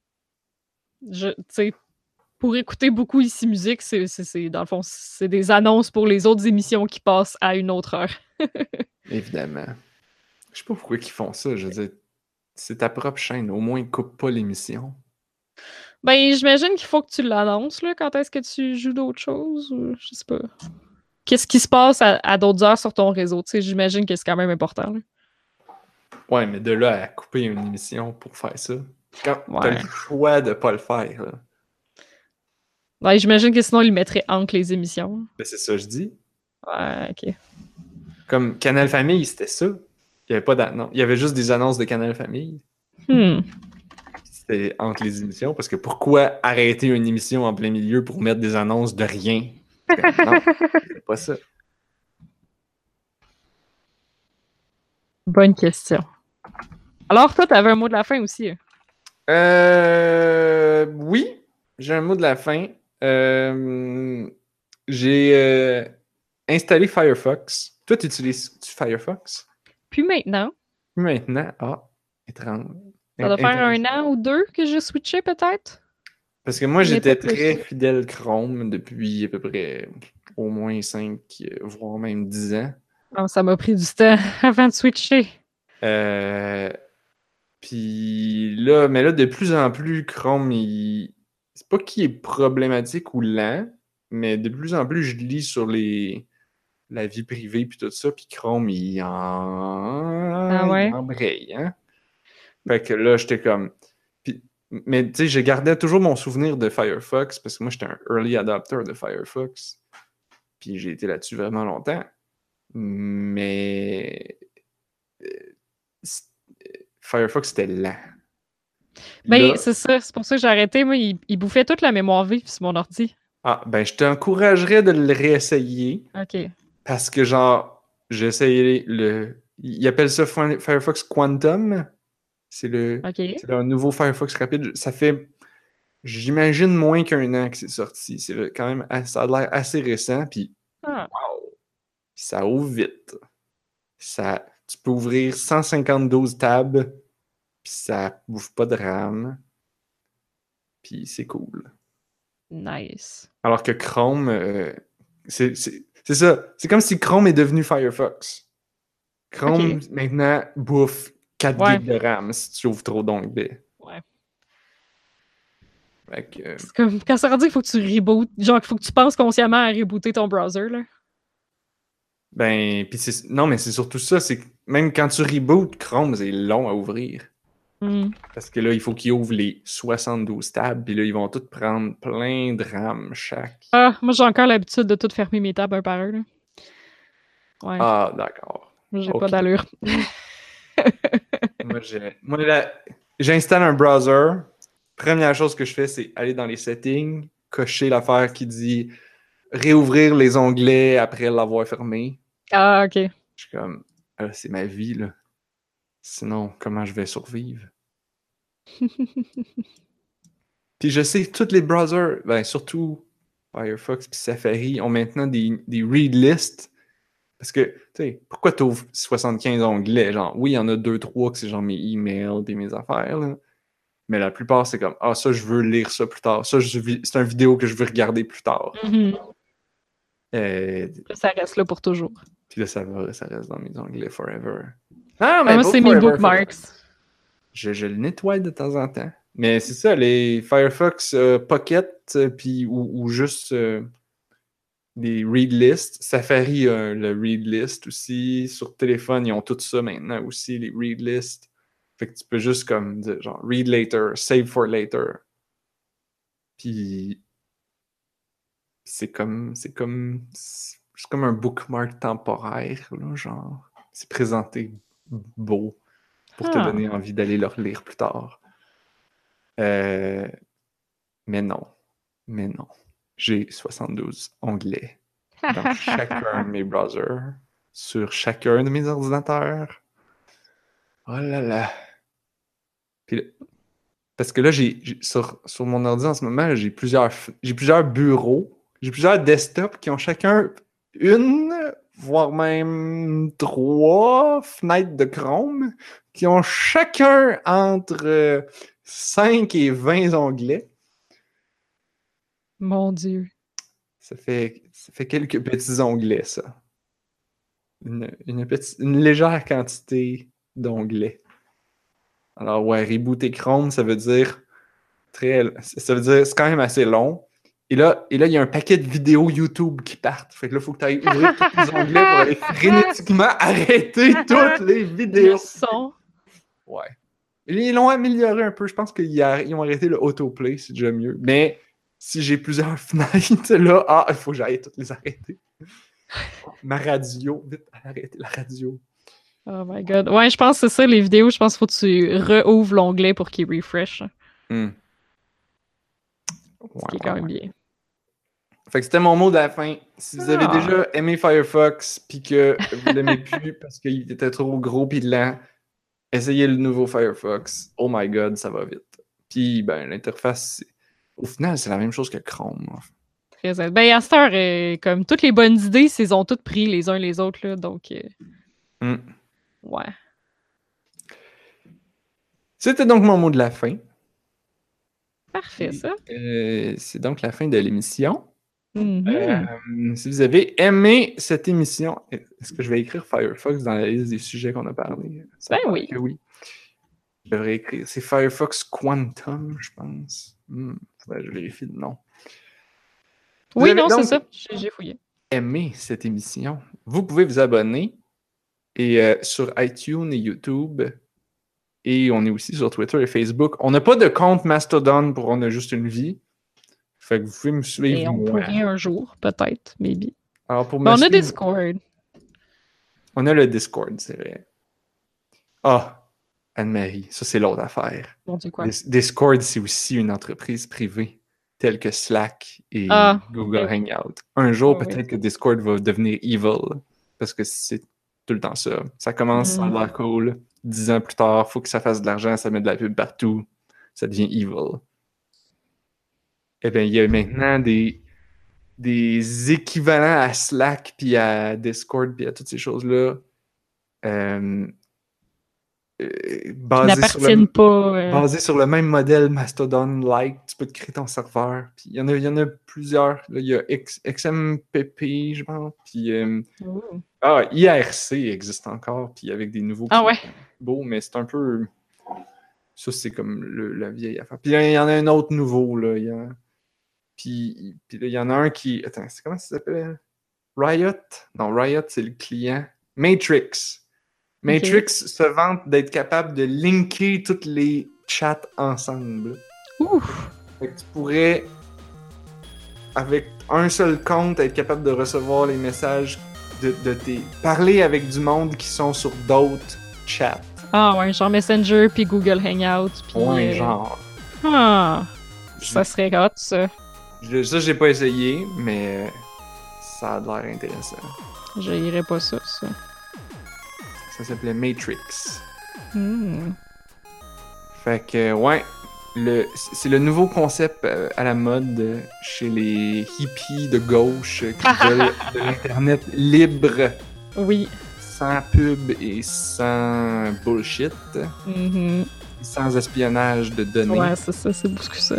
Tu sais, pour écouter beaucoup Ici Musique, c'est dans le fond, c'est des annonces pour les autres émissions qui passent à une autre heure. Évidemment. Je sais pas pourquoi ils font ça. Je veux dire, c'est ta propre chaîne. Au moins, ils coupent pas l'émission. Ben, j'imagine qu'il faut que tu l'annonces, là, quand est-ce que tu joues d'autres choses, ou je sais pas. Qu'est-ce qui se passe à d'autres heures sur ton réseau, tu sais, j'imagine que c'est quand même important, là. Ouais, mais de là à couper une émission pour faire ça. Quand t'as Ouais. le choix de pas le faire, là. Ouais, j'imagine que sinon, ils le mettraient entre les émissions. Ben, c'est ça que je dis. Ouais, ok. Comme Canal Famille, c'était ça. Il y avait pas d'annonce. Il y avait juste des annonces de Canal Famille. Hmm. C'était entre les émissions. Parce que pourquoi arrêter une émission en plein milieu pour mettre des annonces de rien? Non, c'est pas ça. Bonne question. Alors, toi, t'avais un mot de la fin aussi. Oui, j'ai un mot de la fin. J'ai installé Firefox. Toi, tu utilises Firefox? Puis maintenant, Maintenant, étrange. ça doit faire Intéressant. 1 an ou 2 que j'ai switché, peut-être? Parce que moi, Mais j'étais pas plus. très fidèle Chrome depuis à peu près au moins 5, voire même 10 ans. Oh, ça m'a pris du temps avant de switcher. Puis là, mais là, de plus en plus, Chrome, c'est pas qu'il est problématique ou lent, mais de plus en plus, je lis sur la vie privée puis tout ça, puis Chrome, il Ah ouais? embraye, hein? Fait que là, j'étais comme... Mais tu sais, je gardais toujours mon souvenir de Firefox, parce que moi, j'étais un early adopter de Firefox, puis j'ai été là-dessus vraiment longtemps. Mais... Firefox, c'était lent. Ben, Là, c'est ça. C'est pour ça que j'ai arrêté. Moi, il bouffait toute la mémoire vive sur mon ordi. ben, je t'encouragerais de le réessayer, OK. parce que, genre, j'ai essayé Ils appellent ça Firefox Quantum. C'est OK. c'est un nouveau Firefox rapide. Ça fait, j'imagine, moins qu'1 an que c'est sorti. C'est quand même, ça a l'air assez récent, puis Ah, wow, ça ouvre vite. Tu peux ouvrir 152 tabs, puis ça bouffe pas de RAM, puis c'est cool. nice. Alors que Chrome, c'est ça. C'est comme si Chrome est devenu Firefox. Chrome, OK. maintenant, bouffe 4 Ouais. gigs de RAM si tu ouvres trop d'onglets. Ouais. Fait que, C'est comme quand ça rendu qu'il faut que tu rebootes, genre qu'il faut que tu penses consciemment à rebooter ton browser, là. ben, puis non, mais c'est surtout ça, c'est que même quand tu rebootes, Chrome, c'est long à ouvrir. Hmm. Parce que là, il faut qu'ils ouvrent les 72 tabs, puis là, ils vont tous prendre plein de RAM chaque. Ah, moi, j'ai encore l'habitude de tout fermer mes tables un par un, là. Ouais. Ah, d'accord. J'ai Ok. pas d'allure. Moi, là, j'installe un browser. Première chose que je fais, c'est aller dans les settings, cocher l'affaire qui dit réouvrir les onglets après l'avoir fermé. Ah, OK. Je suis comme, c'est ma vie, là. Sinon, comment je vais survivre? Puis je sais, tous les browsers, ben surtout Firefox et Safari, ont maintenant des read lists. Parce que, tu sais, pourquoi tu ouvres 75 onglets? Genre, oui, il y en a 2-3 que c'est genre mes emails et mes affaires, là. Mais la plupart, c'est comme, ça, je veux lire ça plus tard. Ça, c'est une vidéo que je veux regarder plus tard. Mhm. Euh, Ça reste là pour toujours. Puis là, ça reste dans mes onglets forever. Ah, mais Moi, pas c'est mes forever, bookmarks. Je le nettoie de temps en temps. Mais c'est ça, les Firefox Pocket, puis ou juste des read lists. Safari, le read list aussi. Sur téléphone, ils ont tout ça maintenant aussi, les read lists. Fait que tu peux juste comme dire genre read later, save for later. Puis c'est comme un bookmark temporaire, là, genre. C'est présenté beau pour te donner envie d'aller le relire plus tard. Mais non. J'ai 72 onglets dans chacun de mes browsers, sur chacun de mes ordinateurs. Oh là là. Puis parce que là, sur mon ordi en ce moment, j'ai plusieurs bureaux, j'ai plusieurs desktops qui ont chacun une, voire même 3 fenêtres de Chrome, qui ont chacun entre 5 et 20 onglets. Mon Dieu. Ça fait quelques petits onglets, ça. Une légère quantité d'onglets. Alors, ouais, rebooter Chrome, ça veut dire c'est quand même assez long. Et là, il y a un paquet de vidéos YouTube qui partent. Fait que là, il faut que tu ailles ouvrir tous les onglets pour aller frénétiquement arrêter toutes les vidéos. Le son. Ouais. Ils l'ont amélioré un peu. Je pense qu'ils ont arrêté le autoplay, c'est déjà mieux. Mais si j'ai plusieurs fenêtres, là, il faut que j'aille toutes les arrêter. Ma radio, vite, arrêtez la radio. Oh my god. Ouais, je pense que c'est ça, les vidéos. Je pense qu'il faut que tu rouvres l'onglet pour qu'il refresh. Hmm. Ce qui est quand même bien. Fait que c'était mon mot de la fin. Si vous avez déjà aimé Firefox puis que vous l'aimez plus parce qu'il était trop gros puis lent, essayez le nouveau Firefox. Oh my god, ça va vite. Puis ben l'interface, au final, c'est la même chose que Chrome. Très ben à cette heure, comme toutes les bonnes idées, ils ont toutes pris les uns les autres, là, donc ouais. C'était donc mon mot de la fin. Parfait, ça. C'est donc la fin de l'émission. Mm-hmm. Si vous avez aimé cette émission, est-ce que je vais écrire Firefox dans la liste des sujets qu'on a parlé? Ben oui. Oui. Je devrais écrire. C'est Firefox Quantum, je pense. Faudrait que je vérifie le nom. Oui, non, c'est ça. J'ai fouillé. Aimé cette émission. Vous pouvez vous abonner et sur iTunes et YouTube. Et on est aussi sur Twitter et Facebook. On n'a pas de compte Mastodon pour On a juste une vie. Fait que vous pouvez me suivre. Et on pourrait un jour, peut-être, maybe. Alors pour on a Discord. On a le Discord, c'est vrai. Anne-Marie, ça c'est l'autre affaire. Mon Dieu, quoi? Discord, c'est aussi une entreprise privée, telle que Slack et Google Hangout. Un jour, peut-être que Discord va devenir evil, parce que c'est tout le temps ça. Ça commence, ça a l'air cool. 10 ans plus tard, il faut que ça fasse de l'argent, ça met de la pub partout. Ça devient evil. Eh bien, il y a maintenant des équivalents à Slack, puis à Discord, puis à toutes ces choses-là. Basé sur le même modèle Mastodon-like, tu peux te créer ton serveur. Puis il y en a plusieurs. Là, il y a XMPP, je pense. Puis IRC existe encore, puis avec des nouveaux beaux, mais c'est un peu. Ça, c'est comme la vieille affaire. Puis il y en a un autre nouveau, là. Puis là, il y en a un qui. Attends, comment ça s'appelle? Riot? Non, Riot, c'est le client. Matrix. Matrix se vante d'être capable de linker toutes les chats ensemble. Ouf! Fait que tu pourrais, avec un seul compte, être capable de recevoir les messages de tes... Parler avec du monde qui sont sur d'autres chats. Ah ouais, genre Messenger puis Google Hangout. Puis, genre. Ça serait hot, ça. Ça, j'ai pas essayé, mais ça a l'air intéressant. Je irais pas ça. Ça s'appelait Matrix. Fait que, c'est le nouveau concept à la mode chez les hippies de gauche qui veulent de l'Internet libre. Oui. Sans pub et sans bullshit. Sans espionnage de données. Ouais, c'est ça, c'est beaucoup ça.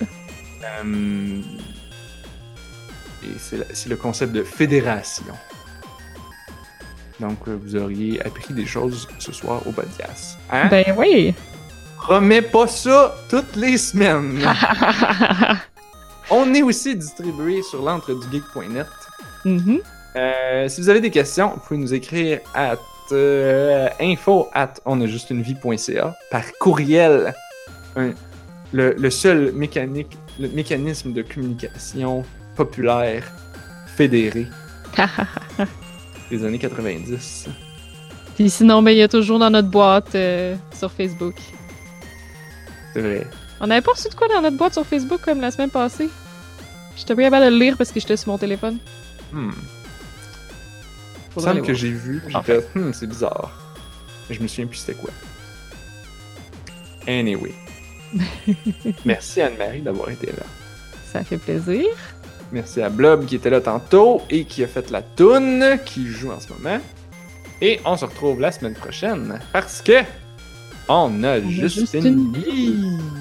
Et c'est le concept de fédération. Donc, vous auriez appris des choses ce soir au podcast. Hein? Ben oui! Remets pas ça toutes les semaines! On est aussi distribué sur l'entredugeek.net. Si vous avez des questions, vous pouvez nous écrire à info@onajustunevie.ca par courriel. Le seul mécanisme de communication populaire fédéré. Les années 90. Puis sinon, il y a toujours dans notre boîte sur Facebook. C'est vrai. On n'avait pas reçu de quoi dans notre boîte sur Facebook comme la semaine passée? J'étais pas capable de le lire parce que j'étais sur mon téléphone. Il me semble que j'ai vu, j'ai fait c'est bizarre. Mais je me souviens plus c'était quoi. Anyway. Merci Anne-Marie d'avoir été là. Ça fait plaisir. Merci à Blob qui était là tantôt et qui a fait la toune qui joue en ce moment. Et on se retrouve la semaine prochaine parce que on a juste une vie.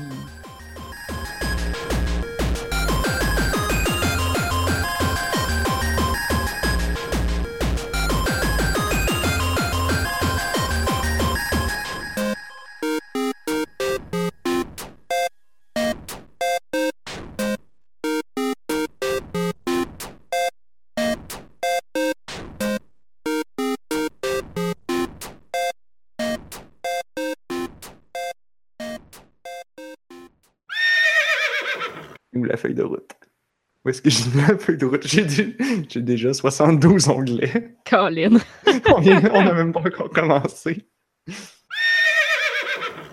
Ou la feuille de route. Où est-ce que j'ai mis la feuille de route? J'ai déjà 72 onglets. Colin. On n'a même pas encore commencé.